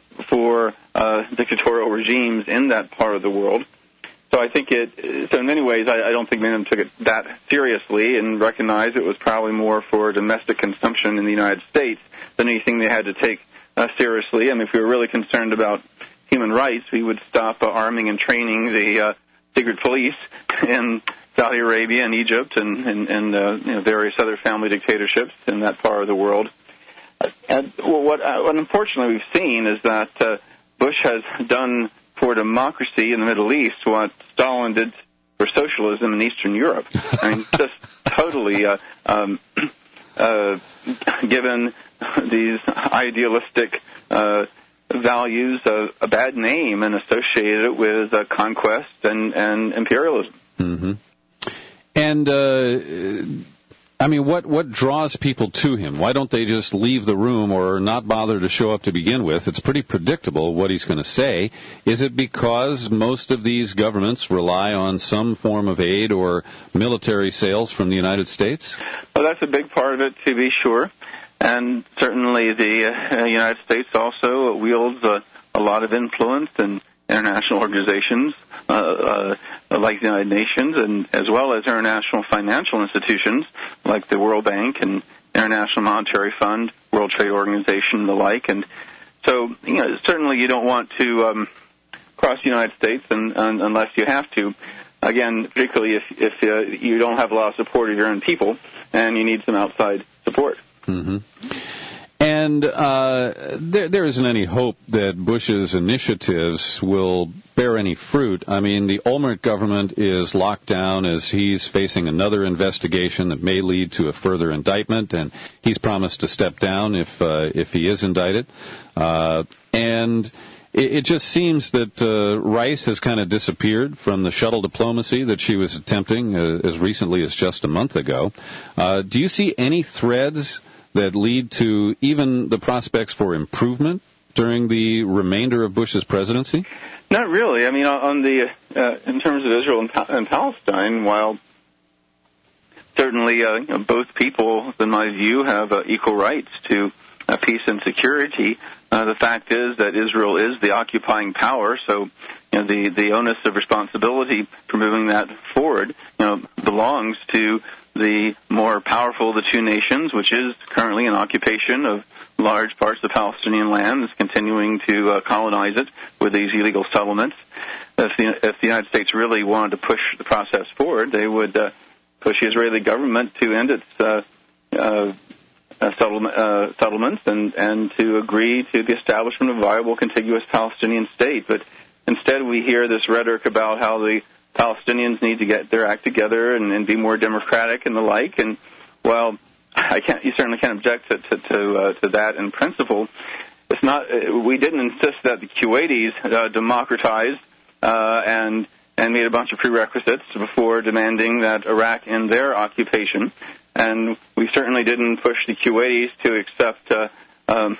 for uh, dictatorial regimes in that part of the world. So I think it, so in many ways, I, I don't think many of them took it that seriously and recognized it was probably more for domestic consumption in the United States than anything they had to take uh, seriously. I mean, if we were really concerned about human rights, we would stop uh, arming and training the uh, secret police in Saudi Arabia and Egypt and, and, and uh, you know, various other family dictatorships in that part of the world. Uh, and well, what, uh, what unfortunately we've seen is that uh, Bush has done for democracy in the Middle East what Stalin did for socialism in Eastern Europe. I mean, just totally uh, um, uh, given these idealistic uh, values a, a bad name and associated it with uh, conquest and, and imperialism. Mm-hmm. And, uh, I mean, what, what draws people to him? Why don't they just leave the room or not bother to show up to begin with? It's pretty predictable what he's going to say. Is it because most of these governments rely on some form of aid or military sales from the United States? Well, that's a big part of it, to be sure. And certainly the uh, United States also wields uh, a lot of influence in international organizations uh, uh, like the United Nations, and as well as international financial institutions like the World Bank and International Monetary Fund, World Trade Organization, and the like. And so, you know, certainly you don't want to um, cross the United States and, and, unless you have to. Again, particularly if, if uh, you don't have a lot of support of your own people and you need some outside support. Mm-hmm. And uh, there, there isn't any hope that Bush's initiatives will bear any fruit. I mean, the Olmert government is locked down as he's facing another investigation that may lead to a further indictment, and he's promised to step down if uh, if he is indicted. Uh, and it, it just seems that uh, Rice has kind of disappeared from the shuttle diplomacy that she was attempting uh, as recently as just a month ago. Uh, do you see any threads that lead to even the prospects for improvement during the remainder of Bush's presidency? Not really. I mean, on the uh, in terms of Israel and, pa- and Palestine, while certainly uh, you know, both people, in my view, have uh, equal rights to uh, peace and security, uh, the fact is that Israel is the occupying power, so you know, the, the onus of responsibility for moving that forward you know, belongs to the more powerful of the two nations, which is currently an occupation of large parts of the Palestinian land, is continuing to uh, colonize it with these illegal settlements. If the, if the United States really wanted to push the process forward, they would uh, push the Israeli government to end its uh, uh, uh, settlement, uh, settlements and, and to agree to the establishment of a viable contiguous Palestinian state. But instead we hear this rhetoric about how the Palestinians need to get their act together and, and be more democratic and the like. And well, I can't. You certainly can't object to to to, uh, to that in principle. It's not. We didn't insist that the Kuwaitis uh, democratize uh, and and made a bunch of prerequisites before demanding that Iraq end their occupation. And we certainly didn't push the Kuwaitis to accept uh, um,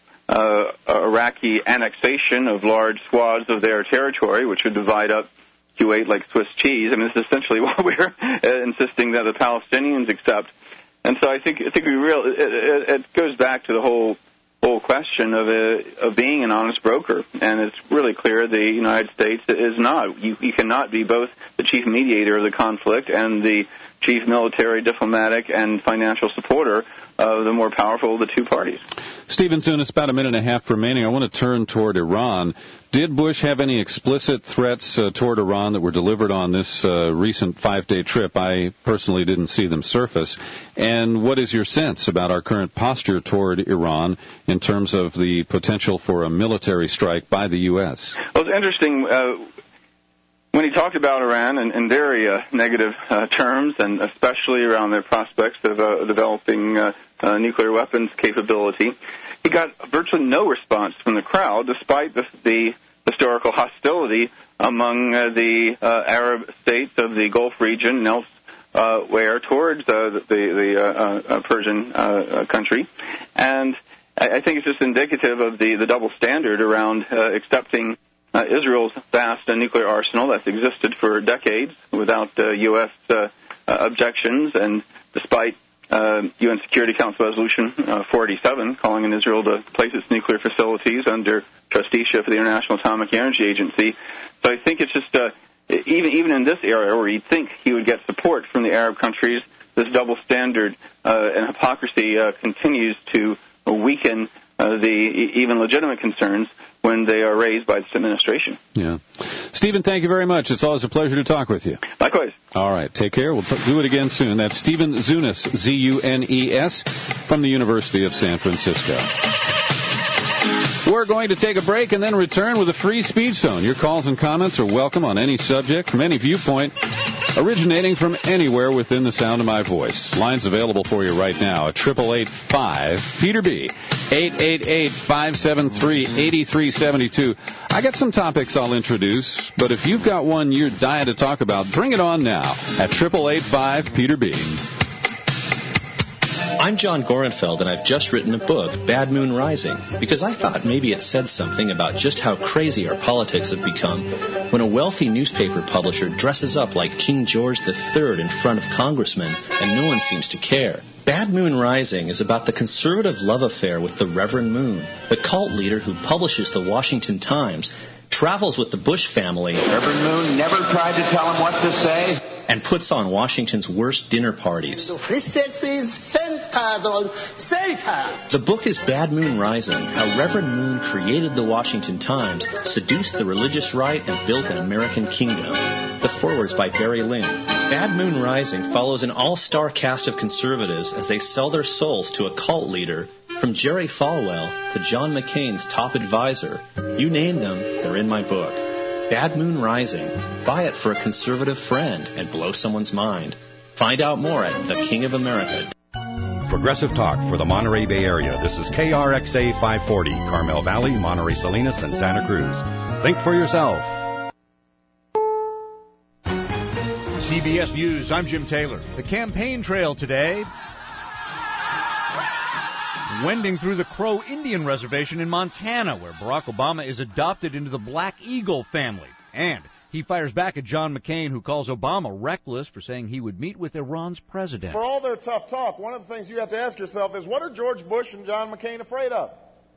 uh, Iraqi annexation of large swaths of their territory, which would divide up Kuwait like Swiss cheese. I mean, this is essentially what we're uh, insisting that the Palestinians accept. And so I think I think we real it, it, it goes back to the whole whole question of uh, of being an honest broker, and it's really clear the United States is not. You, you cannot be both the chief mediator of the conflict and the chief military, diplomatic, and financial supporter of the more powerful of the two parties. Stephen Zunis, about a minute and a half remaining. I want to turn toward Iran. Did Bush have any explicit threats uh, toward Iran that were delivered on this uh, recent five-day trip? I personally didn't see them surface. And what is your sense about our current posture toward Iran in terms of the potential for a military strike by the U S? Well, it's interesting. Uh, when he talked about Iran in, in very uh, negative uh, terms, and especially around their prospects of uh, developing uh, uh, nuclear weapons capability, he got virtually no response from the crowd, despite the, the historical hostility among uh, the uh, Arab states of the Gulf region and else, uh, where towards uh, the, the uh, uh, Persian uh, country. And I, I think it's just indicative of the, the double standard around uh, accepting uh, Israel's vast uh, nuclear arsenal that's existed for decades without uh, U S uh, uh, objections, and despite uh, U N Security Council Resolution uh, four eighty-seven calling on Israel to place its nuclear facilities under trusteeship of the International Atomic Energy Agency. So I think it's just, uh, even even in this area where you'd think he would get support from the Arab countries, this double standard uh, and hypocrisy uh, continues to weaken uh, the even legitimate concerns when they are raised by this administration. Yeah. Stephen, thank you very much. It's always a pleasure to talk with you. Likewise. All right. Take care. We'll t- do it again soon. That's Stephen Zunes, Z U N E S, from the University of San Francisco. We're going to take a break and then return with a free speech zone. Your calls and comments are welcome on any subject from any viewpoint, originating from anywhere within the sound of my voice. Lines available for you right now at eight eight eight five Peter B, eight eight eight, five seven three, eight three seven two. I got some topics I'll introduce, but if you've got one you're dying to talk about, bring it on now at eight eight eight five Peter B. I'm John Gorenfeld, and I've just written a book, Bad Moon Rising, because I thought maybe it said something about just how crazy our politics have become when a wealthy newspaper publisher dresses up like King George the Third in front of congressmen, and no one seems to care. Bad Moon Rising is about the conservative love affair with the Reverend Moon, the cult leader who publishes the Washington Times, travels with the Bush family. Reverend Moon never tried to tell him what to say. And puts on Washington's worst dinner parties. The book is Bad Moon Rising, how Reverend Moon created the Washington Times, seduced the religious right, and built an American kingdom. The foreword's by Barry Lynn. Bad Moon Rising follows an all-star cast of conservatives as they sell their souls to a cult leader, from Jerry Falwell to John McCain's top advisor. You name them, they're in my book. Bad Moon Rising. Buy it for a conservative friend and blow someone's mind. Find out more at The King of America. Progressive Talk for the Monterey Bay Area. This is K R X A five forty, Carmel Valley, Monterey Salinas, and Santa Cruz. Think for yourself. C B S News, I'm Jim Taylor. The campaign trail today, wending through the Crow Indian Reservation in Montana, where Barack Obama is adopted into the Black Eagle family. And he fires back at John McCain, who calls Obama reckless for saying he would meet with Iran's president. For all their tough talk, one of the things you have to ask yourself is, what are George Bush and John McCain afraid of?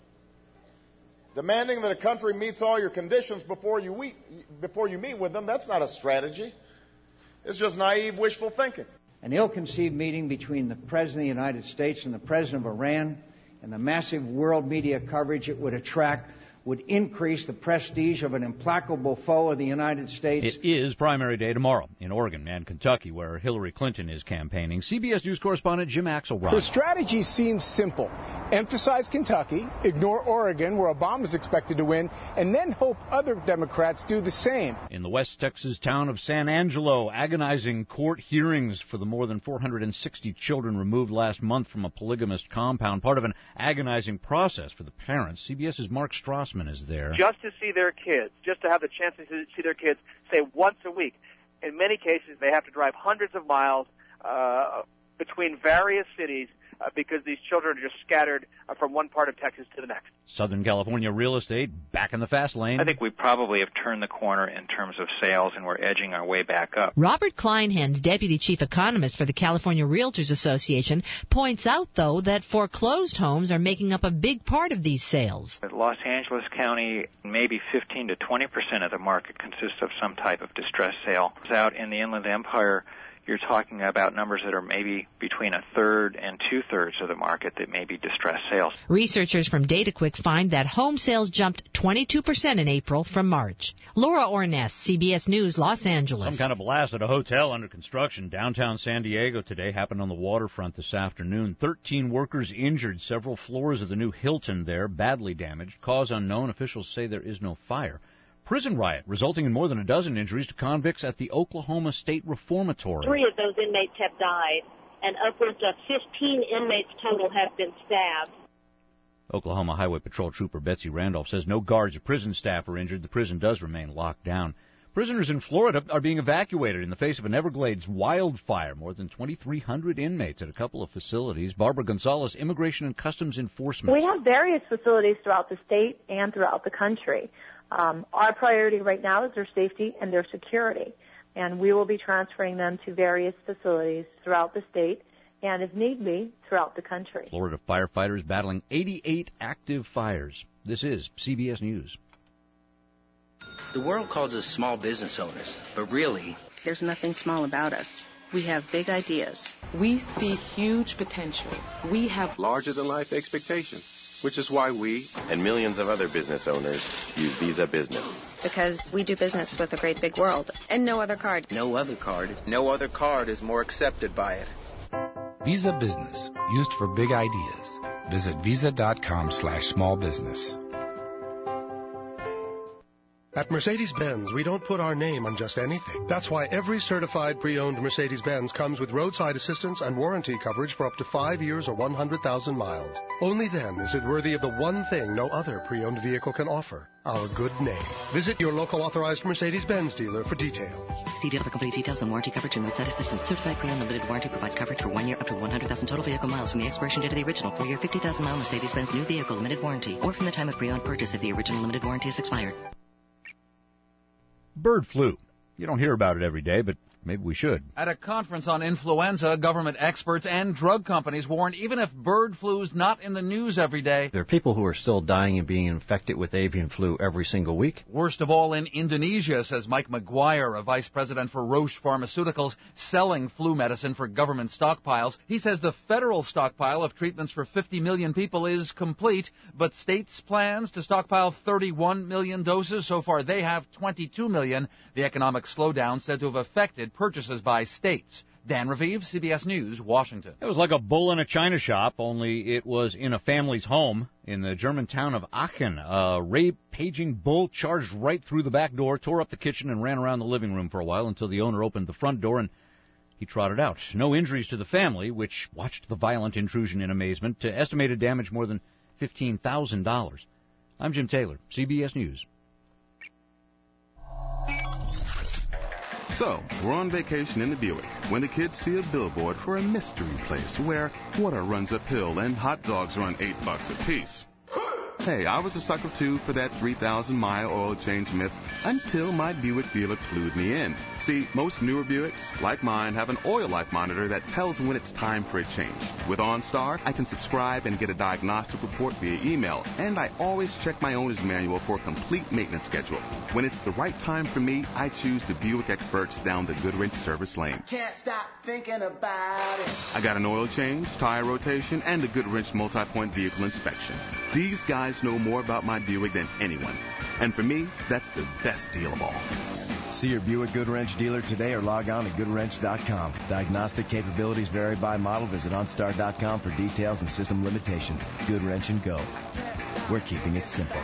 Demanding that a country meets all your conditions before you, we, before you meet with them, that's not a strategy. It's just naive, wishful thinking. An ill-conceived meeting between the President of the United States and the President of Iran, and the massive world media coverage it would attract would increase the prestige of an implacable foe of the United States. It is primary day tomorrow in Oregon and Kentucky, where Hillary Clinton is campaigning. C B S News correspondent Jim Axelrod. Her strategy seems simple. Emphasize Kentucky, ignore Oregon, where Obama is expected to win, and then hope other Democrats do the same. In the West Texas town of San Angelo, agonizing court hearings for the more than four hundred sixty children removed last month from a polygamist compound, part of an agonizing process for the parents. CBS's Mark Strassman is there. Just to see their kids, just to have the chance to see their kids, say, once a week. In many cases, they have to drive hundreds of miles uh, between various cities uh, because these children are just scattered uh, from one part of Texas to the next. Southern California real estate back in the fast lane. I think we probably have turned the corner in terms of sales, and we're edging our way back up. Robert Kleinhans, deputy chief economist for the California Realtors Association, points out, though, that foreclosed homes are making up a big part of these sales. In Los Angeles County, maybe fifteen to twenty percent of the market consists of some type of distressed sale. Out in the Inland Empire, you're talking about numbers that are maybe between a third and two-thirds of the market that may be distressed sales. Researchers from DataQuick find that home sales jumped twenty-two percent in April from March. Laura Orness, C B S News, Los Angeles. Some kind of blast at a hotel under construction downtown San Diego today happened on the waterfront this afternoon. Thirteen workers injured. Several floors of the new Hilton there badly damaged. Cause unknown. Officials say there is no fire. Prison riot resulting in more than a dozen injuries to convicts at the Oklahoma State Reformatory. Three of those inmates have died, and upwards of fifteen inmates total have been stabbed. Oklahoma Highway Patrol Trooper Betsy Randolph says no guards or prison staff are injured. The prison does remain locked down. Prisoners in Florida are being evacuated in the face of an Everglades wildfire. More than twenty-three hundred inmates at a couple of facilities. Barbara Gonzalez, Immigration and Customs Enforcement. We have various facilities throughout the state and throughout the country. Um, our priority right now is their safety and their security, and we will be transferring them to various facilities throughout the state and, if need be, throughout the country. Florida firefighters battling eighty-eight active fires. This is C B S News. The world calls us small business owners, but really, there's nothing small about us. We have big ideas. We see huge potential. We have larger-than-life expectations, which is why we and millions of other business owners use Visa Business. Because we do business with a great big world, and no other card. No other card. No other card is more accepted by it. Visa Business, used for big ideas. Visit visa.com slash small business. At Mercedes-Benz, we don't put our name on just anything. That's why every certified pre-owned Mercedes-Benz comes with roadside assistance and warranty coverage for up to five years or one hundred thousand miles. Only then is it worthy of the one thing no other pre-owned vehicle can offer, our good name. Visit your local authorized Mercedes-Benz dealer for details. See dealer for complete details on warranty coverage and roadside assistance. Certified pre-owned limited warranty provides coverage for one year up to one hundred thousand total vehicle miles from the expiration date of the original four-year fifty thousand mile Mercedes-Benz new vehicle limited warranty, or from the time of pre-owned purchase if the original limited warranty is expired. Bird flu. You don't hear about it every day, but maybe we should. At a conference on influenza, government experts and drug companies warn even if bird flu's not in the news every day, there are people who are still dying and being infected with avian flu every single week. Worst of all in Indonesia, says Mike McGuire, a vice president for Roche Pharmaceuticals, selling flu medicine for government stockpiles. He says the federal stockpile of treatments for fifty million people is complete, but states' plans to stockpile thirty-one million doses. So far, they have twenty-two million. The economic slowdown said to have affected purchases by states. Dan Raviv, C B S News, Washington. It was like a bull in a china shop, only it was in a family's home in the German town of Aachen. A rampaging bull charged right through the back door, tore up the kitchen, and ran around the living room for a while until the owner opened the front door and he trotted out. No injuries to the family, which watched the violent intrusion in amazement. To estimated damage more than fifteen thousand dollars. I'm Jim Taylor, C B S News. So, we're on vacation in the Buick when the kids see a billboard for a mystery place where water runs uphill and hot dogs run eight bucks a piece. Hey, I was a sucker, too, for that three thousand mile oil change myth until my Buick dealer clued me in. See, most newer Buicks, like mine, have an oil life monitor that tells when it's time for a change. With OnStar, I can subscribe and get a diagnostic report via email, and I always check my owner's manual for a complete maintenance schedule. When it's the right time for me, I choose the Buick experts down the Goodwrench service lane. Can't stop thinking about it. I got an oil change, tire rotation, and a Goodwrench multi-point vehicle inspection. These guys know more about my Buick than anyone. And for me, that's the best deal of all. See your Buick Goodwrench dealer today or log on to good wrench dot com. Diagnostic capabilities vary by model. Visit OnStar dot com for details and system limitations. Goodwrench and go. We're keeping it simple.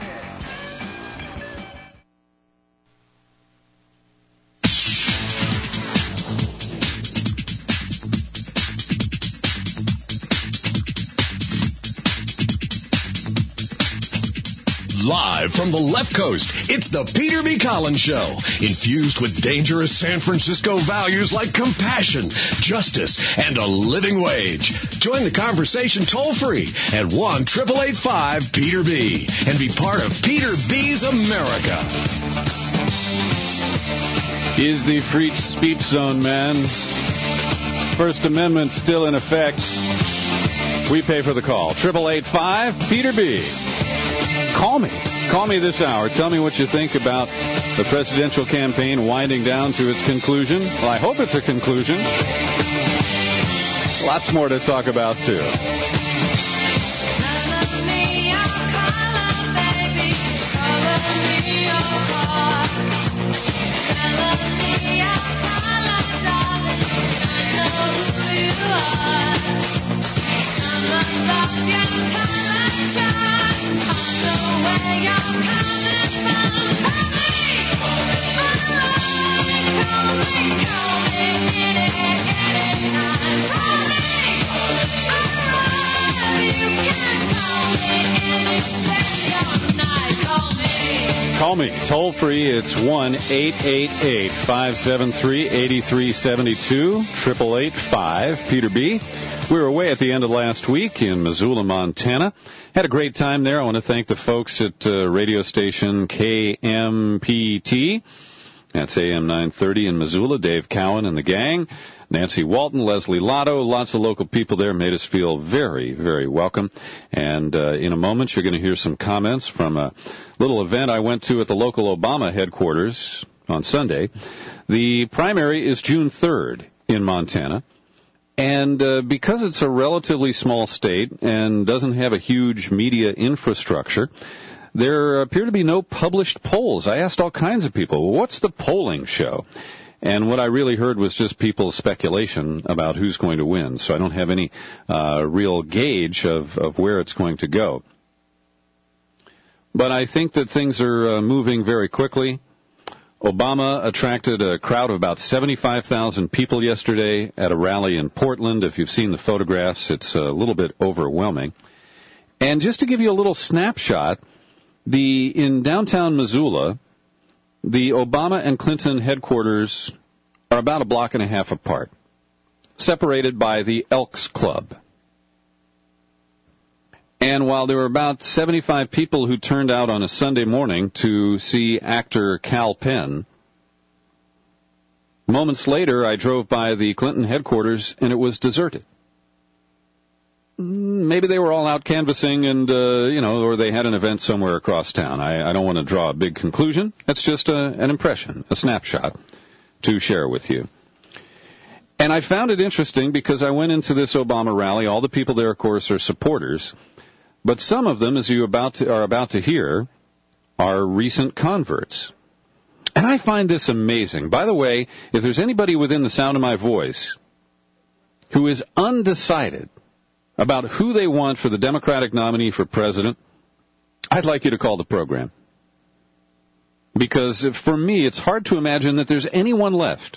Live from the left coast, it's the Peter B. Collins Show, infused with dangerous San Francisco values like compassion, justice, and a living wage. Join the conversation toll-free at one eight eight eight five Peter B. and be part of Peter B's America. Is the free speech zone, man. First Amendment still in effect. We pay for the call. eight eight eight five Peter B. Call me. Call me this hour. Tell me what you think about the presidential campaign winding down to its conclusion. Well, I hope it's a conclusion. Lots more to talk about, too. toll-free, it's one eight eight eight, five seven three, eight three seven two, eight eight eight, five, Peter B. We were away at the end of last week in Missoula, Montana. Had a great time there. I want to thank the folks at uh, radio station K M P T. That's A M nine thirty in Missoula. Dave Cowan and the gang. Nancy Walton, Leslie Lotto, lots of local people there made us feel very, very welcome. And uh, in a moment, you're going to hear some comments from a little event I went to at the local Obama headquarters on Sunday. The primary is June third in Montana. And uh, because it's a relatively small state and doesn't have a huge media infrastructure, there appear to be no published polls. I asked all kinds of people, well, what's the polling show? And what I really heard was just people's speculation about who's going to win. So I don't have any uh, real gauge of, of where it's going to go. But I think that things are uh, moving very quickly. Obama attracted a crowd of about seventy-five thousand people yesterday at a rally in Portland. If you've seen the photographs, it's a little bit overwhelming. And just to give you a little snapshot, the in downtown Missoula, the Obama and Clinton headquarters are about a block and a half apart, separated by the Elks Club. And while there were about seventy-five people who turned out on a Sunday morning to see actor Kal Penn, moments later I drove by the Clinton headquarters and it was deserted. Maybe they were all out canvassing and, uh, you know, or they had an event somewhere across town. I, I don't want to draw a big conclusion. That's just a, an impression, a snapshot to share with you. And I found it interesting because I went into this Obama rally. All the people there, of course, are supporters. But some of them, as you about to, are about to hear, are recent converts. And I find this amazing. By the way, if there's anybody within the sound of my voice who is undecided about who they want for the Democratic nominee for president, I'd like you to call the program. Because for me, it's hard to imagine that there's anyone left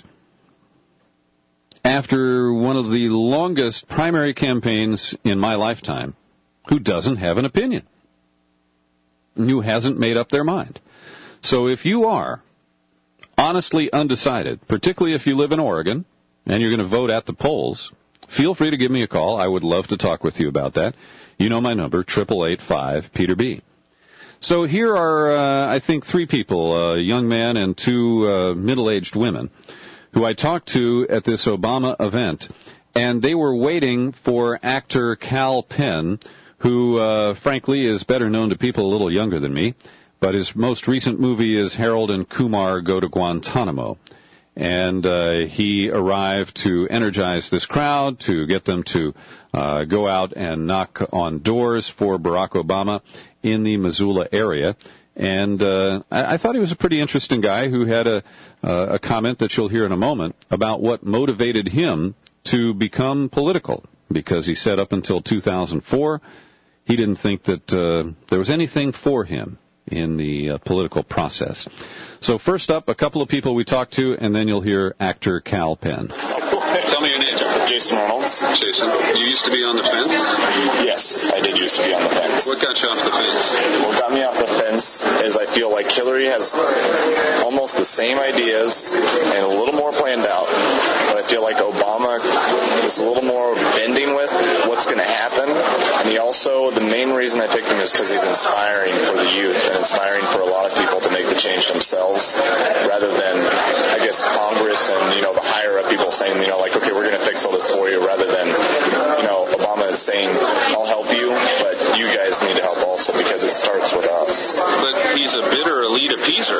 after one of the longest primary campaigns in my lifetime who doesn't have an opinion, who hasn't made up their mind. So if you are honestly undecided, particularly if you live in Oregon and you're going to vote at the polls, feel free to give me a call. I would love to talk with you about that. You know my number, eight eight eight, five, Peter B. So here are, uh, I think, three people, a young man and two uh, middle-aged women, who I talked to at this Obama event, and they were waiting for actor Kal Penn, who, uh, frankly, is better known to people a little younger than me, but his most recent movie is Harold and Kumar Go to Guantanamo. And uh, he arrived to energize this crowd, to get them to uh, go out and knock on doors for Barack Obama in the Missoula area. And uh, I, I thought he was a pretty interesting guy who had a, uh, a comment that you'll hear in a moment about what motivated him to become political, because he said up until two thousand four, he didn't think that uh, there was anything for him in the uh, political process. So first up, a couple of people we talked to, and then you'll hear actor Kal Penn. Tell me your name, Jason Reynolds. Jason, you used to be on the fence? Yes, I did used to be on the fence. What got you off the fence? What got me off the fence is I feel like Hillary has almost the same ideas and a little more planned out, but I feel like Obama is a little more bending with what's going to happen, and he also, the main reason I picked him is because he's inspiring for the youth and inspiring for a lot of people to make the change themselves, rather than, I guess, Congress and, you know, the higher-up people saying, you know, like, okay, we're going to fix all this for you, rather than, you know, Obama is saying, I'll help you, but you guys need to help also, because it starts with us. But he's a bitter elite appeaser.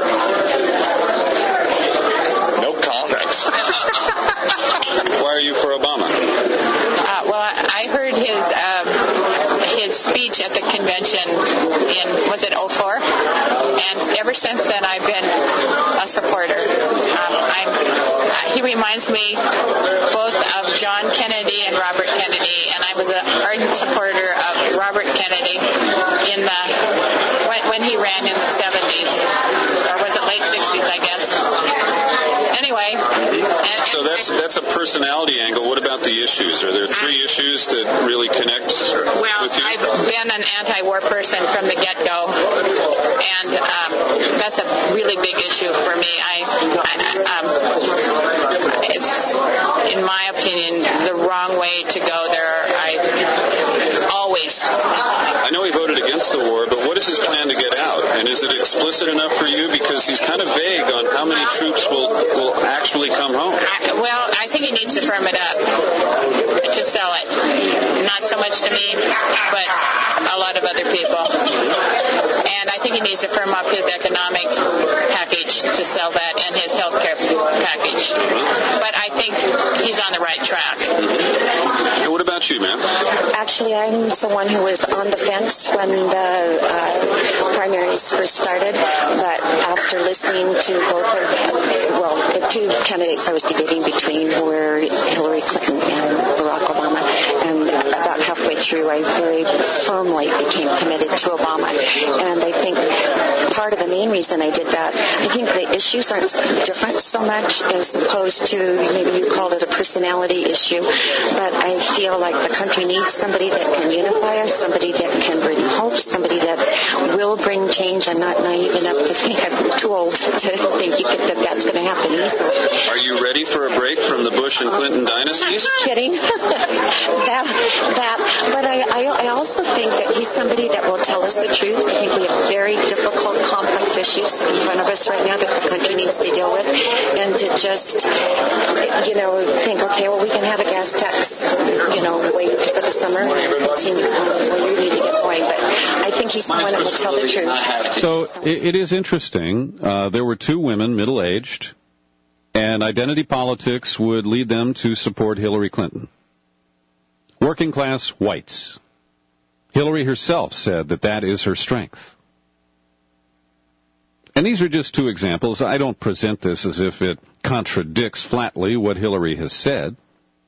No comment. Why are you for Obama? Uh, well, I heard his um, his speech at the convention in, was it oh four? And ever since then, I've been a supporter. Um, I'm, he reminds me both of John Kennedy and Robert Kennedy, and I was an ardent supporter of Robert Kennedy in the when, when he ran in the seventies, or was it late sixties, I guess. Anyway, and, so that's that's that's a personality angle. What about the issues? Are there three I, issues that really connect well, with you? I've been an anti-war person from the get-go, and um, that's a really big issue for me. I, I um, it's, in my opinion, the wrong way to go there. I always. I know he voted against the war, but what is his plan to get out? And is it explicit enough for you? Because he's kind of vague on how many troops will, will actually come home. I, well, I think he needs to firm it up to sell it. Not so much to me, but a lot of other people. And I think he needs to firm up his economic package to sell that and his health care package. But I think he's on the right track. And what about you, ma'am? Actually, I'm someone who was on the fence when the uh, primaries first started, but after listening to both of, well, the two candidates I was debating between were Hillary Clinton and Barack Obama, and about halfway through I very firmly became committed to Obama. And I think part of the main reason I did that, I think the issues aren't different so much as opposed to, maybe you called it a personality issue, but I feel like the country needs somebody that can unify us, somebody that can bring hope, somebody that will bring change. I'm not naive enough to think, I'm too old to think you could, that that's going to happen easily. Are you ready for a break from the Bush and Clinton dynasties? Kidding. that, that, but I, I, I also think that he's somebody that will tell us the truth. I think we have very difficult, complex issues in front of us right now that the country needs to deal with, and to just, you know, think, okay, well, we can have a gas tax, you know, wait for the summer and continue. Well, you need to get going, but I think he's the one that will tell the truth. So it, it is interesting. Uh, there were two women, middle-aged, and identity politics would lead them to support Hillary Clinton. Working-class whites. Hillary herself said that that is her strength. And these are just two examples. I don't present this as if it contradicts flatly what Hillary has said.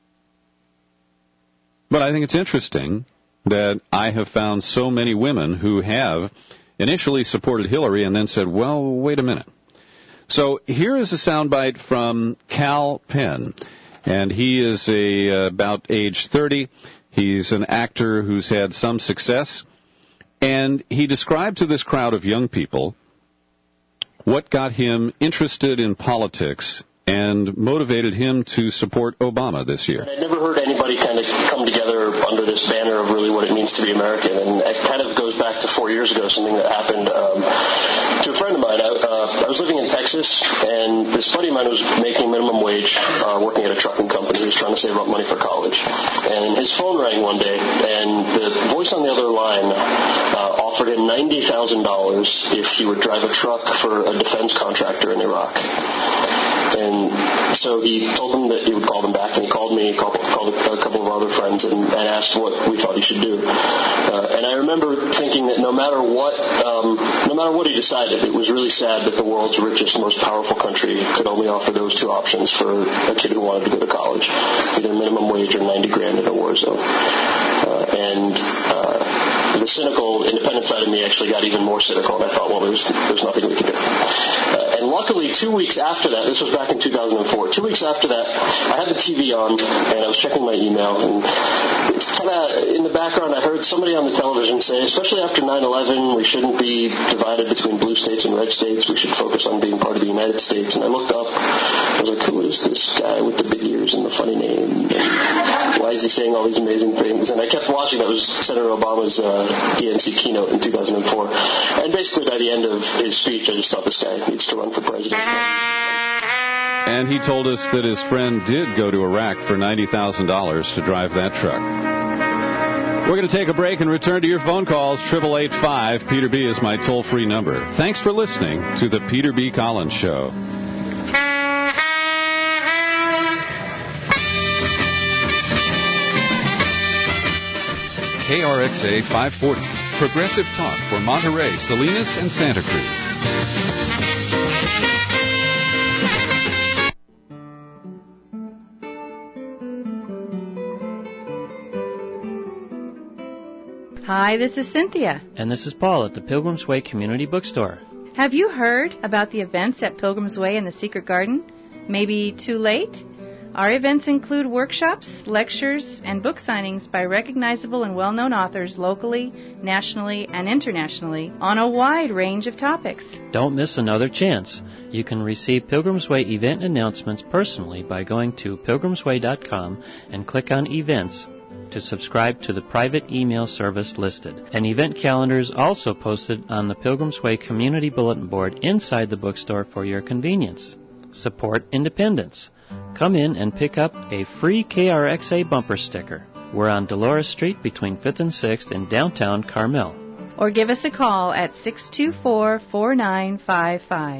But I think it's interesting that I have found so many women who have initially supported Hillary and then said, well, wait a minute. So here is a soundbite from Kal Penn, and he is a, uh, about age thirty. He's an actor who's had some success, and he described to this crowd of young people what got him interested in politics and motivated him to support Obama this year. I never heard anybody kind of come together under this banner of really what it means to be American, and it kind of goes back to four years ago, something that happened um, to a friend of mine. I, uh, I was living in Texas, and this buddy of mine was making minimum wage, uh, working at a trucking company. He was trying to save up money for college, and his phone rang one day, and the voice on the other line uh, offered him ninety thousand dollars if he would drive a truck for a defense contractor in Iraq. And so he told them that he would call them back, and he called me, called, called a couple of other friends, and, and asked what we thought he should do. Uh, and I remember thinking that no matter what, um, no matter what he decided, it was really sad that the world's richest, most powerful country could only offer those two options for a kid who wanted to go to college, either minimum wage or ninety grand in a war zone. Uh, and uh, the cynical, independent side of me actually got even more cynical, and I thought, well, there's there's nothing we can do. Uh, and luckily, two weeks after that, this was back in two thousand four, two weeks after that, I had the T V on, and I was checking my email, and it's kind of, in the background, I heard somebody on the television say, especially after nine eleven, we shouldn't be divided between blue states and red states, we should focus on being part of the United States. And I looked up, I was like, who is this guy with the big ears and the funny name? And why is he saying all these amazing things? And I kept watching. That was Senator Obama's uh, D N C keynote in two thousand four. And basically, by the end of his speech, I just thought this guy needs to run for president. And he told us that his friend did go to Iraq for ninety thousand dollars to drive that truck. We're going to take a break and return to your phone calls. triple eight five Peter B is my toll-free number. Thanks for listening to the Peter B. Collins Show. K R X A five forty, Progressive Talk for Monterey, Salinas, and Santa Cruz. Hi, this is Cynthia. And this is Paul at the Pilgrim's Way Community Bookstore. Have you heard about the events at Pilgrim's Way and the Secret Garden? Maybe too late? Our events include workshops, lectures, and book signings by recognizable and well-known authors locally, nationally, and internationally on a wide range of topics. Don't miss another chance. You can receive Pilgrim's Way event announcements personally by going to pilgrims way dot com and click on Events to subscribe to the private email service listed. An event calendar is also posted on the Pilgrim's Way Community Bulletin Board inside the bookstore for your convenience. Support independence. Come in and pick up a free K R X A bumper sticker. We're on Dolores Street between fifth and sixth in downtown Carmel. Or give us a call at six two four, four nine five five.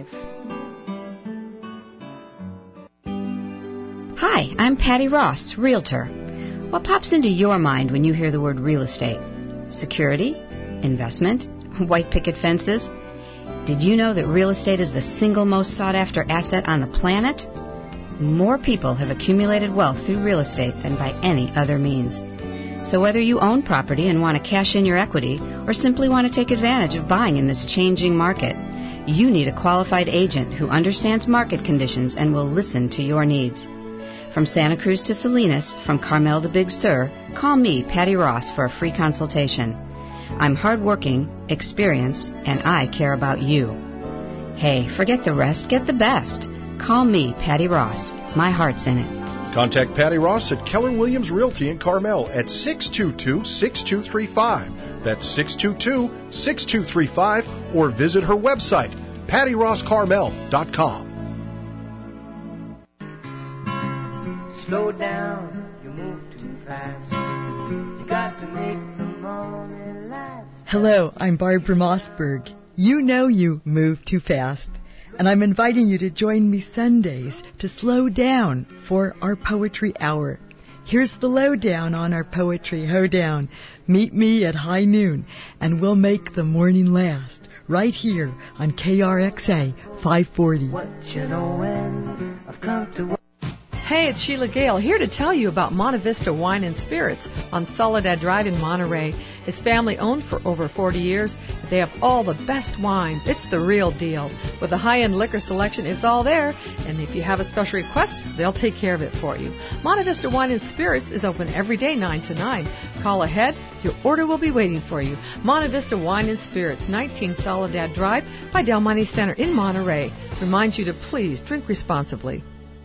Hi, I'm Patty Ross, Realtor. What pops into your mind when you hear the word real estate? Security? Investment? White picket fences? Did you know that real estate is the single most sought-after asset on the planet? More people have accumulated wealth through real estate than by any other means. So whether you own property and want to cash in your equity or simply want to take advantage of buying in this changing market, you need a qualified agent who understands market conditions and will listen to your needs. From Santa Cruz to Salinas, from Carmel to Big Sur, call me, Patty Ross, for a free consultation. I'm hardworking, experienced, and I care about you. Hey, forget the rest, get the best. Call me, Patty Ross. My heart's in it. Contact Patty Ross at Keller Williams Realty in Carmel at six two two, six two three five. That's six two two, six two three five, or visit her website, patty ross carmel dot com. Slow down, you move too fast. You got to make the moment last. Hello, I'm Barbara Mossberg. You know you move too fast. And I'm inviting you to join me Sundays to slow down for our Poetry Hour. Here's the lowdown on our Poetry Hoedown. Meet me at high noon, and we'll make the morning last right here on K R X A five forty. What you know when I've come to... Hey, it's Sheila Gale here to tell you about Monte Vista Wine and Spirits on Soledad Drive in Monterey. It's family owned for over forty years. They have all the best wines. It's the real deal. With a high-end liquor selection, it's all there. And if you have a special request, they'll take care of it for you. Monte Vista Wine and Spirits is open every day nine to nine. Call ahead. Your order will be waiting for you. Monte Vista Wine and Spirits, nineteen Soledad Drive by Del Monte Center in Monterey. Reminds you to please drink responsibly.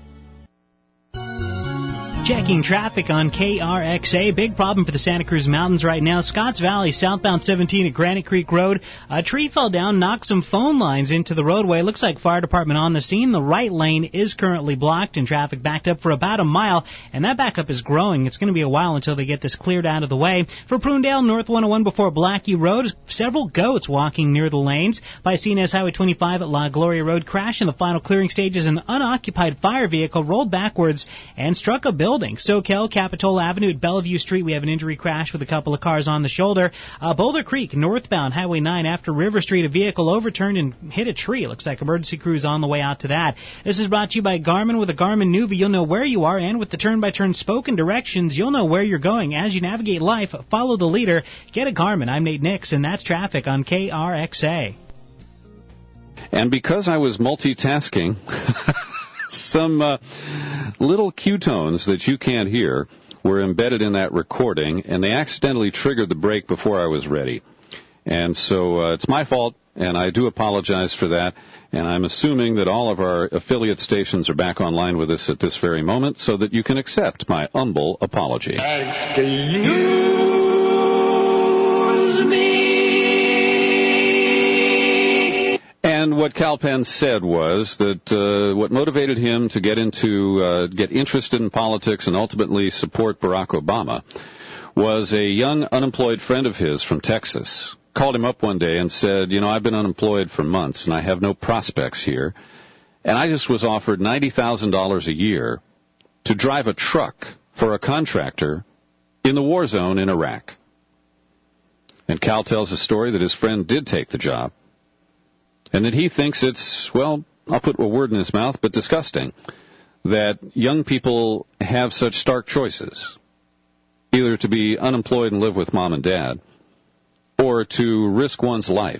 Checking traffic on K R X A. Big problem for the Santa Cruz Mountains right now. Scotts Valley, southbound seventeen at Granite Creek Road. A tree fell down, knocked some phone lines into the roadway. Looks like fire department on the scene. The right lane is currently blocked and traffic backed up for about a mile, and that backup is growing. It's going to be a while until they get this cleared out of the way. For Prunedale, North one oh one before Blackie Road, several goats walking near the lanes. By C N S Highway twenty-five at La Gloria Road, crash in the final clearing stages. An unoccupied fire vehicle rolled backwards and struck a building. Soquel, Capitola Avenue at Bellevue Street, we have an injury crash with a couple of cars on the shoulder. Uh, Boulder Creek, northbound Highway nine after River Street, a vehicle overturned and hit a tree. Looks like emergency crews on the way out to that. This is brought to you by Garmin. With a Garmin Nuvi, you'll know where you are, and with the turn-by-turn spoken directions, you'll know where you're going. As you navigate life, follow the leader. Get a Garmin. I'm Nate Nix, and that's traffic on K R X A. And because I was multitasking... Some uh, little cue tones that you can't hear were embedded in that recording, and they accidentally triggered the break before I was ready. And so uh, it's my fault, and I do apologize for that. And I'm assuming that all of our affiliate stations are back online with us at this very moment so that you can accept my humble apology. Excuse me. And what Kal Penn said was that uh, what motivated him to get into, uh, get interested in politics and ultimately support Barack Obama was a young unemployed friend of his from Texas. Called him up one day and said, you know, I've been unemployed for months and I have no prospects here. And I just was offered ninety thousand dollars a year to drive a truck for a contractor in the war zone in Iraq. And Cal tells a story that his friend did take the job. And that he thinks it's, well, I'll put a word in his mouth, but disgusting, that young people have such stark choices, either to be unemployed and live with mom and dad, or to risk one's life,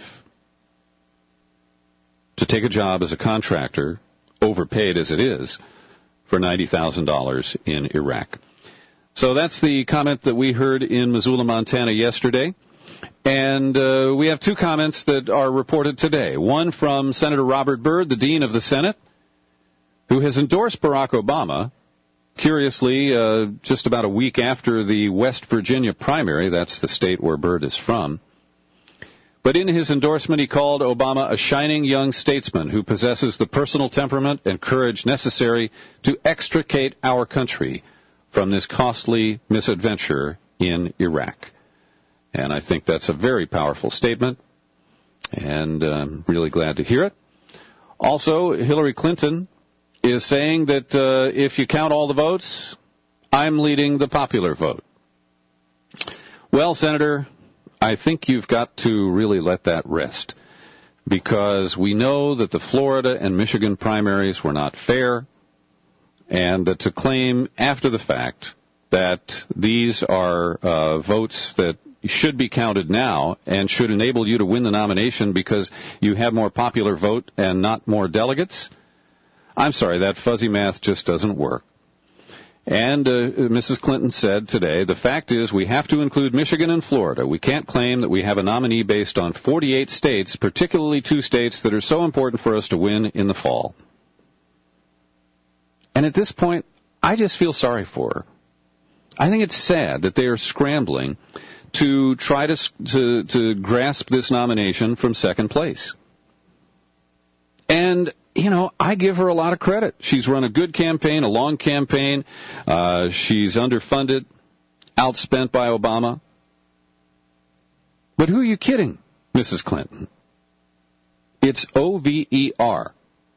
to take a job as a contractor, overpaid as it is, for ninety thousand dollars in Iraq. So that's the comment that we heard in Missoula, Montana yesterday. And uh, we have two comments that are reported today. One from Senator Robert Byrd, the Dean of the Senate, who has endorsed Barack Obama, curiously, uh, just about a week after the West Virginia primary. That's the state where Byrd is from. But in his endorsement, he called Obama a shining young statesman who possesses the personal temperament and courage necessary to extricate our country from this costly misadventure in Iraq. And I think that's a very powerful statement, and I'm really glad to hear it. Also, Hillary Clinton is saying that uh, if you count all the votes, I'm leading the popular vote. Well, Senator, I think you've got to really let that rest, because we know that the Florida and Michigan primaries were not fair, and that to claim after the fact that these are uh, votes that should be counted now and should enable you to win the nomination because you have more popular vote and not more delegates, I'm sorry, that fuzzy math just doesn't work. And uh, Missus Clinton said today, the fact is we have to include Michigan and Florida. We can't claim that we have a nominee based on forty-eight states, particularly two states that are so important for us to win in the fall. And at this point, I just feel sorry for her. I think it's sad that they are scrambling to try to, to, to grasp this nomination from second place. And, you know, I give her a lot of credit. She's run a good campaign, a long campaign. Uh, she's underfunded, outspent by Obama. But who are you kidding, Missus Clinton? It's O V E R.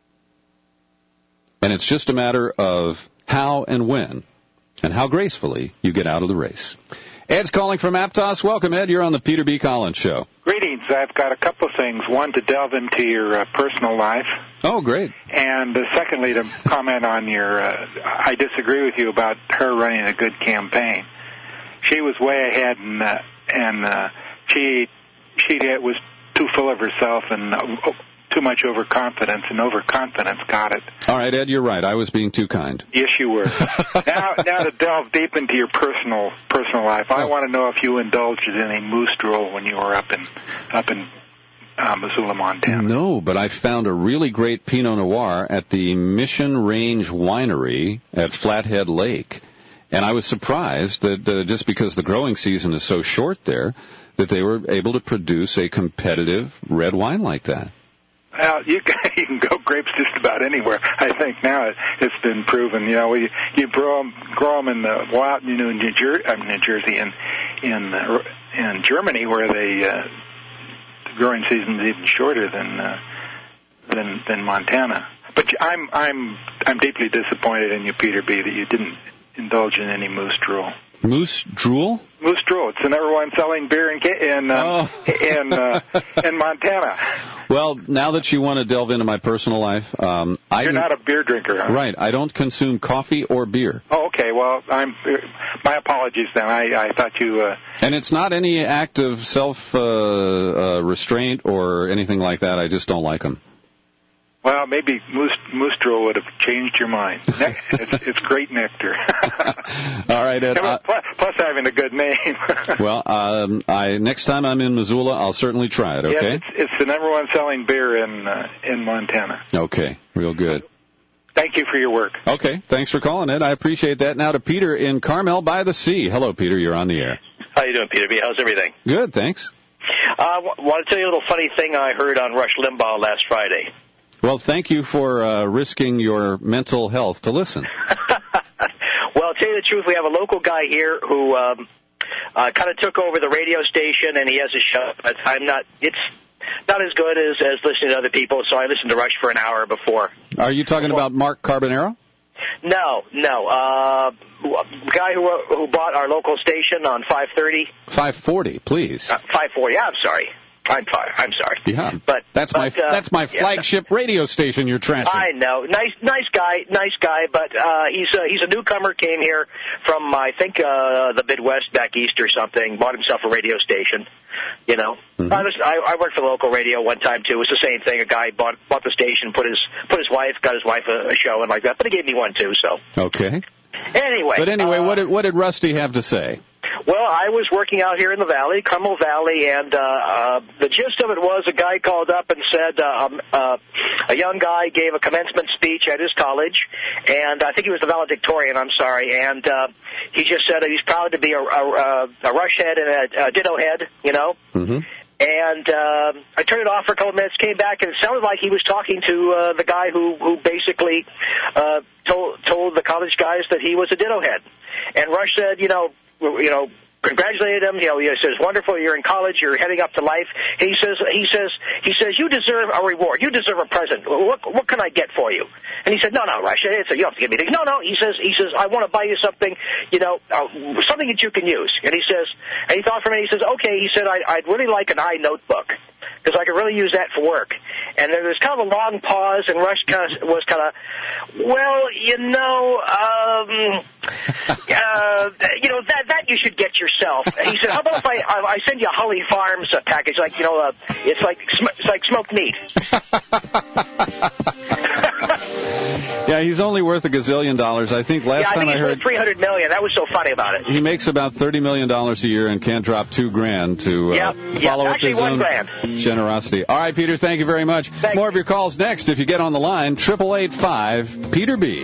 And it's just a matter of how and when and how gracefully you get out of the race. Ed's calling from Aptos. Welcome, Ed. You're on the Peter B. Collins Show. Greetings. I've got a couple of things. One, to delve into your uh, personal life. Oh, great. And uh, secondly, to comment on your, uh, I disagree with you about her running a good campaign. She was way ahead, and, uh, and uh, she, she was too full of herself and uh, too much overconfidence, and overconfidence got it. All right, Ed, you're right. I was being too kind. Yes, you were. now, now to delve deep into your personal personal life, I oh. want to know if you indulged in any moose drool when you were up in up in uh, Missoula, Montana. No, but I found a really great Pinot Noir at the Mission Range Winery at Flathead Lake, and I was surprised that uh, just because the growing season is so short there, that they were able to produce a competitive red wine like that. Well, you can, you can go grapes just about anywhere. I think now it, it's been proven. You know, you, you grow them, grow them in the wild, you know, in New, Jer- I mean, New Jersey and in uh, in Germany, where they uh, the growing season is even shorter than uh, than than Montana. But I'm I'm I'm deeply disappointed in you, Peter B., that you didn't indulge in any moose drool. Moose drool? Moose drool. It's the number one selling beer in in um, oh. in uh, in Montana. Well, now that you want to delve into my personal life, um, I you're not a beer drinker, huh? Right. I don't consume coffee or beer. Oh, okay. Well, I'm. My apologies then. I, I thought you. Uh, and it's not any act of self uh, uh, restraint or anything like that. I just don't like them. Well, maybe moose, moose drool would have changed your mind. Ne- it's, it's great nectar. All right, Ed. Uh, plus, plus having a good name. Well, um, I next time I'm in Missoula, I'll certainly try it, okay? Yes, it's, it's the number one selling beer in uh, in Montana. Okay, real good. Thank you for your work. Okay, thanks for calling, Ed. I appreciate that. Now to Peter in Carmel by the Sea. Hello, Peter. You're on the air. How you doing, Peter B? How's everything? Good, thanks. I uh, w- want to tell you a little funny thing I heard on Rush Limbaugh last Friday. Well, thank you for uh, risking your mental health to listen. Well, to tell you the truth, we have a local guy here who um, uh, kind of took over the radio station, and he has a show. But I'm not. It's not as good as, as listening to other people, so I listened to Rush for an hour before. Are you talking before. about Mark Carbonero? No, no. Uh, guy who who bought our local station on five thirty. five forty, please. Uh, five forty. Yeah, I'm sorry. I'm fine. I'm sorry. Yeah, but that's but, my uh, that's my yeah. flagship radio station. You're trashing. I know. Nice, nice guy, nice guy. But uh, he's uh, he's a newcomer. Came here from I think uh, the Midwest, back east or something. Bought himself a radio station. You know, mm-hmm. I, was, I, I worked for local radio one time too. It was the same thing. A guy bought bought the station, put his put his wife, got his wife a, a show and like that. But he gave me one too. So okay. Anyway. But anyway, uh, what did what did Rusty have to say? Well, I was working out here in the valley, Carmel Valley, and uh, uh, the gist of it was a guy called up and said uh, um, uh, a young guy gave a commencement speech at his college, and I think he was the valedictorian, I'm sorry, and uh, he just said that he's proud to be a, a, a rush head and a, a ditto head, you know. Mm-hmm. And uh, I turned it off for a couple of minutes, came back, and it sounded like he was talking to uh, the guy who, who basically uh, told, told the college guys that he was a ditto head. And Rush said, you know, you know, congratulated him. You know, he says, "Wonderful, you're in college, you're heading up to life." He says, "He says, he says, you deserve a reward. You deserve a present. What, what can I get for you?" And he said, "No, no, Rush. It's a, you don't have to give me things." No, no. He says, he says, "I want to buy you something, you know, uh, something that you can use." And he says, and he thought for a minute. He says, "Okay." He said, I, "I'd really like an iNotebook, because I could really use that for work." And there was kind of a long pause, and Rush kind of was kind of, well, you know, um, uh, you know that that you should get yourself. And he said, "How about if I I send you a Holly Farms uh, package, like you know, uh, it's like it's like smoked meat." Yeah, he's only worth a gazillion dollars. I think last yeah, I time think I he's heard worth three hundred million. That was so funny about it. He makes about thirty million dollars a year and can't drop two grand to uh, yep, follow yep. up Actually, his one own grand. generosity. All right, Peter, thank you very much. Thanks. More of your calls next if you get on the line. eight eight eight five Peter B.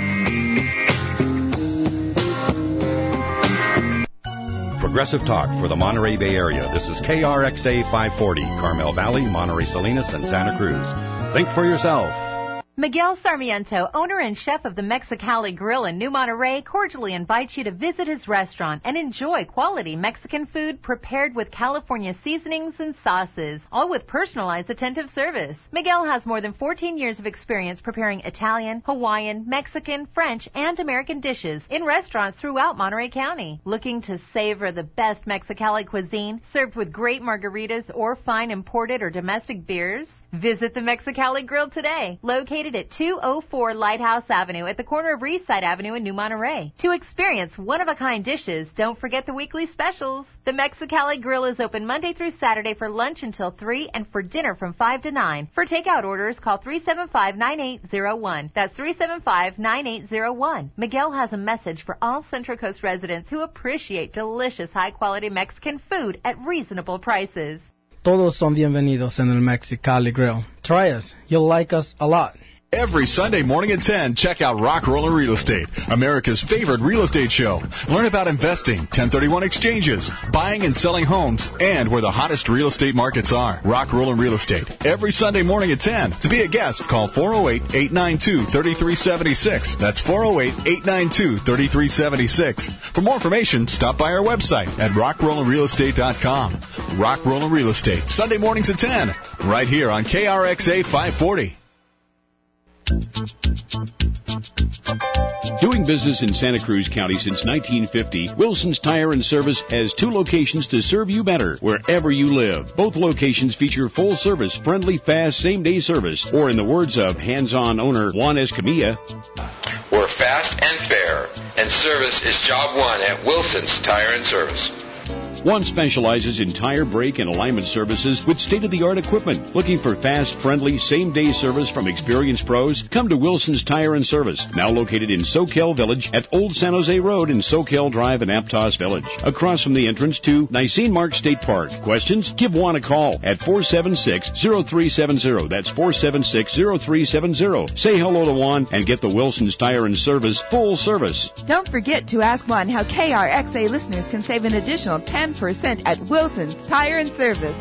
Progressive Talk for the Monterey Bay Area. This is K R X A five forty, Carmel Valley, Monterey Salinas, and Santa Cruz. Think for yourself. Miguel Sarmiento, owner and chef of the Mexicali Grill in New Monterey, cordially invites you to visit his restaurant and enjoy quality Mexican food prepared with California seasonings and sauces, all with personalized attentive service. Miguel has more than fourteen years of experience preparing Italian, Hawaiian, Mexican, French, and American dishes in restaurants throughout Monterey County. Looking to savor the best Mexicali cuisine served with great margaritas or fine imported or domestic beers? Visit the Mexicali Grill today, located at two oh four Lighthouse Avenue at the corner of Eastside Avenue in New Monterey. To experience one-of-a-kind dishes, don't forget the weekly specials. The Mexicali Grill is open Monday through Saturday for lunch until three and for dinner from five to nine. For takeout orders, call three seven five, nine eight zero one. That's three seven five, nine eight zero one. Miguel has a message for all Central Coast residents who appreciate delicious, high-quality Mexican food at reasonable prices. Todos son bienvenidos en el Mexicali Grill. Try us. You'll like us a lot. Every Sunday morning at ten, check out Rock Roller Real Estate, America's favorite real estate show. Learn about investing, ten thirty-one exchanges, buying and selling homes, and where the hottest real estate markets are. Rock Roller Real Estate, every Sunday morning at ten. To be a guest, call four oh eight, eight nine two, three three seven six. That's four oh eight, eight nine two, three three seven six. For more information, stop by our website at rock roller real estate dot com. Rock Roller Real Estate, Sunday mornings at ten, right here on K R X A five forty. Doing business in Santa Cruz County since nineteen fifty, Wilson's Tire and Service has two locations to serve you better wherever you live. Both locations feature full service, friendly, fast, same-day service, or in the words of hands-on owner Juan Escamilla, we're fast and fair, and service is job one at Wilson's Tire and Service. One specializes in tire, brake, and alignment services with state-of-the-art equipment. Looking for fast, friendly, same-day service from experienced pros? Come to Wilson's Tire and Service, now located in Soquel Village at Old San Jose Road in Soquel Drive in Aptos Village, across from the entrance to Nisene Mark State Park. Questions? Give Juan a call at four seven six, zero three seven zero. That's four seven six, zero three seven zero. Say hello to Juan and get the Wilson's Tire and Service full service. Don't forget to ask Juan how K R X A listeners can save an additional ten percent at Wilson's Tire and Service.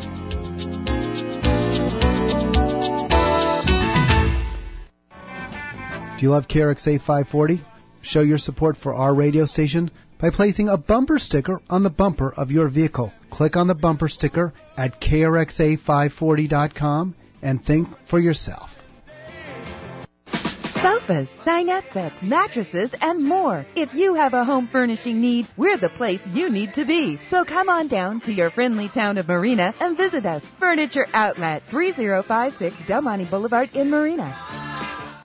Do you love K R X A five forty? Show your support for our radio station by placing a bumper sticker on the bumper of your vehicle. Click on the bumper sticker at K R X A five forty dot com and think for yourself. Folks sofas, dinette sets, mattresses, and more. If you have a home furnishing need, we're the place you need to be. So come on down to your friendly town of Marina and visit us. Furniture Outlet, three oh five six Del Monte Boulevard in Marina.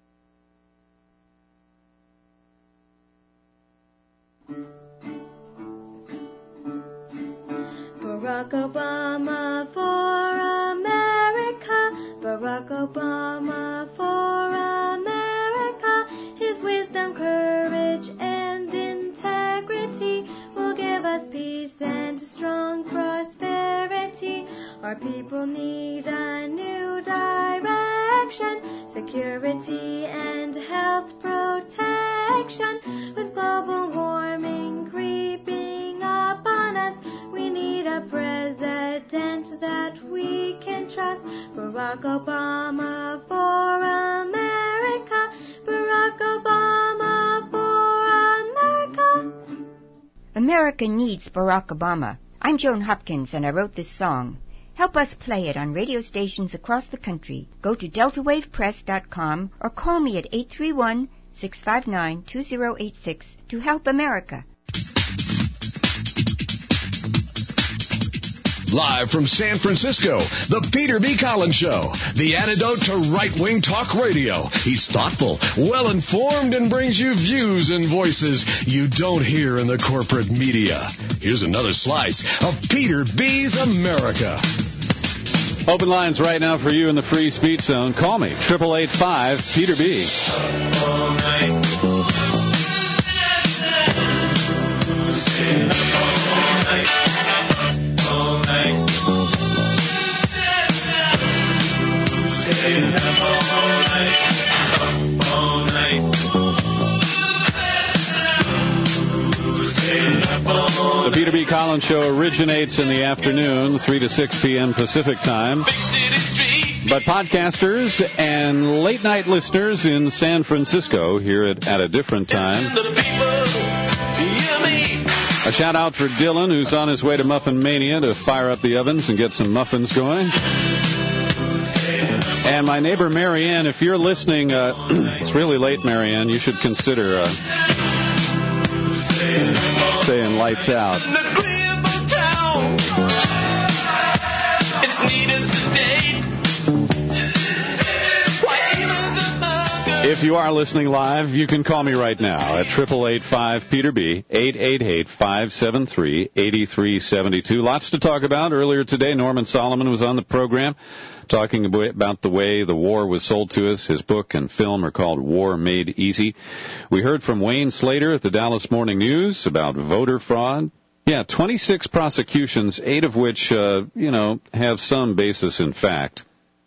Barack Obama for America, Barack Obama for America. His wisdom, courage, and integrity will give us peace and strong prosperity. Our people need a new direction, security and health protection. With global warming creeping up on us, we need a president that we can trust. Barack Obama for America, Barack Obama for America. America needs Barack Obama. I'm Joan Hopkins, and I wrote this song. Help us play it on radio stations across the country. Go to delta wave press dot com or call me at eight three one, six five nine, two zero eight six to help America. Live from San Francisco, the Peter B. Collins Show, the antidote to right-wing talk radio. He's thoughtful, well-informed, and brings you views and voices you don't hear in the corporate media. Here's another slice of Peter B's America. Open lines right now for you in the free speech zone. Call me, eight eight eight five, Peter B. All night. The Peter B. Collins Show originates in the afternoon, three to six p.m. Pacific Time. But podcasters and late-night listeners in San Francisco hear it at a different time. A shout-out for Dylan, who's on his way to Muffin Mania to fire up the ovens and get some muffins going. And my neighbor, Marianne, if you're listening, uh, it's really late, Marianne, you should consider uh, saying lights out. If you are listening live, you can call me right now at eight eight eight five Peter B, eight eight eight, five seven three, eight three seven two. Lots to talk about. Earlier today, Norman Solomon was on the program talking about the way the war was sold to us. His book and film are called War Made Easy. We heard from Wayne Slater at the Dallas Morning News about voter fraud. Yeah, twenty-six prosecutions, eight of which, uh, you know, have some basis in fact.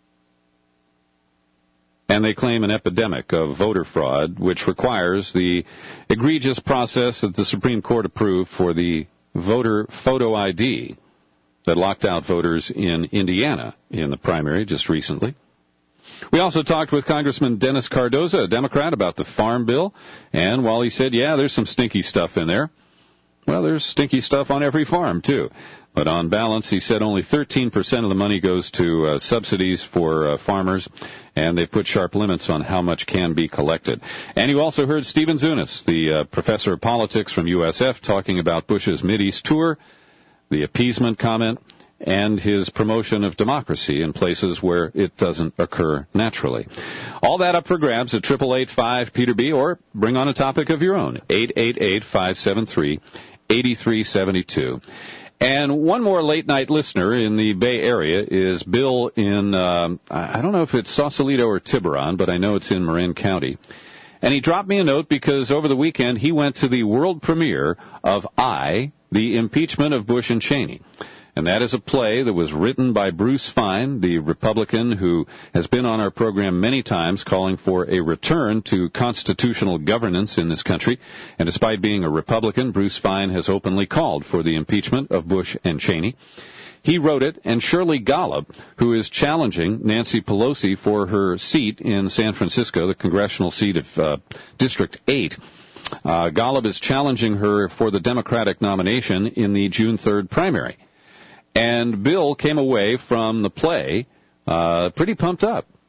And they claim an epidemic of voter fraud, which requires the egregious process that the Supreme Court approved for the voter photo I D that locked out voters in Indiana in the primary just recently. We also talked with Congressman Dennis Cardoza, a Democrat, about the Farm Bill. And while he said, yeah, there's some stinky stuff in there, well, there's stinky stuff on every farm, too. But on balance, he said only thirteen percent of the money goes to uh, subsidies for uh, farmers, and they've put sharp limits on how much can be collected. And you also heard Stephen Zunis, the uh, professor of politics from U S F, talking about Bush's Mideast tour, the appeasement comment, and his promotion of democracy in places where it doesn't occur naturally. All that up for grabs at eight eight eight five Peter B, or bring on a topic of your own, eight eight eight, five seven three, eight three seven two. And one more late-night listener in the Bay Area is Bill in, um, I don't know if it's Sausalito or Tiburon, but I know it's in Marin County. And he dropped me a note because over the weekend he went to the world premiere of I, the Impeachment of Bush and Cheney. And that is a play that was written by Bruce Fein, the Republican who has been on our program many times calling for a return to constitutional governance in this country. And despite being a Republican, Bruce Fein has openly called for the impeachment of Bush and Cheney. He wrote it, and Shirley Golub, who is challenging Nancy Pelosi for her seat in San Francisco, the congressional seat of uh, District eight, uh, Golub is challenging her for the Democratic nomination in the June third primary. And Bill came away from the play uh, pretty pumped up.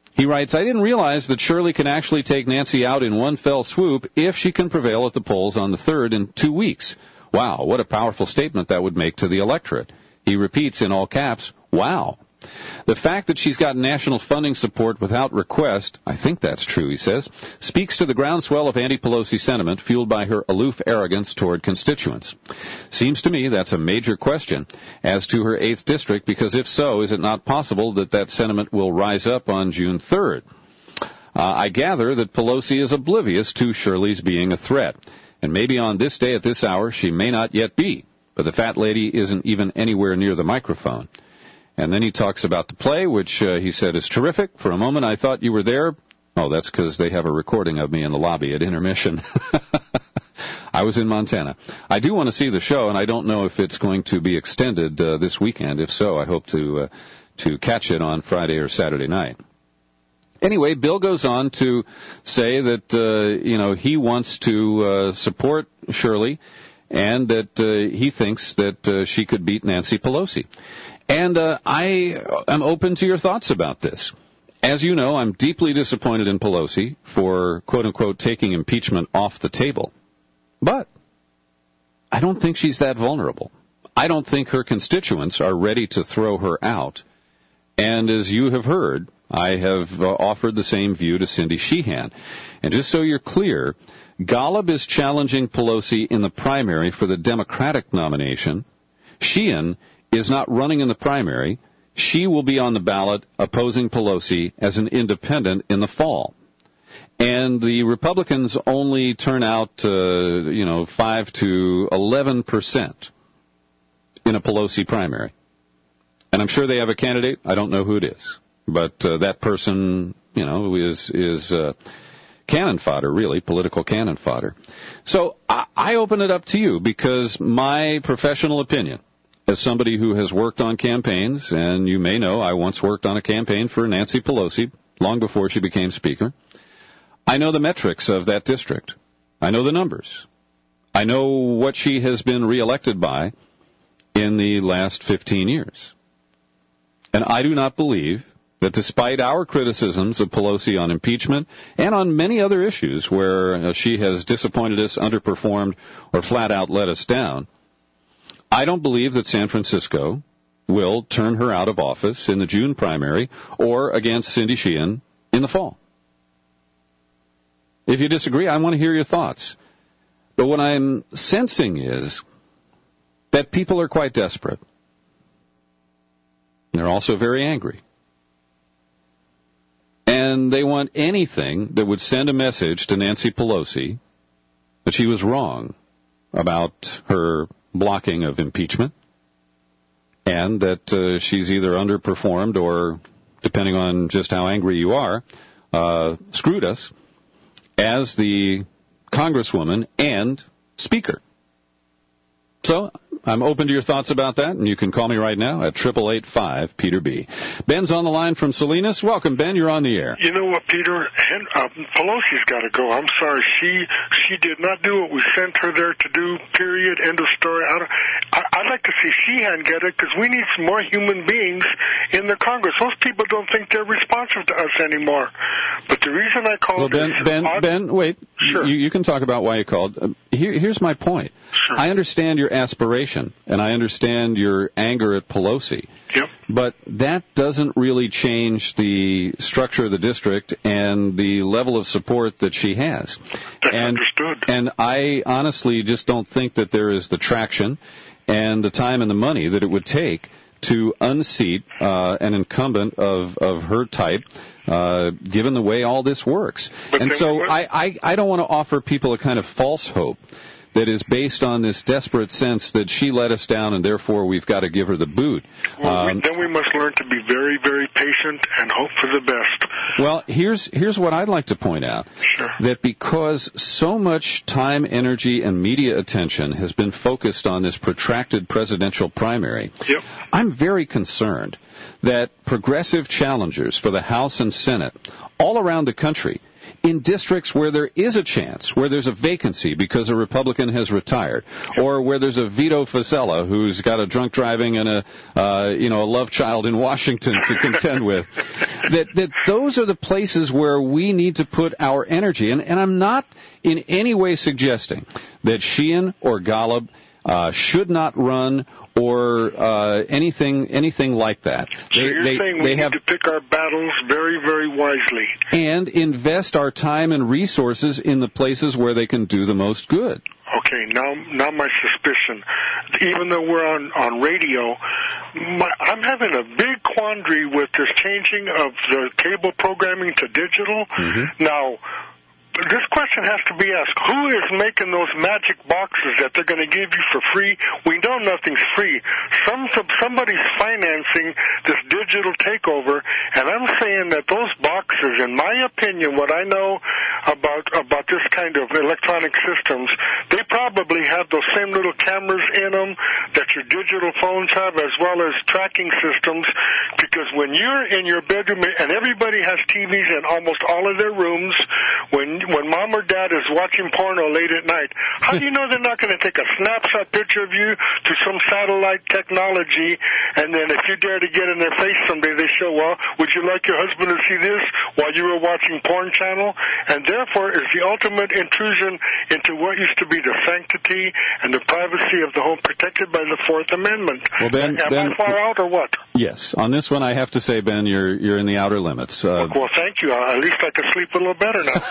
He writes, I didn't realize that Shirley can actually take Nancy out in one fell swoop if she can prevail at the polls on the third in two weeks. Wow, what a powerful statement that would make to the electorate. He repeats in all caps, wow. The fact that she's got national funding support without request, I think that's true, he says, speaks to the groundswell of anti-Pelosi sentiment fueled by her aloof arrogance toward constituents. Seems to me that's a major question as to her eighth district, because if so, is it not possible that that sentiment will rise up on June third? Uh, I gather that Pelosi is oblivious to Shirley's being a threat, and maybe on this day at this hour she may not yet be, but the fat lady isn't even anywhere near the microphone. And then he talks about the play, which uh, he said is terrific. For a moment, I thought you were there. Oh, that's because they have a recording of me in the lobby at intermission. I was in Montana. I do want to see the show, and I don't know if it's going to be extended uh, this weekend. If so, I hope to uh, to catch it on Friday or Saturday night. Anyway, Bill goes on to say that uh, you know he wants to uh, support Shirley, and that uh, he thinks that uh, she could beat Nancy Pelosi. And uh, I am open to your thoughts about this. As you know, I'm deeply disappointed in Pelosi for, quote-unquote, taking impeachment off the table. But I don't think she's that vulnerable. I don't think her constituents are ready to throw her out. And as you have heard, I have uh, offered the same view to Cindy Sheehan. And just so you're clear, Golub is challenging Pelosi in the primary for the Democratic nomination. Sheehan is not running in the primary. She will be on the ballot opposing Pelosi as an independent in the fall. And the Republicans only turn out, uh, you know, five to eleven percent in a Pelosi primary. And I'm sure they have a candidate. I don't know who it is. But uh, that person, you know, is, is uh, cannon fodder, really, political cannon fodder. So I, I open it up to you because my professional opinion, as somebody who has worked on campaigns, and you may know I once worked on a campaign for Nancy Pelosi long before she became Speaker, I know the metrics of that district. I know the numbers. I know what she has been reelected by in the last fifteen years. And I do not believe that despite our criticisms of Pelosi on impeachment and on many other issues where uh, she has disappointed us, underperformed, or flat out let us down, I don't believe that San Francisco will turn her out of office in the June primary or against Cindy Sheehan in the fall. If you disagree, I want to hear your thoughts. But what I'm sensing is that people are quite desperate. They're also very angry. And they want anything that would send a message to Nancy Pelosi that she was wrong about her blocking of impeachment, and that uh, she's either underperformed or, depending on just how angry you are, uh, screwed us as the Congresswoman and Speaker. So I'm open to your thoughts about that, and you can call me right now at eight eight eight five Peter B. Ben's on the line from Salinas. Welcome, Ben. You're on the air. You know what, Peter? Hen- uh, Pelosi's got to go. I'm sorry. She she did not do what we sent her there to do, period, end of story. I don't, I, I'd like to see Sheehan get it because we need some more human beings in the Congress. Those people don't think they're responsive to us anymore. But the reason I called... Well, Ben, Ben, odd- Ben, wait. Sure. You, you can talk about why you called. Uh, here, here's my point. Sure. I understand your aspiration, and I understand your anger at Pelosi. Yep. But that doesn't really change the structure of the district and the level of support that she has. That's and, understood. And I honestly just don't think that there is the traction and the time and the money that it would take to unseat uh, an incumbent of, of her type, uh, given the way all this works. But and so what... I, I, I don't want to offer people a kind of false hope that is based on this desperate sense that she let us down and therefore we've got to give her the boot. Well, um, we, then we must learn to be very, very patient and hope for the best. Well, here's here's what I'd like to point out. Sure. That because so much time, energy, and media attention has been focused on this protracted presidential primary, yep. I'm very concerned that progressive challengers for the House and Senate all around the country, in districts where there is a chance, where there's a vacancy because a Republican has retired, or where there's a Vito Fossella who's got a drunk driving and a uh, you know a love child in Washington to contend with, that that those are the places where we need to put our energy. And, and I'm not in any way suggesting that Sheehan or Golub uh, should not run or uh, anything anything like that. So they, you're they, saying we they need have, to pick our battles very, very wisely. and invest our time and resources in the places where they can do the most good. Okay, now now my suspicion, even though we're on, on radio, my, I'm having a big quandary with this changing of the cable programming to digital. Mm-hmm. Now, this question has to be asked. Who is making those magic boxes that they're going to give you for free? We know nothing's free. Some, some Somebody's financing this digital takeover, and I'm saying that those boxes, in my opinion, what I know about about this kind of electronic systems, they probably have those same little cameras in them that your digital phones have, as well as tracking systems, because when you're in your bedroom, and everybody has T Vs in almost all of their rooms, when when mom or dad is watching porno late at night, how do you know they're not going to take a snapshot picture of you to some satellite technology, and then if you dare to get in their face someday, they show, well, would you like your husband to see this while you were watching porn channel? And therefore is the ultimate intrusion into what used to be the sanctity and the privacy of the home protected by the Fourth Amendment. Well, Ben, Am Ben, I far out or what? Yes, on this one I have to say, Ben, you're you're in the outer limits. Uh, Well, thank you. At least I can sleep a little better now.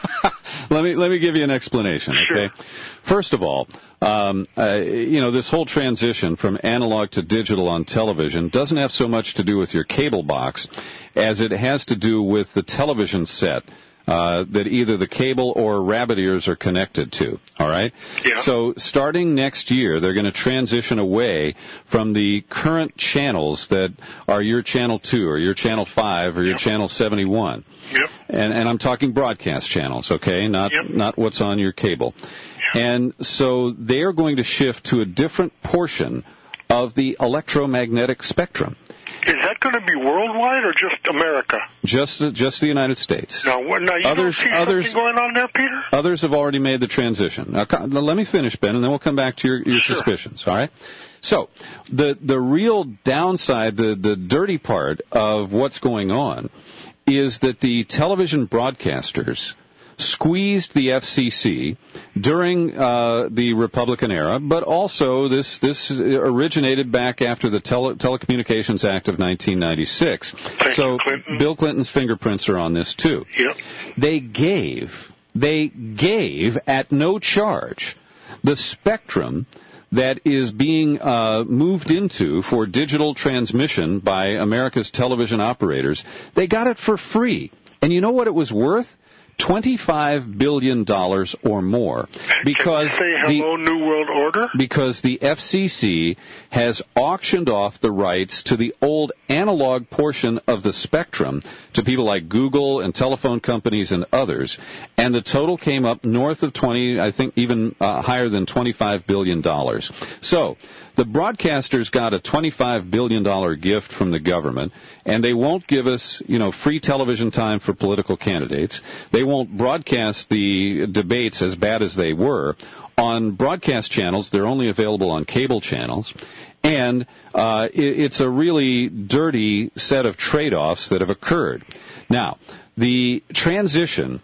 Let me let me give you an explanation, okay? Sure. First of all, um, uh, you know, this whole transition from analog to digital on television doesn't have so much to do with your cable box as it has to do with the television set uh, that either the cable or rabbit ears are connected to, all right? Yeah. So starting next year, they're going to transition away from the current channels that are your Channel two or your Channel five or your Yep. Channel seventy-one. Yep. And, and I'm talking broadcast channels, okay, not Yep. not what's on your cable. Yep. And so they are going to shift to a different portion of the electromagnetic spectrum. Is that going to be worldwide or just America? Just the, just the United States. Now, what, now you Others- don't see others- something going on there, Peter? Others have already made the transition. Now, co- let me finish, Ben, and then we'll come back to your, your Sure. suspicions, all right? So, the the real downside, the, the dirty part of what's going on is that the television broadcasters squeezed the F C C during uh, the Republican era, but also this this originated back after the Tele- Telecommunications Act of nineteen ninety-six. Thank so you, Clinton. Bill Clinton's fingerprints are on this too. Yep. They gave they gave at no charge the spectrum that is being uh, moved into for digital transmission by America's television operators. They got it for free. And you know what it was worth? twenty-five billion dollars or more. Because Can we say hello, the, New World Order? because the F C C has auctioned off the rights to the old analog portion of the spectrum to people like Google and telephone companies and others, and the total came up north of twenty, I think even uh, higher than twenty-five billion dollars. So the broadcasters got a twenty-five billion dollars gift from the government, and they won't give us, you know, free television time for political candidates. They won't broadcast the debates as bad as they were. On broadcast channels, they're only available on cable channels. And uh, it, it's a really dirty set of trade-offs that have occurred. Now, the transition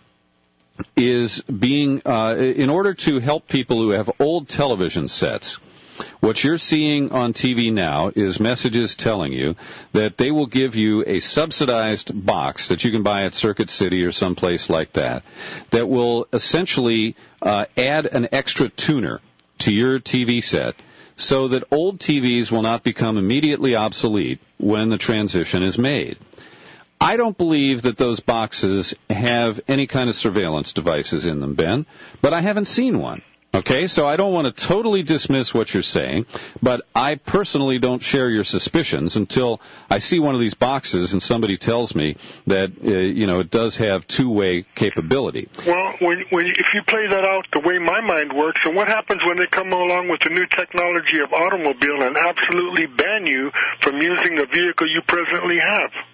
is being, uh, in order to help people who have old television sets, what you're seeing on T V now is messages telling you that they will give you a subsidized box that you can buy at Circuit City or someplace like that, that will essentially uh, add an extra tuner to your T V set so that old T Vs will not become immediately obsolete when the transition is made. I don't believe that those boxes have any kind of surveillance devices in them, Ben, but I haven't seen one. Okay, so I don't want to totally dismiss what you're saying, but I personally don't share your suspicions until I see one of these boxes and somebody tells me that, uh, you know, it does have two-way capability. Well, when, when if you play that out the way my mind works, and what happens when they come along with the new technology of automobile and absolutely ban you from using the vehicle you presently have?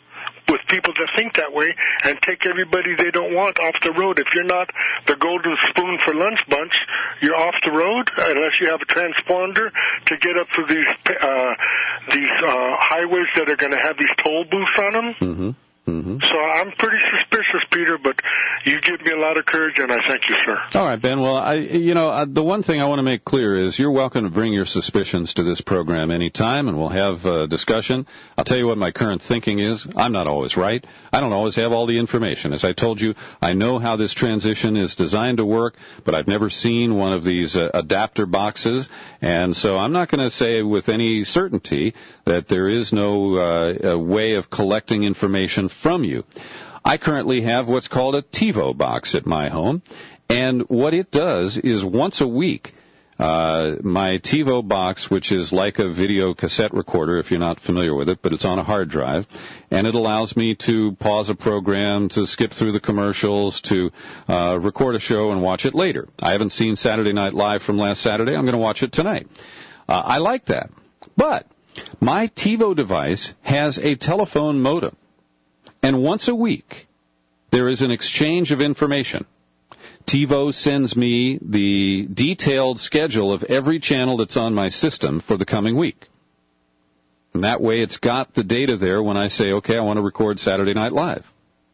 with people that think that way and take everybody they don't want off the road. If you're not the golden spoon for lunch bunch, you're off the road unless you have a transponder to get up to these uh, these uh, highways that are going to have these toll booths on them. Mm-hmm. Mm-hmm. So I'm pretty suspicious, Peter, but you give me a lot of courage, and I thank you, sir. All right, Ben. Well, I, you know, uh, the one thing I want to make clear is you're welcome to bring your suspicions to this program anytime, and we'll have a discussion. I'll tell you what my current thinking is. I'm not always right. I don't always have all the information. As I told you, I know how this transition is designed to work, but I've never seen one of these uh, adapter boxes, and so I'm not going to say with any certainty that there is no uh, a way of collecting information from you. I currently have what's called a TiVo box at my home, and what it does is once a week, uh, my TiVo box, which is like a video cassette recorder if you're not familiar with it, but it's on a hard drive, and it allows me to pause a program, to skip through the commercials, to uh, record a show and watch it later. I haven't seen Saturday Night Live from last Saturday. I'm going to watch it tonight. Uh, I like that. But my TiVo device has a telephone modem. And once a week, there is an exchange of information. TiVo sends me the detailed schedule of every channel that's on my system for the coming week. And that way it's got the data there when I say, okay, I want to record Saturday Night Live.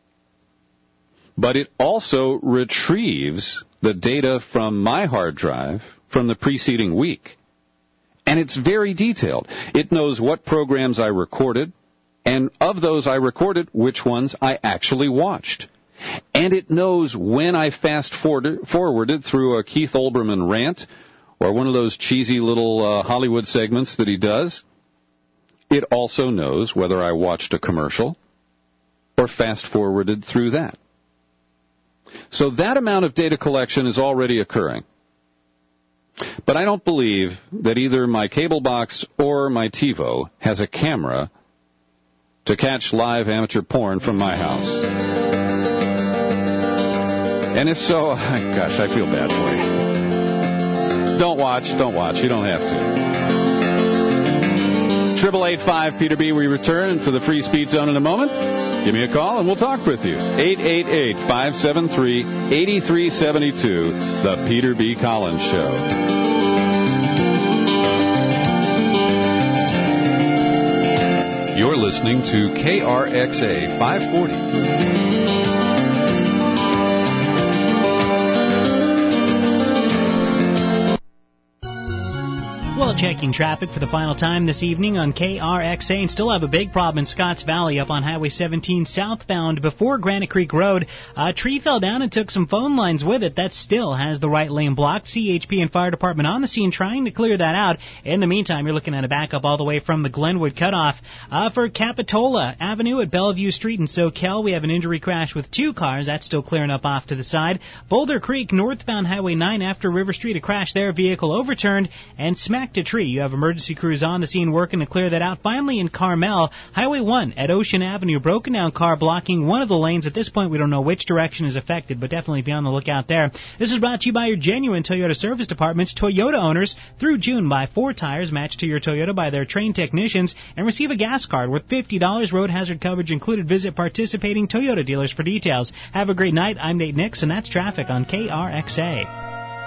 But it also retrieves the data from my hard drive from the preceding week. And it's very detailed. It knows what programs I recorded, and of those I recorded, which ones I actually watched. And it knows when I fast-forwarded through a Keith Olbermann rant or one of those cheesy little uh, Hollywood segments that he does. It also knows whether I watched a commercial or fast-forwarded through that. So that amount of data collection is already occurring. But I don't believe that either my cable box or my TiVo has a camera to catch live amateur porn from my house. And if so, gosh, I feel bad for you. Don't watch, don't watch. You don't have to. eight eight eight five Peter B. We return to the free speed zone in a moment. Give me a call and we'll talk with you. eight eight eight, five seven three, eight three seven two, The Peter B. Collins Show. You're listening to K R X A five forty. Well, checking traffic for the final time this evening on K R X A, and still have a big problem in Scotts Valley up on Highway seventeen southbound before Granite Creek Road. A tree fell down and took some phone lines with it. That still has the right lane blocked. C H P and fire department on the scene trying to clear that out. In the meantime, you're looking at a backup all the way from the Glenwood cutoff. Uh, for Capitola Avenue at Bellevue Street in Soquel, we have an injury crash with two cars. That's still clearing up off to the side. Boulder Creek, northbound Highway nine after River Street, a crash there. Vehicle overturned and smacked a tree. You have emergency crews on the scene working to clear that out. Finally, in Carmel, Highway one at Ocean Avenue, broken down car blocking one of the lanes. At this point, we don't know which direction is affected, but definitely be on the lookout there. This is brought to you by your genuine Toyota service departments. Toyota owners, through June, buy four tires matched to your Toyota by their trained technicians and receive a gas card worth fifty dollars. Road hazard coverage included. Visit participating Toyota dealers for details. Have a great night. I'm Nate Nix, and that's traffic on K R X A.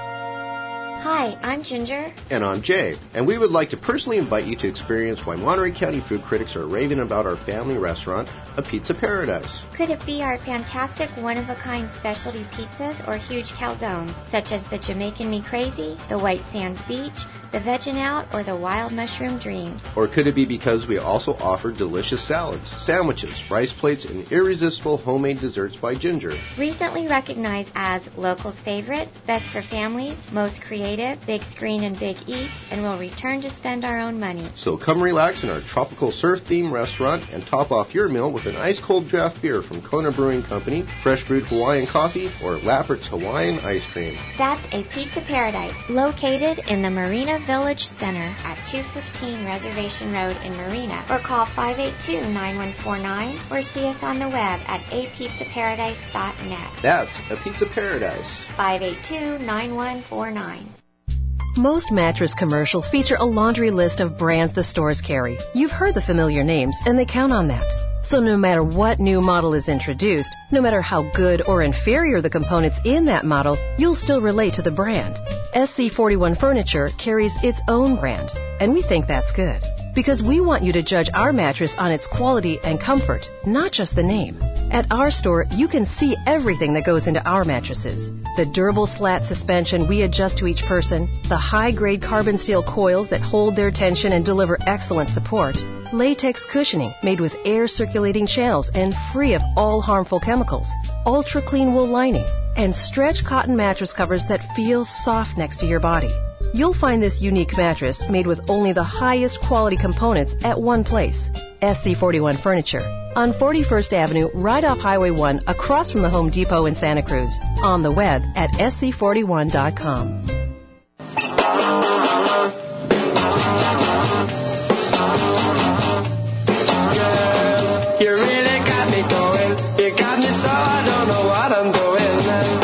Hi, I'm Ginger. And I'm Jay. And we would like to personally invite you to experience why Monterey County food critics are raving about our family restaurant, A Pizza Paradise. Could it be our fantastic one-of-a-kind specialty pizzas or huge calzones, such as the Jamaican Me Crazy, the White Sands Beach, the Veggin' Out, or the Wild Mushroom Dream? Or could it be because we also offer delicious salads, sandwiches, rice plates, and irresistible homemade desserts by Ginger? Recently recognized as locals' favorite, best for families, most creative, big screen and big eats, and we'll return to spend our own money. So come relax in our tropical surf-themed restaurant and top off your meal with an ice-cold draft beer from Kona Brewing Company, fresh brewed Hawaiian coffee, or Lappert's Hawaiian ice cream. That's A Pizza Paradise, located in the Marina Village Center at two fifteen Reservation Road in Marina, or call five eight two, nine one four nine or see us on the web at a pizza paradise dot net. That's A Pizza Paradise. five eight two, nine one four nine. Most mattress commercials feature a laundry list of brands the stores carry. You've heard the familiar names, and they count on that. So no matter what new model is introduced, no matter how good or inferior the components in that model, you'll still relate to the brand. S C forty-one Furniture carries its own brand, and we think that's good. Because we want you to judge our mattress on its quality and comfort, not just the name. At our store, you can see everything that goes into our mattresses. The durable slat suspension we adjust to each person, the high-grade carbon steel coils that hold their tension and deliver excellent support, latex cushioning made with air circulating channels and free of all harmful chemicals, ultra-clean wool lining, and stretch cotton mattress covers that feel soft next to your body. You'll find this unique mattress made with only the highest quality components at one place, S C forty-one Furniture, on forty-first Avenue, right off Highway one, across from the Home Depot in Santa Cruz. On the web at S C forty-one dot com. You really got me going. You got me so I don't know what I'm doing.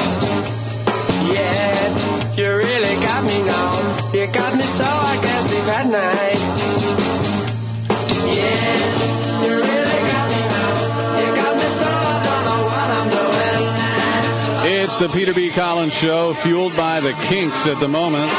Yeah, you really got me now. You got me so I can't sleep at night. Yeah, you really got me now. You got me so I don't know what I'm doing. It's the Peter B. Collins Show, fueled by the Kinks at the moment.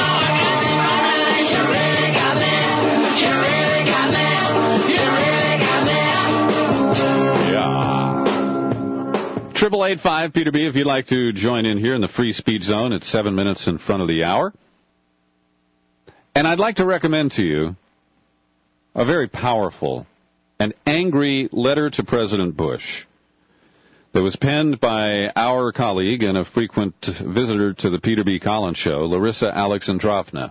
Triple eight five Peter B. If you'd like to join in here in the free speech zone, it's seven minutes in front of the hour. And I'd like to recommend to you a very powerful and angry letter to President Bush that was penned by our colleague and a frequent visitor to the Peter B. Collins Show, Larissa Alexandrovna.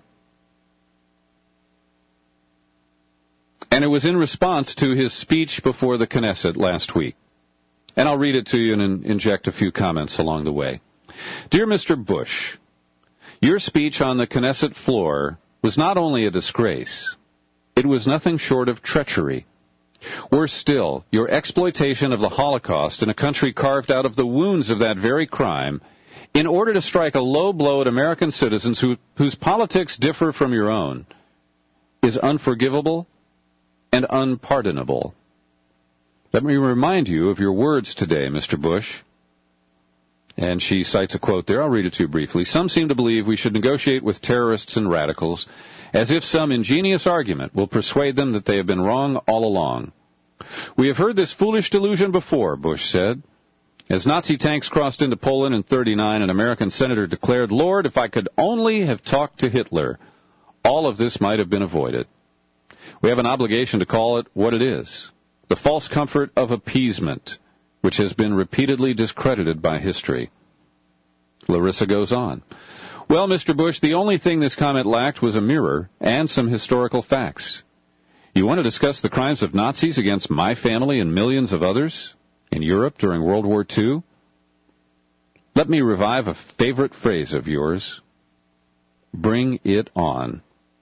And it was in response to his speech before the Knesset last week. And I'll read it to you and inject a few comments along the way. Dear Mister Bush, your speech on the Knesset floor was not only a disgrace, it was nothing short of treachery. Worse still, your exploitation of the Holocaust in a country carved out of the wounds of that very crime in order to strike a low blow at American citizens who, whose politics differ from your own is unforgivable and unpardonable. Let me remind you of your words today, Mister Bush. And she cites a quote there. I'll read it to you briefly. Some seem to believe we should negotiate with terrorists and radicals as if some ingenious argument will persuade them that they have been wrong all along. We have heard this foolish delusion before, Bush said. As Nazi tanks crossed into Poland in thirty-nine, an American senator declared, Lord, if I could only have talked to Hitler, all of this might have been avoided. We have an obligation to call it what it is. The false comfort of appeasement, which has been repeatedly discredited by history. Larissa goes on. Well, Mister Bush, the only thing this comment lacked was a mirror and some historical facts. You want to discuss the crimes of Nazis against my family and millions of others in Europe during World War Two? Let me revive a favorite phrase of yours. Bring it on.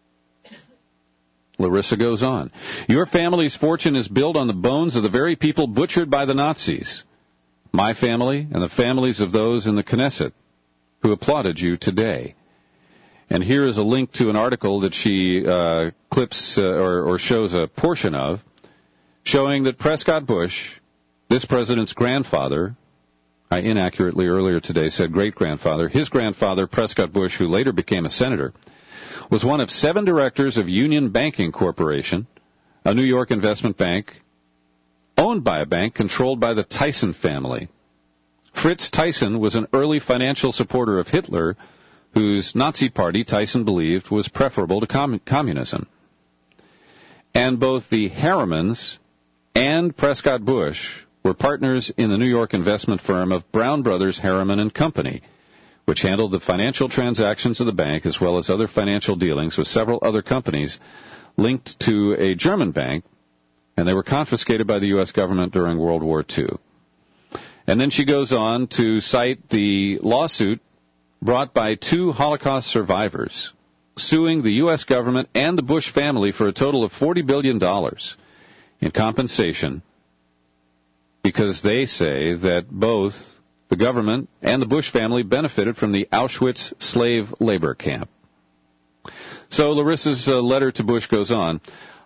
Larissa goes on. Your family's fortune is built on the bones of the very people butchered by the Nazis. My family and the families of those in the Knesset who applauded you today. And here is a link to an article that she uh, clips uh, or, or shows a portion of, showing that Prescott Bush, this president's grandfather, I inaccurately earlier today said great-grandfather, his grandfather, Prescott Bush, who later became a senator, was one of seven directors of Union Banking Corporation, a New York investment bank, owned by a bank controlled by the Tyson family. Fritz Tyson was an early financial supporter of Hitler, whose Nazi party Tyson believed was preferable to com- communism. And both the Harrimans and Prescott Bush were partners in the New York investment firm of Brown Brothers Harriman and Company, which handled the financial transactions of the bank as well as other financial dealings with several other companies linked to a German bank, and they were confiscated by the U S government during World War Two. And then she goes on to cite the lawsuit brought by two Holocaust survivors, suing the U S government and the Bush family for a total of forty billion dollars in compensation because they say that both the government and the Bush family benefited from the Auschwitz slave labor camp. So Larissa's uh, letter to Bush goes on.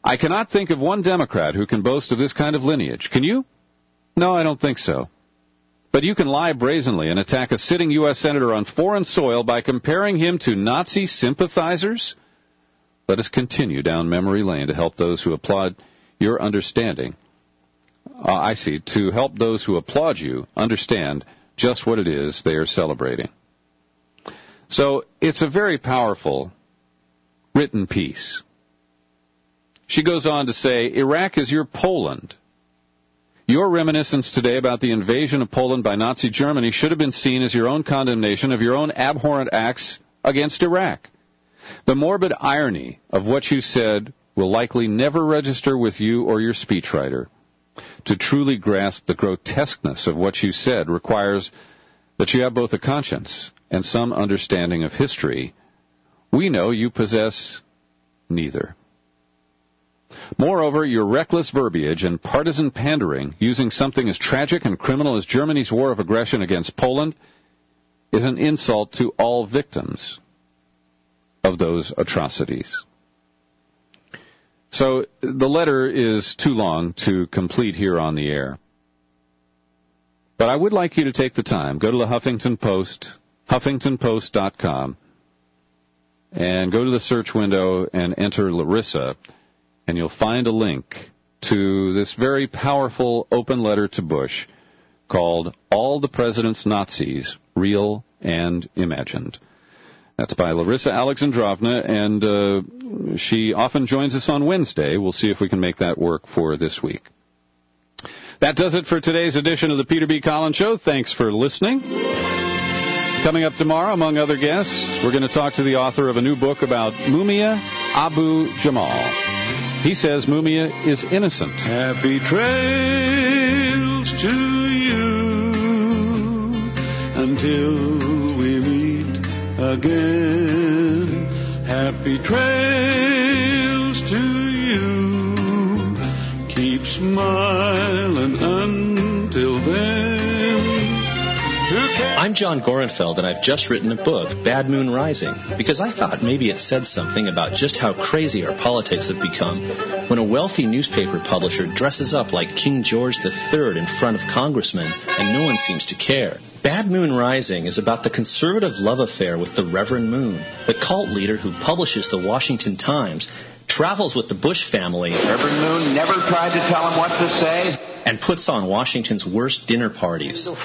I cannot think of one Democrat who can boast of this kind of lineage. Can you? No, I don't think so. But you can lie brazenly and attack a sitting U S senator on foreign soil by comparing him to Nazi sympathizers? Let us continue down memory lane to help those who applaud your understanding. Uh, I see, to help those who applaud you understand just what it is they are celebrating. So it's a very powerful written piece. She goes on to say, Iraq is your Poland. Your reminiscence today about the invasion of Poland by Nazi Germany should have been seen as your own condemnation of your own abhorrent acts against Iraq. The morbid irony of what you said will likely never register with you or your speechwriter. To truly grasp the grotesqueness of what you said requires that you have both a conscience and some understanding of history. We know you possess neither. Moreover, your reckless verbiage and partisan pandering, using something as tragic and criminal as Germany's war of aggression against Poland, is an insult to all victims of those atrocities. So the letter is too long to complete here on the air. But I would like you to take the time, go to the Huffington Post, huffington post dot com, and go to the search window and enter Larissa, and you'll find a link to this very powerful open letter to Bush called All the President's Nazis, Real and Imagined. That's by Larissa Alexandrovna, and uh, she often joins us on Wednesday. We'll see if we can make that work for this week. That does it for today's edition of the Peter B. Collins Show. Thanks for listening. Coming up tomorrow, among other guests, we're going to talk to the author of a new book about Mumia Abu Jamal. He says Mumia is innocent. Happy trails to you until we meet again. Happy trails to you. Keep smiling until then. I'm John Gorenfeld, and I've just written a book, Bad Moon Rising, because I thought maybe it said something about just how crazy our politics have become when a wealthy newspaper publisher dresses up like King George the Third in front of congressmen, and no one seems to care. Bad Moon Rising is about the conservative love affair with the Reverend Moon, the cult leader who publishes the Washington Times, travels with the Bush family. Reverend Moon never tried to tell him what to say. And puts on Washington's worst dinner parties. The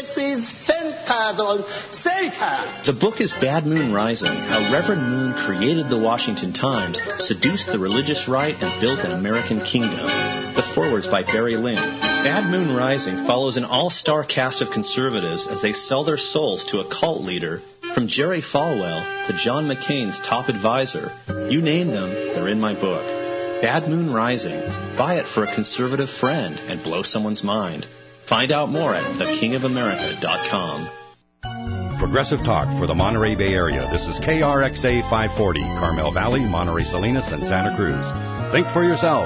book is Bad Moon Rising, how Reverend Moon created the Washington Times, seduced the religious right, and built an American kingdom. The foreword's by Barry Lynn. Bad Moon Rising follows an all-star cast of conservatives as they sell their souls to a cult leader, from Jerry Falwell to John McCain's top advisor. You name them, they're in my book. Bad Moon Rising. Buy it for a conservative friend and blow someone's mind. Find out more at the king of america dot com. Progressive Talk for the Monterey Bay Area. This is K R X A five forty, Carmel Valley, Monterey Salinas, and Santa Cruz. Think for yourself.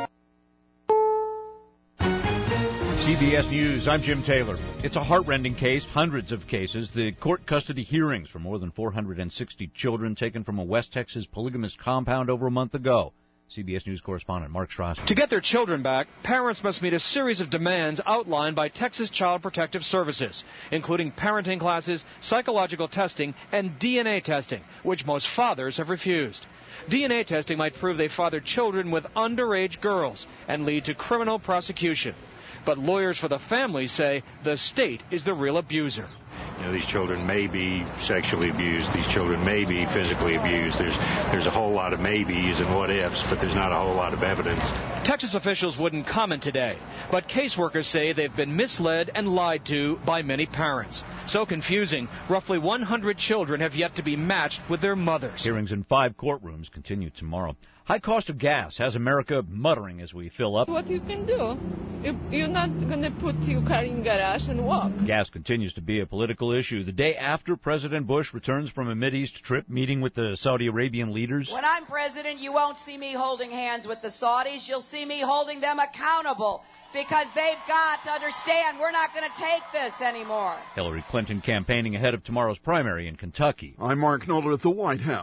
C B S News, I'm Jim Taylor. It's a heartrending case, hundreds of cases. The court custody hearings for more than four hundred sixty children taken from a West Texas polygamous compound over a month ago. C B S News correspondent Mark Strasser. To get their children back, parents must meet a series of demands outlined by Texas Child Protective Services, including parenting classes, psychological testing, and D N A testing, which most fathers have refused. D N A testing might prove they fathered children with underage girls and lead to criminal prosecution. But lawyers for the families say the state is the real abuser. You know, these children may be sexually abused. These children may be physically abused. There's there's a whole lot of maybes and what ifs, but there's not a whole lot of evidence. Texas officials wouldn't comment today, but caseworkers say they've been misled and lied to by many parents. So confusing, roughly one hundred children have yet to be matched with their mothers. Hearings in five courtrooms continue tomorrow. High cost of gas has America muttering as we fill up. What you can do? You, you're not going to put your car in garage and walk. Gas continues to be a political issue. The day after President Bush returns from a Mideast trip meeting with the Saudi Arabian leaders. When I'm president, you won't see me holding hands with the Saudis. You'll see me holding them accountable because they've got to understand we're not going to take this anymore. Hillary Clinton campaigning ahead of tomorrow's primary in Kentucky. I'm Mark Knoller at the White House.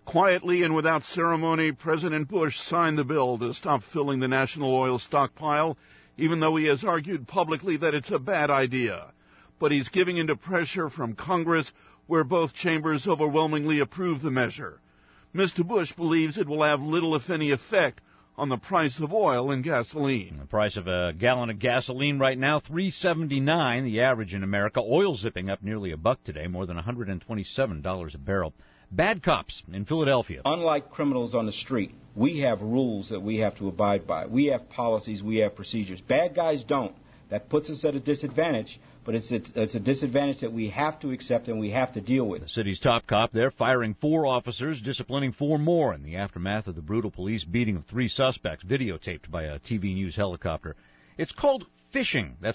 Quietly and without ceremony, President Bush signed the bill to stop filling the national oil stockpile, even though he has argued publicly that it's a bad idea. But he's giving into pressure from Congress, where both chambers overwhelmingly approve the measure. Mister Bush believes it will have little, if any, effect on the price of oil and gasoline. The price of a gallon of gasoline right now, three seventy-nine, the average in America. Oil zipping up nearly a buck today, more than one hundred twenty-seven dollars a barrel. Bad cops in Philadelphia. Unlike criminals on the street, we have rules that we have to abide by. We have policies, we have procedures. Bad guys don't. That puts us at a disadvantage, but it's a, it's a disadvantage that we have to accept and we have to deal with. The city's top cop there firing four officers, disciplining four more in the aftermath of the brutal police beating of three suspects, videotaped by a T V News helicopter. It's called phishing. That's